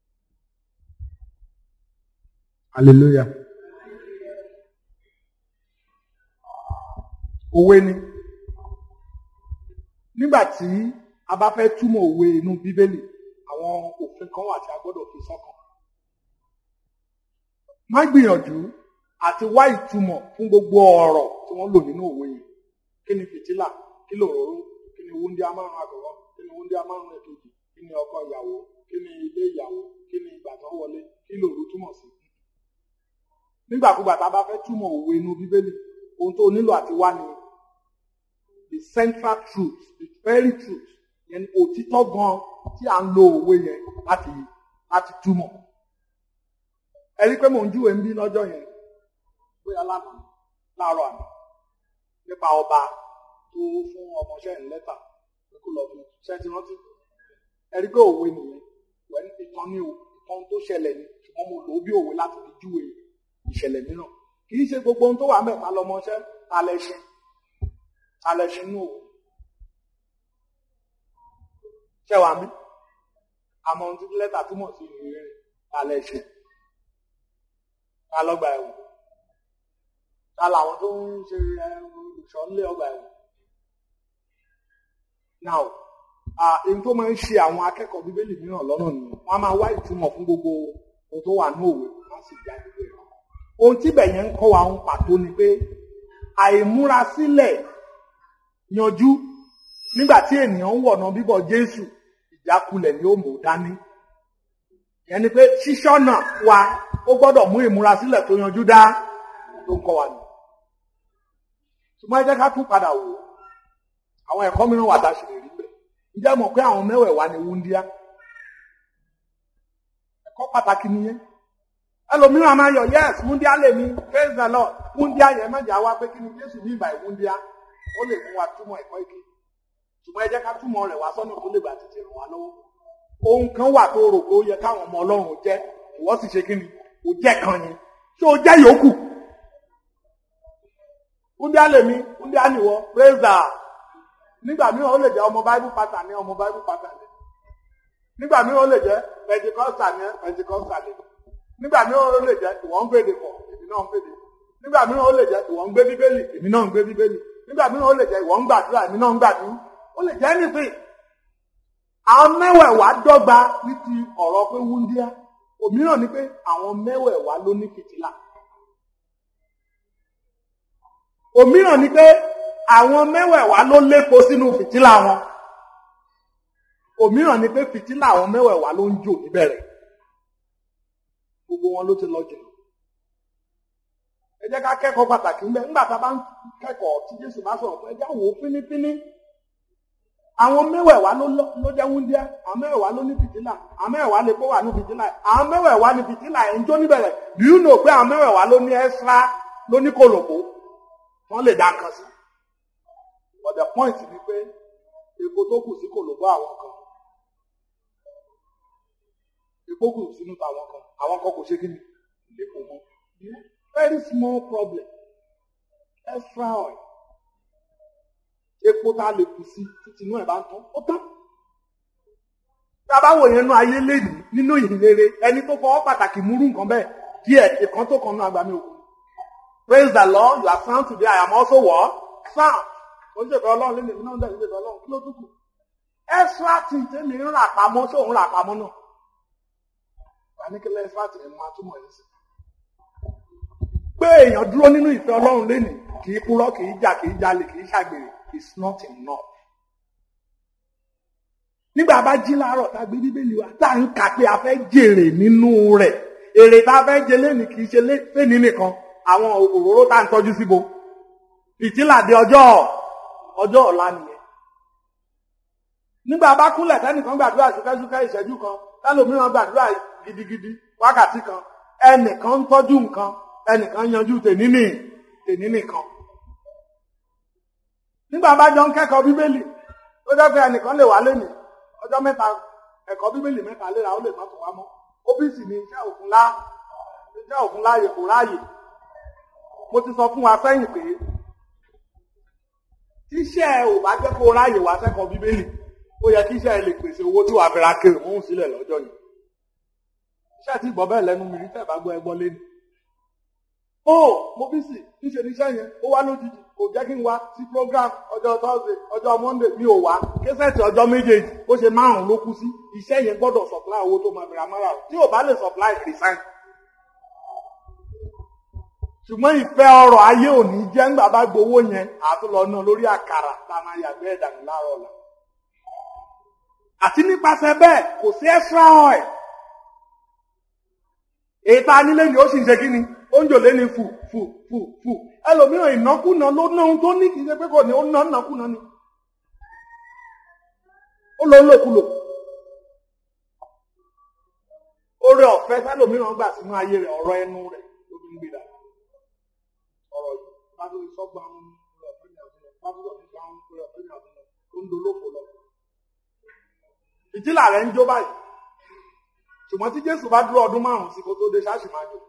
hallelujah. òwe ni nígbà tí a bá fẹ́ túmọ̀ òwe inú bíbélì àwọn òfin kan wà tí a gbọ́dọ̀ fi sọ́kàn. Má gbìyànjú àti wá ìtumọ̀ fún gbogbo ọ̀rọ̀ tí wọ́n lò nínú òwe yìí. Kí ni fìtílà? Kí lòróró? Kí ni wúndíá márùn-ún àkọ́kọ́? Kí ni wúndíá márùn-ún èkejì? Kí ni ọkọ ìyàwó? Kí ni ilé ìyàwó? Kí ni ìgbà tó wọlé? Kí lòrú túmọ̀ sí? Nígbàkúgbà tá a bá fẹ́ túmọ̀ òwe inú bíbélì, ohun tó nílò àti wá ni the central truth, the very truth, yẹn òtítọ́ gan tí à ń lo òwe yẹn láti láti túmọ̀. Ẹ rí pé mò ń júwe ń bí lọ́jọ́ yẹn bóyá lánàá láàárọ̀ àná nípa ọba tó fún ọmọọṣẹ́ ẹ̀ lẹ́tà pé kó lọ fi ṣẹ́ ti rántí. Ẹ rí pé òwe nìyẹn wẹ́n ìtàn ní ìtàn tó ṣẹlẹ̀ ni ṣùgbọ́n mo lò ó bí òwe láti fi júwe ìṣẹ̀lẹ̀ mìíràn. Kì í ṣe gbogbo ohun tó wà mẹ́ta lọmọọṣẹ́ alẹ́ṣin alẹ́ṣin nù òwe. Ṣẹ́wà mí àmọ́ ohun tí lẹ́tà túmọ̀ sí ìwé alẹ́ṣin. Ta lọ́gbà ẹ̀wọ̀n? Ta làwọn tó ń ṣe olùṣọ́ nílé ọgbà ẹ̀wọ̀n? Now, èyí tó máa ń ṣe àwọn akẹ́kọ̀ọ́ bíbélì mìíràn lọ́nà nìyẹn. Wọ́n á máa wá ìtumọ̀ fún gbogbo ohun tó wà ní òwe, wọ́n á sì já gbogbo ẹ̀. Ohun tí ibẹ̀ yẹn ń kọ́ wa ń pàtó ni pé àìmúrasílẹ̀ yanjú nígbà tí ènìyàn ń wọ̀nà bíbọ̀ Jésù, ìjákulẹ̀ ni ó mú dání. Ìyẹn ni pé ṣíṣọ́nà wa ó gbọ́dọ̀ mú ìmúrasílẹ̀ tó yanjú dá tó ń kọ́ wa ni. Ṣùgbọ́n ẹ jẹ́ ká tún padà wò àwọn ẹ̀kọ́ mìíràn wà tá a ṣe lè rí bẹ́ẹ̀. Ǹjẹ́ mọ̀ pé àwọn mẹ́wẹ̀ẹ̀wá ni wúndíá? Ẹ̀kọ́ pàtàkì nìyẹn. Ẹlòmíràn máa yọ yes wúndíá lè mi praise the Lord wúndíá yẹn mẹ́jà wá pé kí ni Jésù ní ìbà ìwúndíá ó lè mú wa túmọ̀ ẹ̀kọ́ ìké. Ṣùgbọ́n ẹ jẹ́ ká túmọ̀ rẹ̀ wá sọ́nà tó lè gbà tètè ràn wá lọ́wọ́. Ohun kan wà tó rò pé ó yẹ káwọn ọmọ Ọlọ́run jẹ́ ìwọ sì ṣe kí ni ó jẹ́ kan yẹn ṣé ó jẹ́ yòókù? Wúndíá lè mi wúndíá nìwọ praise the Lord. Nígbà mìíràn ó lè jẹ́ ọmọ Bible pattern ní ọmọ Bible pattern ní. Nígbà mìíràn ó lè jẹ́ Pentecostal ní Pentecostal ní. Nígbà mìíràn ó lè jẹ́ ìwọ ń gbèdè pọ̀ èmi náà ń gbèdè. Nígbà mìíràn ó lè jẹ́ ìwọ ń gbé bíbélì èmi náà ń gbé bíbélì. Nígbà mìíràn ó lè jẹ́ ìwọ ń gbàdúrà èmi náà ń gbàdúrà. Ó lè jẹ́ anything. Àwọn mẹ́wẹ̀ẹ̀wá dọ́gba ní ti ọ̀rọ̀ pé wúndíá. Òmíràn ni pé àwọn mẹ́wẹ̀ẹ̀wá ló ní fìtílà. Òmíràn ni pé àwọn mẹ́wẹ̀ẹ̀wá ló lépo sínú fìtílà wọn. Òmíràn ni pé fìtílà àwọn mẹ́wẹ̀ẹ̀wá ló ń jò níbẹ̀rẹ̀. Gbogbo wọn ló ti lọ jìnnà. Ẹ jẹ́ ká kẹ́kọ̀ọ́ pàtàkì ńbẹ̀ nígbà tá a bá ń kẹ́kọ̀ọ́ tí Jésù bá sọ̀rọ̀ fún ẹ jẹ́ wò ó fínífíní. Àwọn mẹ́wẹ̀ẹ̀wá ló jẹ́ wúndíá, àwọn mẹ́wẹ̀ẹ̀wá ló ní fìtílà, àwọn mẹ́wẹ̀ẹ̀wá lè kó wà ní fìtílà, àwọn mẹ́wẹ̀ẹ̀wá ní fìtílà ẹ̀ ń jó níbẹ̀rẹ̀. Do you know pé àwọn mẹ́wẹ̀ẹ̀wá ló ní ẹ́sírá ló ní kòlòbó wọ́n lè dá nǹkan sí. But the point ni pé epo tó kù sí kòlòbó àwọn kan epo kù sínú tàwọn kan àwọn kan kò ṣe kí ni epo mọ́. Very small problem. Extra oil. Epo tá a lè kù sí títí inú ẹ̀ bá ń tán ó tán. Tá a bá wò yẹn nú ayé lẹ́nu nínú ìhìnrere ẹni tó fọwọ́ pàtàkì múrú nǹkan bẹ́ẹ̀ díẹ̀ ìkan tó kan náà àgbàmì òkú. Praise the Lord, you are sound today. I am also what? Sound. Ó ń ṣètò Ọlọ́run lẹ́nu ìmúná ń dẹ̀ ń ṣètò Ọlọ́run kí ló dúkù. Extra tí tèmi ń rà pamọ́ ṣé òun rà pamọ́ náà. Wà ní kílẹ̀ extra tí ẹ̀ máa túmọ̀ yìí sí. Pé èèyàn dúró nínú ìfẹ́ Ọlọ́run lẹ́nu kì í purọ́ kì í jà kì í jalè kì í ṣàgbèrè is not enough. Nígbà bá jí láàárọ̀ tá a gbé bíbélì wa tá à ń kà pé a fẹ́ jèrè nínú rẹ̀ èrè tá a fẹ́ jẹ lẹ́nu kì í ṣe lẹ́ni nìkan àwọn òróró tá à ń tọ́jú síbo ìtìlá di ọjọ́ ọjọ́ ọ̀la nìyẹn. Nígbà bá kúnlẹ̀ tẹ́nìkan gbàdúrà ṣúkẹ́ṣúkẹ́ ìṣẹ́jú kan tẹ́lòmíràn gbàdúrà gidigidi wákàtí kan ẹnìkan ń tọ́jú nǹkan ẹnìkan yanjú tèní nì tèní nìkan. Nígbà bá jọ ń kẹ́kọ̀ọ́ bíbélì ó jẹ́ pé ẹnìkan lè wá lẹ́nu ọjọ́ mẹ́ta ẹ̀kọ́ bíbélì mẹ́ta léra ó lè má tó wá mọ́ óbíìsì ni iṣẹ́ òfin lá iṣẹ́ òfin láàyè kò ráàyè. Mo ti sọ fún wa sẹ́yìn pé tíṣẹ́ ò bá jẹ́ kó ráàyè wá sẹ́kọ̀ọ́ bíbélì ó yẹ kí iṣẹ́ ẹ lè pèsè owó tí wàá fẹ́ra kéré mọ́ sílẹ̀ lọ́jọ́ yìí. Iṣẹ́ tí ìgbọ́ bẹ́ẹ̀ lẹ́nu mi rí tẹ̀ bá gbọ́ ẹgbọ́ lẹ́nu. ó mo bí sì níṣe níṣẹ́ yẹn ó wá lójijì kò jẹ́ kí n wá sí program ọjọ́ Thursday ọjọ́ Monday mi ò wá késẹ̀tì ọjọ́ méjèèjì bó ṣe márùn-ún ló kú sí iṣẹ́ yẹn gbọ́dọ̀ supply owó tó máa bẹ̀rẹ̀ amára tí ò bá lè supply resign. ṣùgbọ́n ìfẹ́ ọrọ̀ ayé ò ní jẹ́ ńgbà bá gbowó yẹn àtúlọ náà lórí àkàrà tá a máa yàgbẹ́ ẹ̀dànù láàárọ̀ ọ̀la. àti nípasẹ̀ bẹ́ẹ̀ kò sí extra oil. èyí tá a nílé ni ó sì ń ṣe kí ni oúnjẹ lé ní fù fù fù fù ẹlòmíràn ìnákúnà ló ná ohun tó ní kì í ṣe pé kò ní ó ná ìnákúnà ni ó lọ ń lòkulò. oore ọ̀fẹ́ sẹ́lòmíràn gbà sínú ayé rẹ̀ ọ̀rọ̀ ẹnu rẹ̀ ló fi ń gbé dà ọ̀rọ̀ yìí bá tó sọ́gbà ń lọ ọ̀fẹ́ ní àbúrò bá tó sọ́gbà ń lọ ọ̀fẹ́ ní àbúrò tó ń dolófò lọ. ìjìlá rẹ̀ ń jó báyìí ṣùgbọ́n tí Jésù bá dúró ọdún márùn-ún sí kó tó dé ṣáàṣì máa jò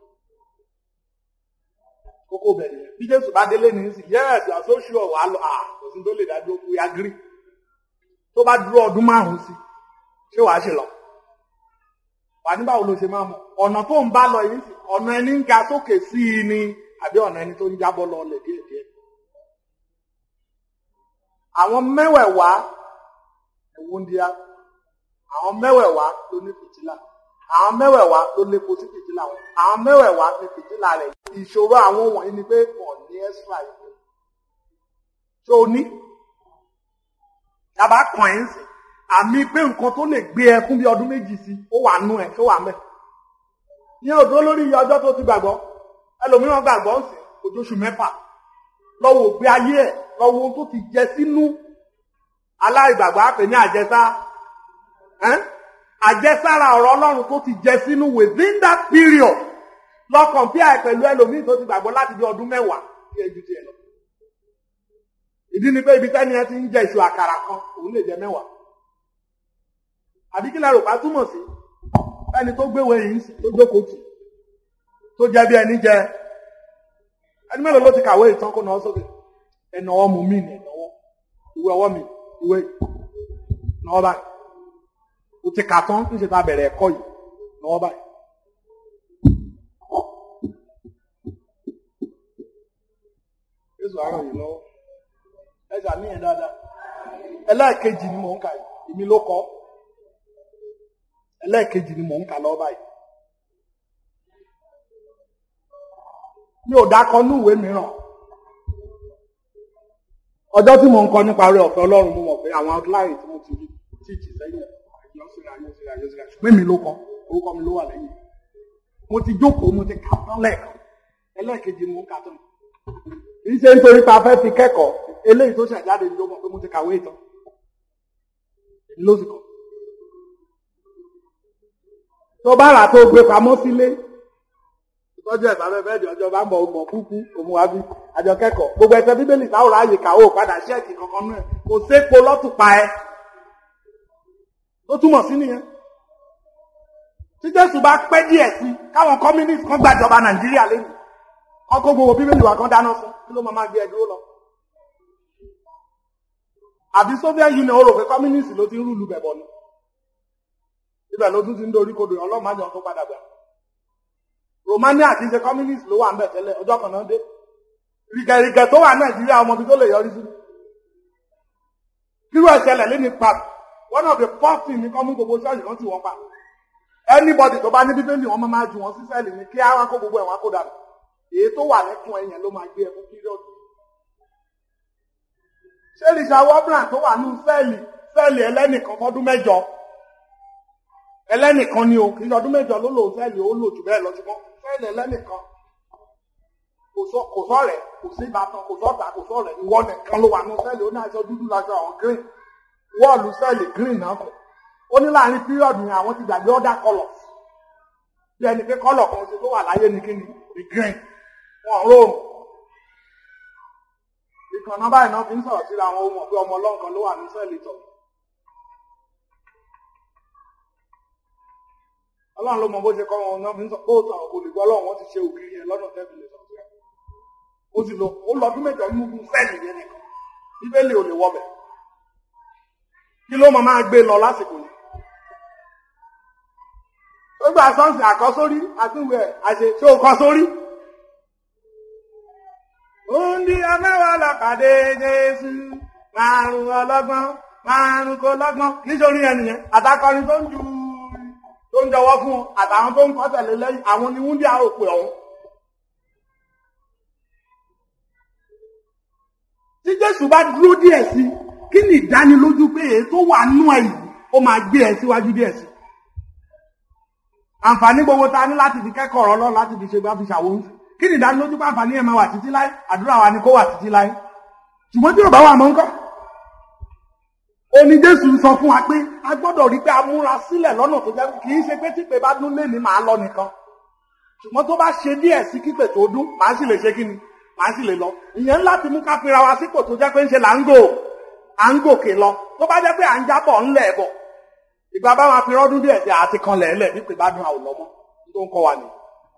kókó bẹ̀rẹ̀ bí Jésù bá délé ní sí yẹ́ẹ̀sì àsóṣù ọ̀wà lọ à kò sí tó lè dájú ó kú ya gírí tó bá dúró ọdún márùn-ún sí ṣé wàá ṣe lọ wà ní báwo ló ṣe máa mọ̀ ọ̀nà tó ń bá lọ yìí sí ọ̀nà ẹni ń ga sókè sí i ni àbí ọ̀nà ẹni tó ń jábọ́ lọ lẹ̀ díẹ̀díẹ̀. àwọn mẹ́wẹ̀ẹ̀wá ẹ̀wọ̀n díá àwọn mẹ́wẹ̀ẹ̀wá ló ní fìtílà àwọn mẹ́wẹ̀ẹ̀wá ló lépo sí fìtílà wọn àwọn mẹ́wẹ̀ẹ̀wá ní fìtílà rẹ̀ ìṣòro àwọn wọ̀nyí ni pé kò ní extra ìpè tó ní yàbá kàn ẹ́ ń sìn àmì pé nǹkan tó lè gbé ẹ fún bí ọdún méjì sí ó wà nú ẹ tó wà mẹ́ ìyẹn ò dúró lórí iye ọjọ́ tó ti gbàgbọ́ ẹlòmíràn gbàgbọ́ ń sìn ojóṣù mẹ́fà lọ́wọ́ ògbé ayé ẹ̀ lọ́wọ́ ohun tó ti jẹ sínú aláìgbàgbọ́ àpè ní àjẹsá àjẹsára ọ̀rọ̀ Ọlọ́run tó ti jẹ sínú within that period lọ compare pẹ̀lú ẹlòmíì tó ti gbàgbọ́ láti bí ọdún mẹ́wàá tí ẹ ju tiẹ̀ lọ. ìdí ni pé ibi tẹ́ni ẹ ti ń jẹ ìṣù àkàrà kan òun lè jẹ mẹ́wàá. àbí kí lẹ́rù bá túmọ̀ sí ẹni tó gbéwèé yìí tó jókòó tì tó jẹ bí ẹni jẹ ẹni mélòó ló ti kàwé ìtàn kó náà sókè ẹnà ọwọ́ mu mí ni ẹnà ọwọ́ ìwé ọwọ́ mi ìwé náà báyìí o ti kà tán ń ṣe ta bẹ̀rẹ̀ ẹ̀kọ́ yìí náà báyìí. Jésù àárọ̀ yìí lọ́wọ́ ẹ ṣàmì ẹ̀ dáadáa ẹlẹ́ẹ̀kejì ni mò ń kà yìí èmi ló kọ́ ẹlẹ́ẹ̀kejì ni mò ń kà lọ́wọ́ báyìí. mi ò dákọ ní ìwé mìíràn ọjọ́ tí mò ń kọ nípa rẹ̀ ọ̀fẹ́ Ọlọ́run mo mọ̀ pé àwọn outline tí mo ti rí tíìtì sẹ́yìn ṣùgbọ́n mi ló kọ orúkọ mi ló wà lẹ́yìn mo ti jókòó mo ti kà tán lẹ́ẹ̀kan ẹlẹ́ẹ̀kejì ni mò ń kà tán kì í ṣe nítorí pé a fẹ́ fi kẹ́kọ̀ọ́ eléyìí tó ṣàjáde ló mọ̀ pé mo ti kàwé ìtàn èmi ló sì kọ́ tó bá rà tó gbé pamọ́ sílé tọ́jú ẹ̀sà fẹ́fẹ́ di ọjọ́ bá ń bọ̀ ọmọ kúkú òmùwábí àjọ kẹ́kọ̀ọ́ gbogbo ẹsẹ̀ bíbélì táwọn ráàyè kàwé padà ṣẹ́ẹ̀kì kankan náà kò sépo lọ́tùpa ẹ tó túmọ̀ sí nìyẹn tí Jésù bá pẹ́ díẹ̀ sí káwọn communist kan gbàjọba Nàìjíríà lẹ́nu kọ́ kó gbogbo bíbélì wa kan dáná fún kí ló máa máa gbé ẹ dúró lọ àbí Soviet Union ó rò pé communist ló ti ń rúlu bẹ̀bọ̀ ni ibẹ̀ ló tún ti ń dorí kodò ọlọ́run máa jọ tó padà gbà Romania kì í ṣe communist ló wà ń bẹ̀ tẹ́lẹ̀ ọjọ́ kan náà dé rìgẹ̀rìgẹ̀ tó wà Nàìjíríà ọmọ ibi tó lè yọrí sí kírú ẹ̀ṣẹ̀lẹ̀ lé ní pap one of the first thing ní kọ́ mú gbogbo ṣọ́ọ̀ṣì kan tí wọ́n pa anybody tó bá ní bíbélì wọn máa ju wọn sí sẹ́ẹ̀lì ní kí á kó gbogbo ẹ̀wọ̀n kó dànù èyí tó wà lẹ́kùn ẹ̀yẹn ló máa gbé ẹ fún píríọ̀dù ṣé Richard Wobran tó wà ní sẹ́ẹ̀lì sẹ́ẹ̀lì ẹlẹ́nìkan fọ́dún mẹ́jọ ẹlẹ́nìkan ni o kì í ṣe ọdún mẹ́jọ ló lò sẹ́ẹ̀lì ó lò jù bẹ́ẹ̀ lọ ṣùgbọ́n sẹ́ẹ̀lì ẹlẹ́nìkan kò sọ̀rẹ́ kò sí ìbátan kò sọ̀tà kò sọ̀rẹ́ ìwọ nìkan ló wà ní sẹ́ẹ̀lì ó ní aṣọ dúdú láṣọ àwọn green wọ́ọ̀lù sẹ́ẹ̀lì green náà kù ó ní láàrin píríọ̀dù yẹn àwọn ti gbàgbé other colours bí ẹni pé kọ́lọ̀ kan ṣe tó wà láyé ní kíni the green wọn rọrùn ìkànnà báyìí náà fi ń sọ̀rọ̀ síra àwọn ohun ọ̀pẹ ọmọ ọlọ́nkan ló wà ní sẹ́ẹ̀lì tọ̀ Ọlọ́run ló mọ bó ṣe kọ́ wọn náà fi ń sọ bó sọ̀rọ̀ kò lè gbọ́ Ọlọ́run wọn ti ṣe ògiri yẹn lọ́nà tẹ́bí lè sọ̀rọ̀ síra ó sì lọ ó lọ ọdún mẹ́jọ nínú sẹ́ẹ̀lì yẹn nìkan bíbélì ò lè wọbẹ̀ kí ló máa máa gbé lọ lásìkò yìí ó gbà sọ́ọ̀sì àkọ́sórí àti ìwé àṣẹ ṣé o kọ́ sórí Ondi amẹ́wàá lọ́pàdé Jésù, márùn ọlọ́gbọ́n, márùn kò lọ́gbọ́n. Nítorí ẹnìyẹn, àtàkọrin tó ń ju tó ń jọwọ́ fún wọn, àtàwọn tó ń kọ́ tẹ̀lé lẹ́yìn, àwọn ni wúndí àròpè ọ̀hún. Tí Jésù bá dúró díẹ̀ sí, kí ni ìdánilójú pé èyí tó wà nú ẹ̀ yìí, ó máa gbé ẹ síwájú díẹ̀ sí. Àǹfààní gbogbo ta ní láti fi kẹ́kọ̀ọ́ ọ̀rọ̀ Ọlọ́run láti fi ṣe bá fi ṣàwọn oúnjẹ. Kí ni ìdánilójú pé àǹfààní ẹ̀ máa wà títí láé? Àdúrà wa ni kó wà títí láé. Ṣùgbọ́n tí ò bá wà mọ́ ńkọ́? Oní Jésù sọ fún wa pé a gbọ́dọ̀ rí pé a múra sílẹ̀ lọ́nà tó jẹ́ kì í ṣe pé típe bá dún lé ní màá lọ nìkan. Ṣùgbọ́n tó bá ṣe díẹ̀ sí kípè tó dún, màá sì lè ṣe kí ni? Màá sì lè lọ. Ìyẹn láti mú ká fira wa sípò tó jẹ́ pé ń ṣe là ń gò, à ń gòkè lọ. Tó bá jẹ́ pé à ń jábọ̀ ńlẹ̀ bọ̀. Ìgbà bá máa fi rọ́dún díẹ̀ sí àti kan lẹ̀ẹ́lẹ̀ bí pé bá dún àwòlọ́ mọ́. Tó ń kọ́ wa ni.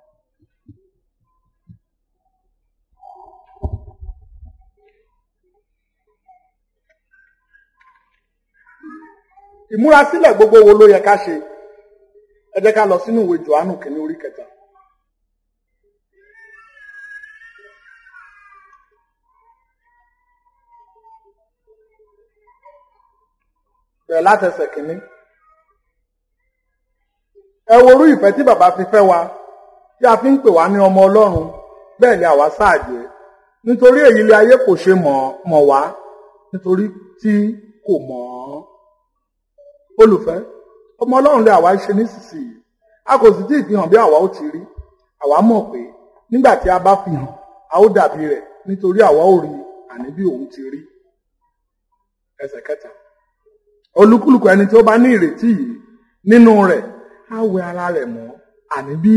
Ìmúrasílẹ̀ gbogbo wo ló yẹ ká ṣe? Ẹ jẹ́ ká lọ sínú ìwé Jòhánù kìíní orí kẹta. Bẹ̀rẹ̀ látẹsẹ̀ kìíní. Ẹ wo orú ìfẹ́ tí bàbá fi fẹ́ wa, tí a fi ń pè wá ní ọmọ Ọlọ́run, bẹ́ẹ̀ ni àwa sáàjẹ́. Nítorí èyí ilé ayé kò ṣe mọ̀ wá, nítorí tí kò mọ̀ ọ́. Olùfẹ́, ọmọ Ọlọ́run lè àwa ṣe nísinsìnyí. A kò sì tí ì fi hàn bí àwa ó ti rí. Àwa mọ̀ pé nígbà tí a bá fi hàn, a ó dàbí rẹ̀ nítorí àwa ò rí àní bí òun ti rí. Ẹsẹ̀ kẹta. Olúkúlùkù ẹni tí ó bá ní ìrètí yìí nínú rẹ̀, á wẹ ara rẹ̀ mọ́ àní bí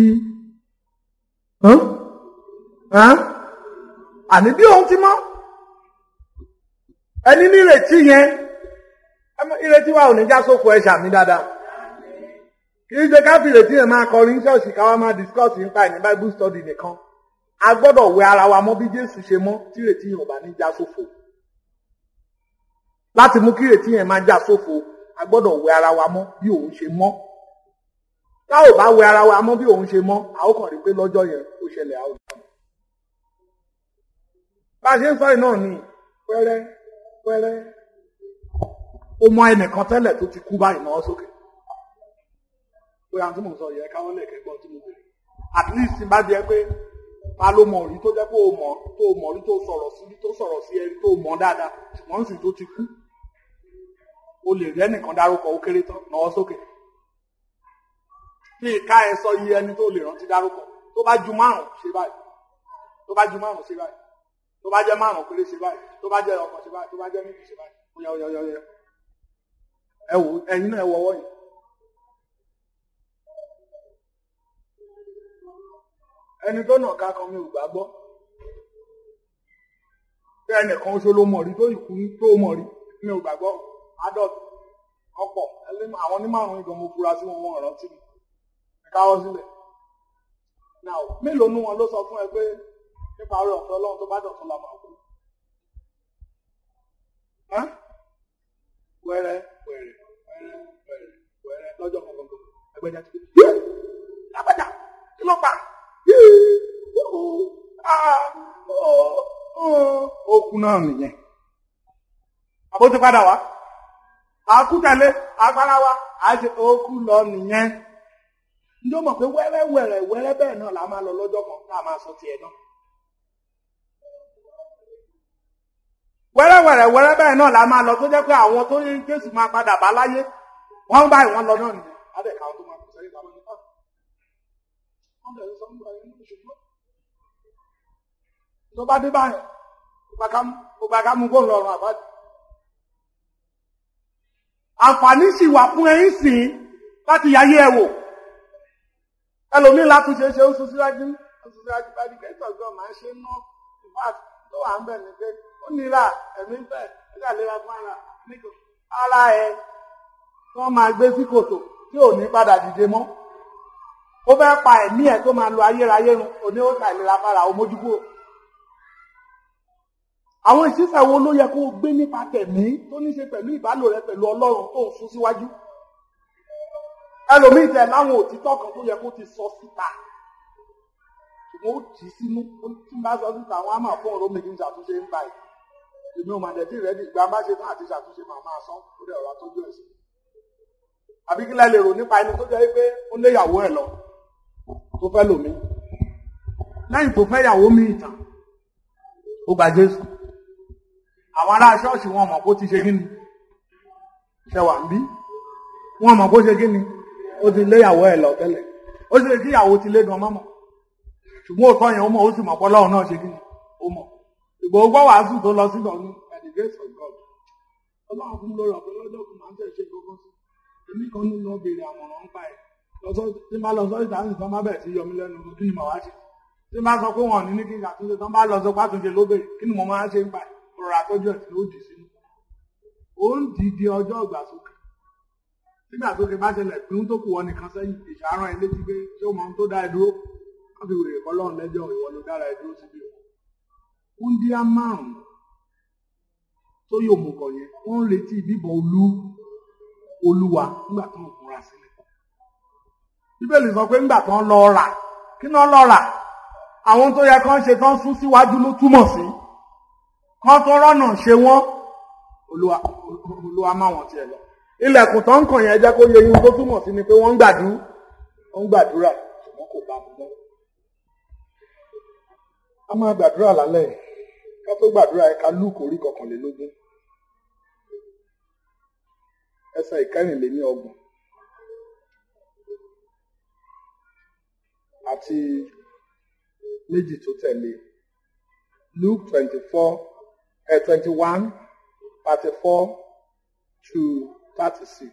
àní bí òun ti mọ́. Ẹni ní ìrètí yẹn, ìrètí wa ò ní já sófo ẹ ṣàmì dáadáa. Kì í ṣe ká fi ìrètí yẹn máa kọrin ṣọ́ọ̀ṣì ká wá máa discuss nípa ẹ̀ ní Bible study nìkan. A gbọ́dọ̀ wẹ ara wa mọ́ bí Jésù ṣe mọ́ tí ìrètí yẹn ò bá ní já sófo. Láti mú kí ìrètí yẹn máa já sófo, a gbọ́dọ̀ wẹ ara wa mọ́ bí òun ṣe mọ́. Tá ò bá wẹ ara wa mọ́ bí òun ṣe mọ́, a ó kàn rí pé lọ́jọ́ yẹn ó ṣẹlẹ̀ a ó dá mọ́. Bá a ṣe ń sọ yìí náà ni pẹ́rẹ́ pẹ́rẹ́. Ó mọ ẹnìkan tẹ́lẹ̀ tó ti kú báyìí náà sókè. Pé àwọn tí mò ń sọ yẹ káwọn lè kẹ́gbọ́n tí mo bèrè. At least bá jẹ́ pé ta ló mọ̀ rí tó jẹ́ pé o mọ̀ tó mọ̀ rí tó sọ̀rọ̀ sí tó sọ̀rọ̀ sí ẹni tó mọ̀ dáadáa ṣùgbọ́n sì tó ti kú. O lè rí ẹnìkan dárúkọ ó kéré tán náà sókè. Bí ìka ẹ sọ iye ẹni tó lè rántí dárúkọ tó bá ju márùn ṣe báyìí. Tó bá ju márùn ṣe báyìí. Tó bá jẹ́ márùn péré ṣe báyìí. Tó bá jẹ́ ọkàn ṣe báyìí. Tó bá jẹ́ méjì ṣe báyìí. Oya oya oya oya. Ẹ wò ẹ̀yin náà ẹ wọ ọwọ́ yìí. Ẹni tó nà ká kan mi ò gbàgbọ́. Bí ẹnìkan oṣù ló mọ̀ rí tó ìkú tó mọ̀ rí mi ò gbàgbọ́. Adult ọ̀pọ̀ àwọn onímọ̀ràn ìgbọ̀n mo fura sí wọn wọn rántí mi. Ẹ káwọ́ sílẹ̀. Now mélòó nú wọn ló sọ fún ẹ pé nípa orí ọ̀fẹ́ Ọlọ́run tó bá dọ̀tún la máa kú. Wẹ́rẹ́ wẹ́rẹ́ wẹ́rẹ́ wẹ́rẹ́ wẹ́rẹ́ lọ́jọ́ kan gbogbo ẹgbẹ́jà ti dé. Lápẹ́jà kí ló pa? Okú náà nìyẹn. Àbó ti padà wá. Àkútẹ̀lé agbára wa àti okú lọ nìyẹn. Ǹjọ́ mọ̀ pé wẹ́rẹ́ wẹ́rẹ́ wẹ́rẹ́ bẹ́ẹ̀ náà la máa lọ lọ́jọ́ kan tá a máa sọ tiẹ̀ náà. Wẹ́rẹ́ wẹ́rẹ́ wẹ́rẹ́ bẹ́ẹ̀ náà la máa lọ tó jẹ́ pé àwọn tó ní Jésù máa padà bá láyé wọ́n báyìí wọ́n lọ náà nìyẹn. Adẹ̀ka tó máa kù sẹ́yìn bàbá nípa. Wọ́n bẹ̀rẹ̀ sọ nípa ẹni ní ṣùgbọ́n. Tó bá dé báyìí, ó bá ká mú kó lọ́rùn àbájá. Àǹfààní sì wà fún ẹ̀yin sìn láti yáyé ẹ wò. Ẹlòmíì láti ṣe ṣe ó sún síwájú, ó sún síwájú bá dìgbà ìtọ́jú máa ń ṣe ná. Ìfáàtì tó wà ń bẹ̀ ní pé ó nira ẹ̀mí bẹ̀ nígbà lera fún ara nígbà ara ẹ wọ́n máa gbé sí kòtò tí ò ní padà dìde mọ́. Ó fẹ́ pa ẹ̀mí ẹ̀ tó máa lo ayérayé run òní ó ta ìlera fara ó mójúkúrò. Àwọn ìṣísẹ̀ wo ló yẹ kó o gbé nípa tẹ̀mí tó ní ṣe pẹ̀lú ìbálò rẹ pẹ̀lú Ọlọ́run tó ń sún síwájú? Ẹlòmíì tẹ̀ láwọn òtítọ́ kan tó yẹ kó ti sọ síta. ṣùgbọ́n ó tì í sínú tí n bá sọ síta àwọn á máa fún ọ̀rọ̀ mi kí n ṣàtúnṣe ń báyìí èmi ò mà dẹ̀ tí rẹ́dì ìgbà bá ṣe tán àti ṣàtúnṣe màá máa sán lórí ọ̀rọ̀ àtọ́jú ẹ̀sìn àbí kí lẹ lè rò nípa ẹni tó jẹ́ pé ó léyàwó ẹ̀ lọ tó fẹ́ lòmí lẹ́yìn tó fẹ́ yàwó mi ìtàn ó gba Jésù àwọn ará ṣọ́ọ̀ṣì wọn mọ̀ kó ti ṣe kí ni ṣẹwà ń bí wọn mọ̀ kó ṣe kí ni ó ti léyàwó ẹ̀ lọ tẹ́lẹ̀ ó sì lè kí ìyàwó ti lé gan mọ́mọ́ ṣùgbọ́n òótọ́ yẹn ó mọ̀ ó sì mọ̀ pé Ọlọ́run náà ṣe kí ni ó mọ̀ ìgbò gbọ́ wàásù tó lọ sí lọ́nù by the grace of God Ọlọ́run fún lórí ọ̀pẹ lọ́jọ́ kan máa ń tẹ̀ ṣe gbogbo sí èmi kan ní lọ béèrè àmọ̀ràn ń pa ẹ̀ tí n bá lọ sọ́ọ́ ìdáhùn tán bá bẹ̀rẹ̀ sí yọmí lẹ́nu kí ni màá wá ṣe tí n bá sọ pé wọn ò ní ní kí n ṣàtúnṣe tán bá lọ sọ pé àtúnṣe ló béèrè kí ni mo máa ṣe ń pa ẹ̀ ọ̀rọ̀ àtọ́jú ẹ̀ tí ó dì sínú ó ń dìde ọjọ́ ìgbàsókè nígbà tó ké bá ṣẹlẹ̀ pín tó kù wọn nìkan sẹ́yìn ìṣàárọ̀ ẹ létí pé ṣé ó mọ ohun tó dá ẹ dúró wọ́n fi wèrè kọ́ lọ́run lẹ́jọ́ ìwọ ló dára ẹ dúró síbi o. Wúndíá márùn-ún tó yóò mú kọ yẹn wọ́n ń retí bíbọ̀ olú olúwa nígbà tó ń kúnra sílẹ̀. Bíbélì sọ pé nígbà tó ń lọ rà kí náà lọ rà àwọn tó yẹ kán ṣe tán sún síwájú ló túmọ̀ sí kán tó rọ́nà ṣe wọ́n olúwa olúwa má wọn tiẹ̀ lọ. Ilẹ̀kùn tó ń kàn yẹn jẹ́ kó yẹ ihun tó túmọ̀ sí ni pé wọ́n ń gbàdúrà wọ́n ń gbàdúrà ṣùgbọ́n kò bá mu mọ́. A máa gbàdúrà lálẹ́ ká tó gbàdúrà ẹ̀ka Lúùkù orí kọkànlélógún ẹsẹ̀ ìkẹrìnléní ọgbọ̀n àti méjì tó tẹ̀lé Luke twenty four ẹ̀ twenty one thirty four to thirty six.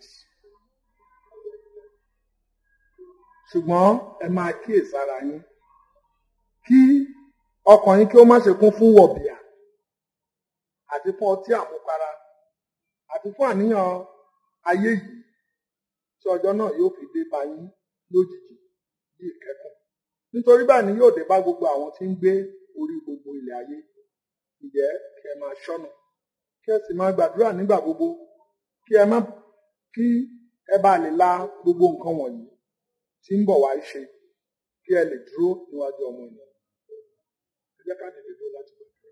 Ṣùgbọ́n ẹ máa kíyèsára yín kí ọkàn yín kí ó má ṣe kún fún wọ̀bìà àti fún ọtí àmupara àti fún àníyàn ayé yìí tí ọjọ́ náà yóò fi dé bá yín lójijì bí ìkẹ́kùn. Nítorí báyìí ni yóò dé bá gbogbo àwọn tí ń gbé orí gbogbo ilẹ̀ ayé. Ǹjẹ́ kí ẹ máa ṣọ́nà kí ẹ sì máa gbàdúrà nígbà gbogbo kí ẹ má kí ẹ bá lè la gbogbo nǹkan wọ̀nyí tí ń bọ̀ wá ṣe kí ẹ lè dúró níwájú ọmọ ènìyàn. Ẹ jẹ́ ká dìde dúró láti gbàdúrà.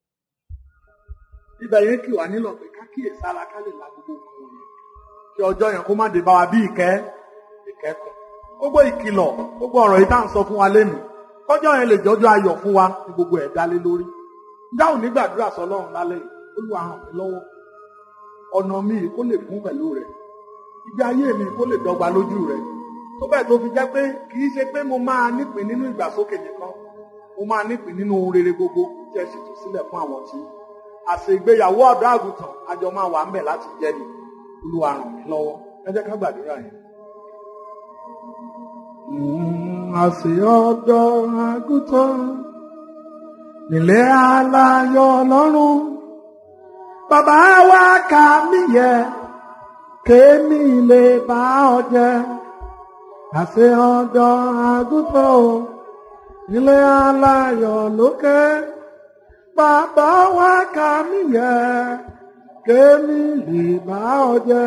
Ibẹ̀ yẹn kì wá nílò pé ká kíyèsára ká lè la gbogbo nǹkan wọ̀nyí kí ọjọ́ yẹn kó má dé bá wa bí ìkẹ́ ìkẹ́kọ̀ọ́. Gbogbo ìkìlọ̀ gbogbo ọ̀rọ̀ yìí tá à ń sọ fún wa lẹ́nu kọjọ́ yẹn lè jọjọ́ ayọ̀ fún wa ní gbogbo ẹ̀ dálé lórí. Dáhùn ní gbàdúrà sọ́lọ́run lálẹ́ yìí Olúwa ràn mí lọ́wọ́ ọ̀nà mi kó lè kún pẹ̀lú rẹ̀ ìgbé ayé mi kó lè dọ́gba lójú rẹ̀ tó bẹ́ẹ̀ tó fi jẹ́ pé kì í ṣe pé mo máa nípìn nínú ìgbàsókè nìkan mo máa nípìn nínú ohun rere gbogbo tí ẹ ṣètò sílẹ̀ fún àwọn tí àṣẹ ìgbéyàwó ọ̀dọ́ àgùntàn àjọ máa wà ń bẹ̀ láti jẹ́ mi. Olúwa ràn mí lọ́wọ́ ẹ jẹ́ ká gbàdúrà yẹn. Àṣẹ ọ̀dọ́ àgùntàn nílé aláyọ̀ Ọlọ́run bàbá wa kà mí yẹ kémi lè bá ọ jẹ. Àṣẹ ọ̀dọ́ àgùntàn nílé aláyọ̀ lókè bàbá wa kà mí yẹ kémi lè bá ọ jẹ.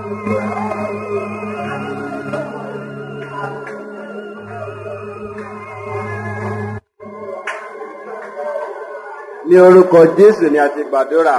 Ní orúkọ Jésù ni a ti gbàdúrà.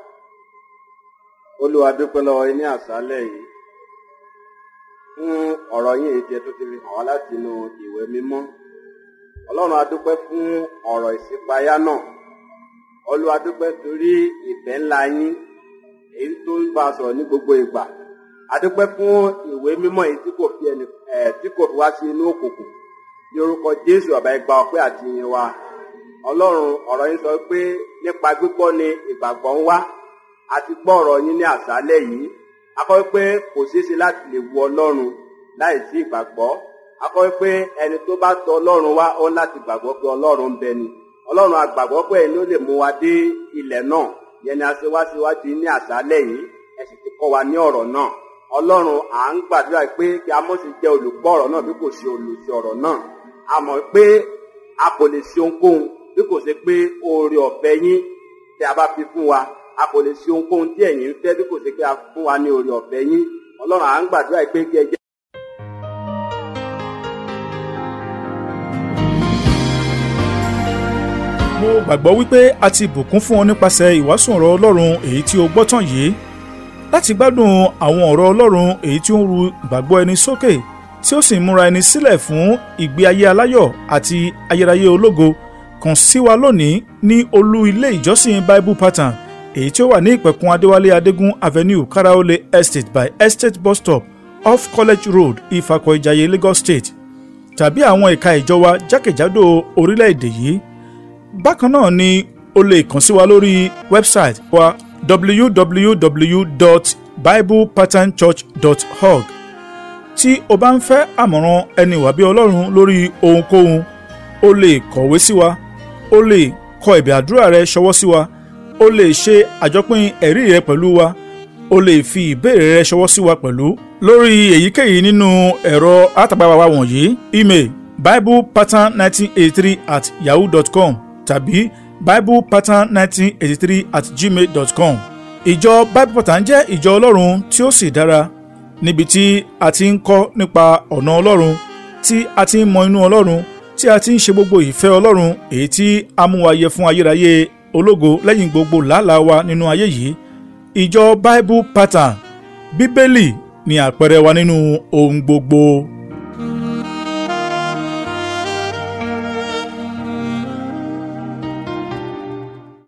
Olúwa dúpẹ́ lọ́wọ́ yín ní àṣálẹ́ yìí fún ọ̀rọ̀ yín èyí tí ẹ tó ti fi hàn wá láti inú ìwé mímọ́. Ọlọ́run a dúpẹ́ fún ọ̀rọ̀ ìṣípayá náà. Olúwa dúpẹ́ torí ìfẹ́ ńlá yín èyí tó ń bá a sọ̀rọ̀ ní gbogbo ìgbà. A dúpẹ́ fún ìwé mímọ́ èyí tí kò fi ẹni ẹ̀ tí kò fi wá sí inú òkùnkùn. Ní orúkọ Jésù ọba ìgbà ọpẹ́ àti ìyìn wa. Ọlọ́run ọ̀rọ̀ yín sọ pé nípa gbígbọ́ ni ìgbàgbọ́ ń wá. A ti gbọ́ ọ̀rọ̀ yín ní àṣálẹ́ yìí. A kọ́ pé kò ṣeéṣe láti lè wo Ọlọ́run láì sí ìgbàgbọ́. A kọ́ pé ẹni tó bá tọ̀ Ọlọ́run wá ó láti gbàgbọ́ pé Ọlọ́run ń bẹ ni. Ọlọ́run a gbàgbọ́ pé ẹni ó lè mú wa dé ilẹ̀ náà. Yẹn ni a ṣe wá síwájú ní àṣálẹ́ yìí. Ẹ sì ti kọ́ wa ní ọ̀rọ̀ náà. Ọlọ́run à ń gbàdúrà pé kí a mọ̀ sí jẹ́ olùgbọ́ ọ̀rọ̀ náà bí kò sí olùsí ọ̀rọ̀ náà. A mọ̀ pé a kò lè ṣe ohunkóhun bí kò ṣe pé oore ọ̀fẹ́ yín tí a bá fi fún wa. A kò lè ṣe ohunkóhun tí ẹ̀yin ń fẹ́ bí kò ṣe pé a fún wa ní oore ọ̀fẹ́ yín. Ọlọ́run à ń gbàdúrà pé kí ẹ jẹ́. Mo gbàgbọ́ wípé a ti bùkún fún ọ nípasẹ̀ ìwàásù ọ̀rọ̀ Ọlọ́run èyí tí o gbọ́ tán yìí. Láti gbádùn àwọn ọ̀rọ̀ Ọlọ́run èyí tí ó ń ru ìgbàgbọ́ ẹni sókè tí ó sì ń múra ẹni sílẹ̀ fún ìgbé ayé aláyọ̀ àti ayérayé ológo, kàn sí wa lónìí ní olú ilé ìjọsìn Bible Pattern èyí tí ó wà ní ìpẹ̀kun Adéwálé Adégún Avenue, Karaole Estate by Estate Bus Stop off College Road, Ifako Ìjàyè, Lagos State, tàbí àwọn ẹ̀ka ìjọ wa jákèjádò orílẹ̀-èdè yìí. Bákan náà ni o lè kàn sí wa lórí wẹ́bsáìtì wa w w w dot bible pattern church dot org. Tí o bá ń fẹ́ àmọ̀ràn ẹni wà bí Ọlọ́run lórí ohunkóhun, o lè kọ̀wé sí wa, o lè kọ ẹ̀bẹ̀ àdúrà rẹ ṣọwọ́ sí wa, o lè ṣe àjọpín ẹ̀rí rẹ pẹ̀lú wa, o lè fi ìbéèrè rẹ ṣọwọ́ sí wa pẹ̀lú lórí èyíkéyìí nínú ẹ̀rọ àtàgbàwà wa wọ̀nyí: email biblepattern nineteen eighty-three at yahoo dot com tàbí biblepattern nineteen eighty-three at gmail dot com. Ìjọ Bible Pattern jẹ́ ìjọ Ọlọ́run tí ó sì dára, níbi tí a ti ń kọ́ nípa ọ̀nà Ọlọ́run, tí a ti ń mọ inú Ọlọ́run, tí a ti ń ṣe gbogbo ìfẹ́ Ọlọ́run èyí tí a mú wa yẹ fún ayérayé ológo lẹ́yìn gbogbo làálàá wa nínú ayé yìí. Ìjọ Bible Pattern, Bíbélì ni àpẹẹrẹ wa nínú ohun gbogbo.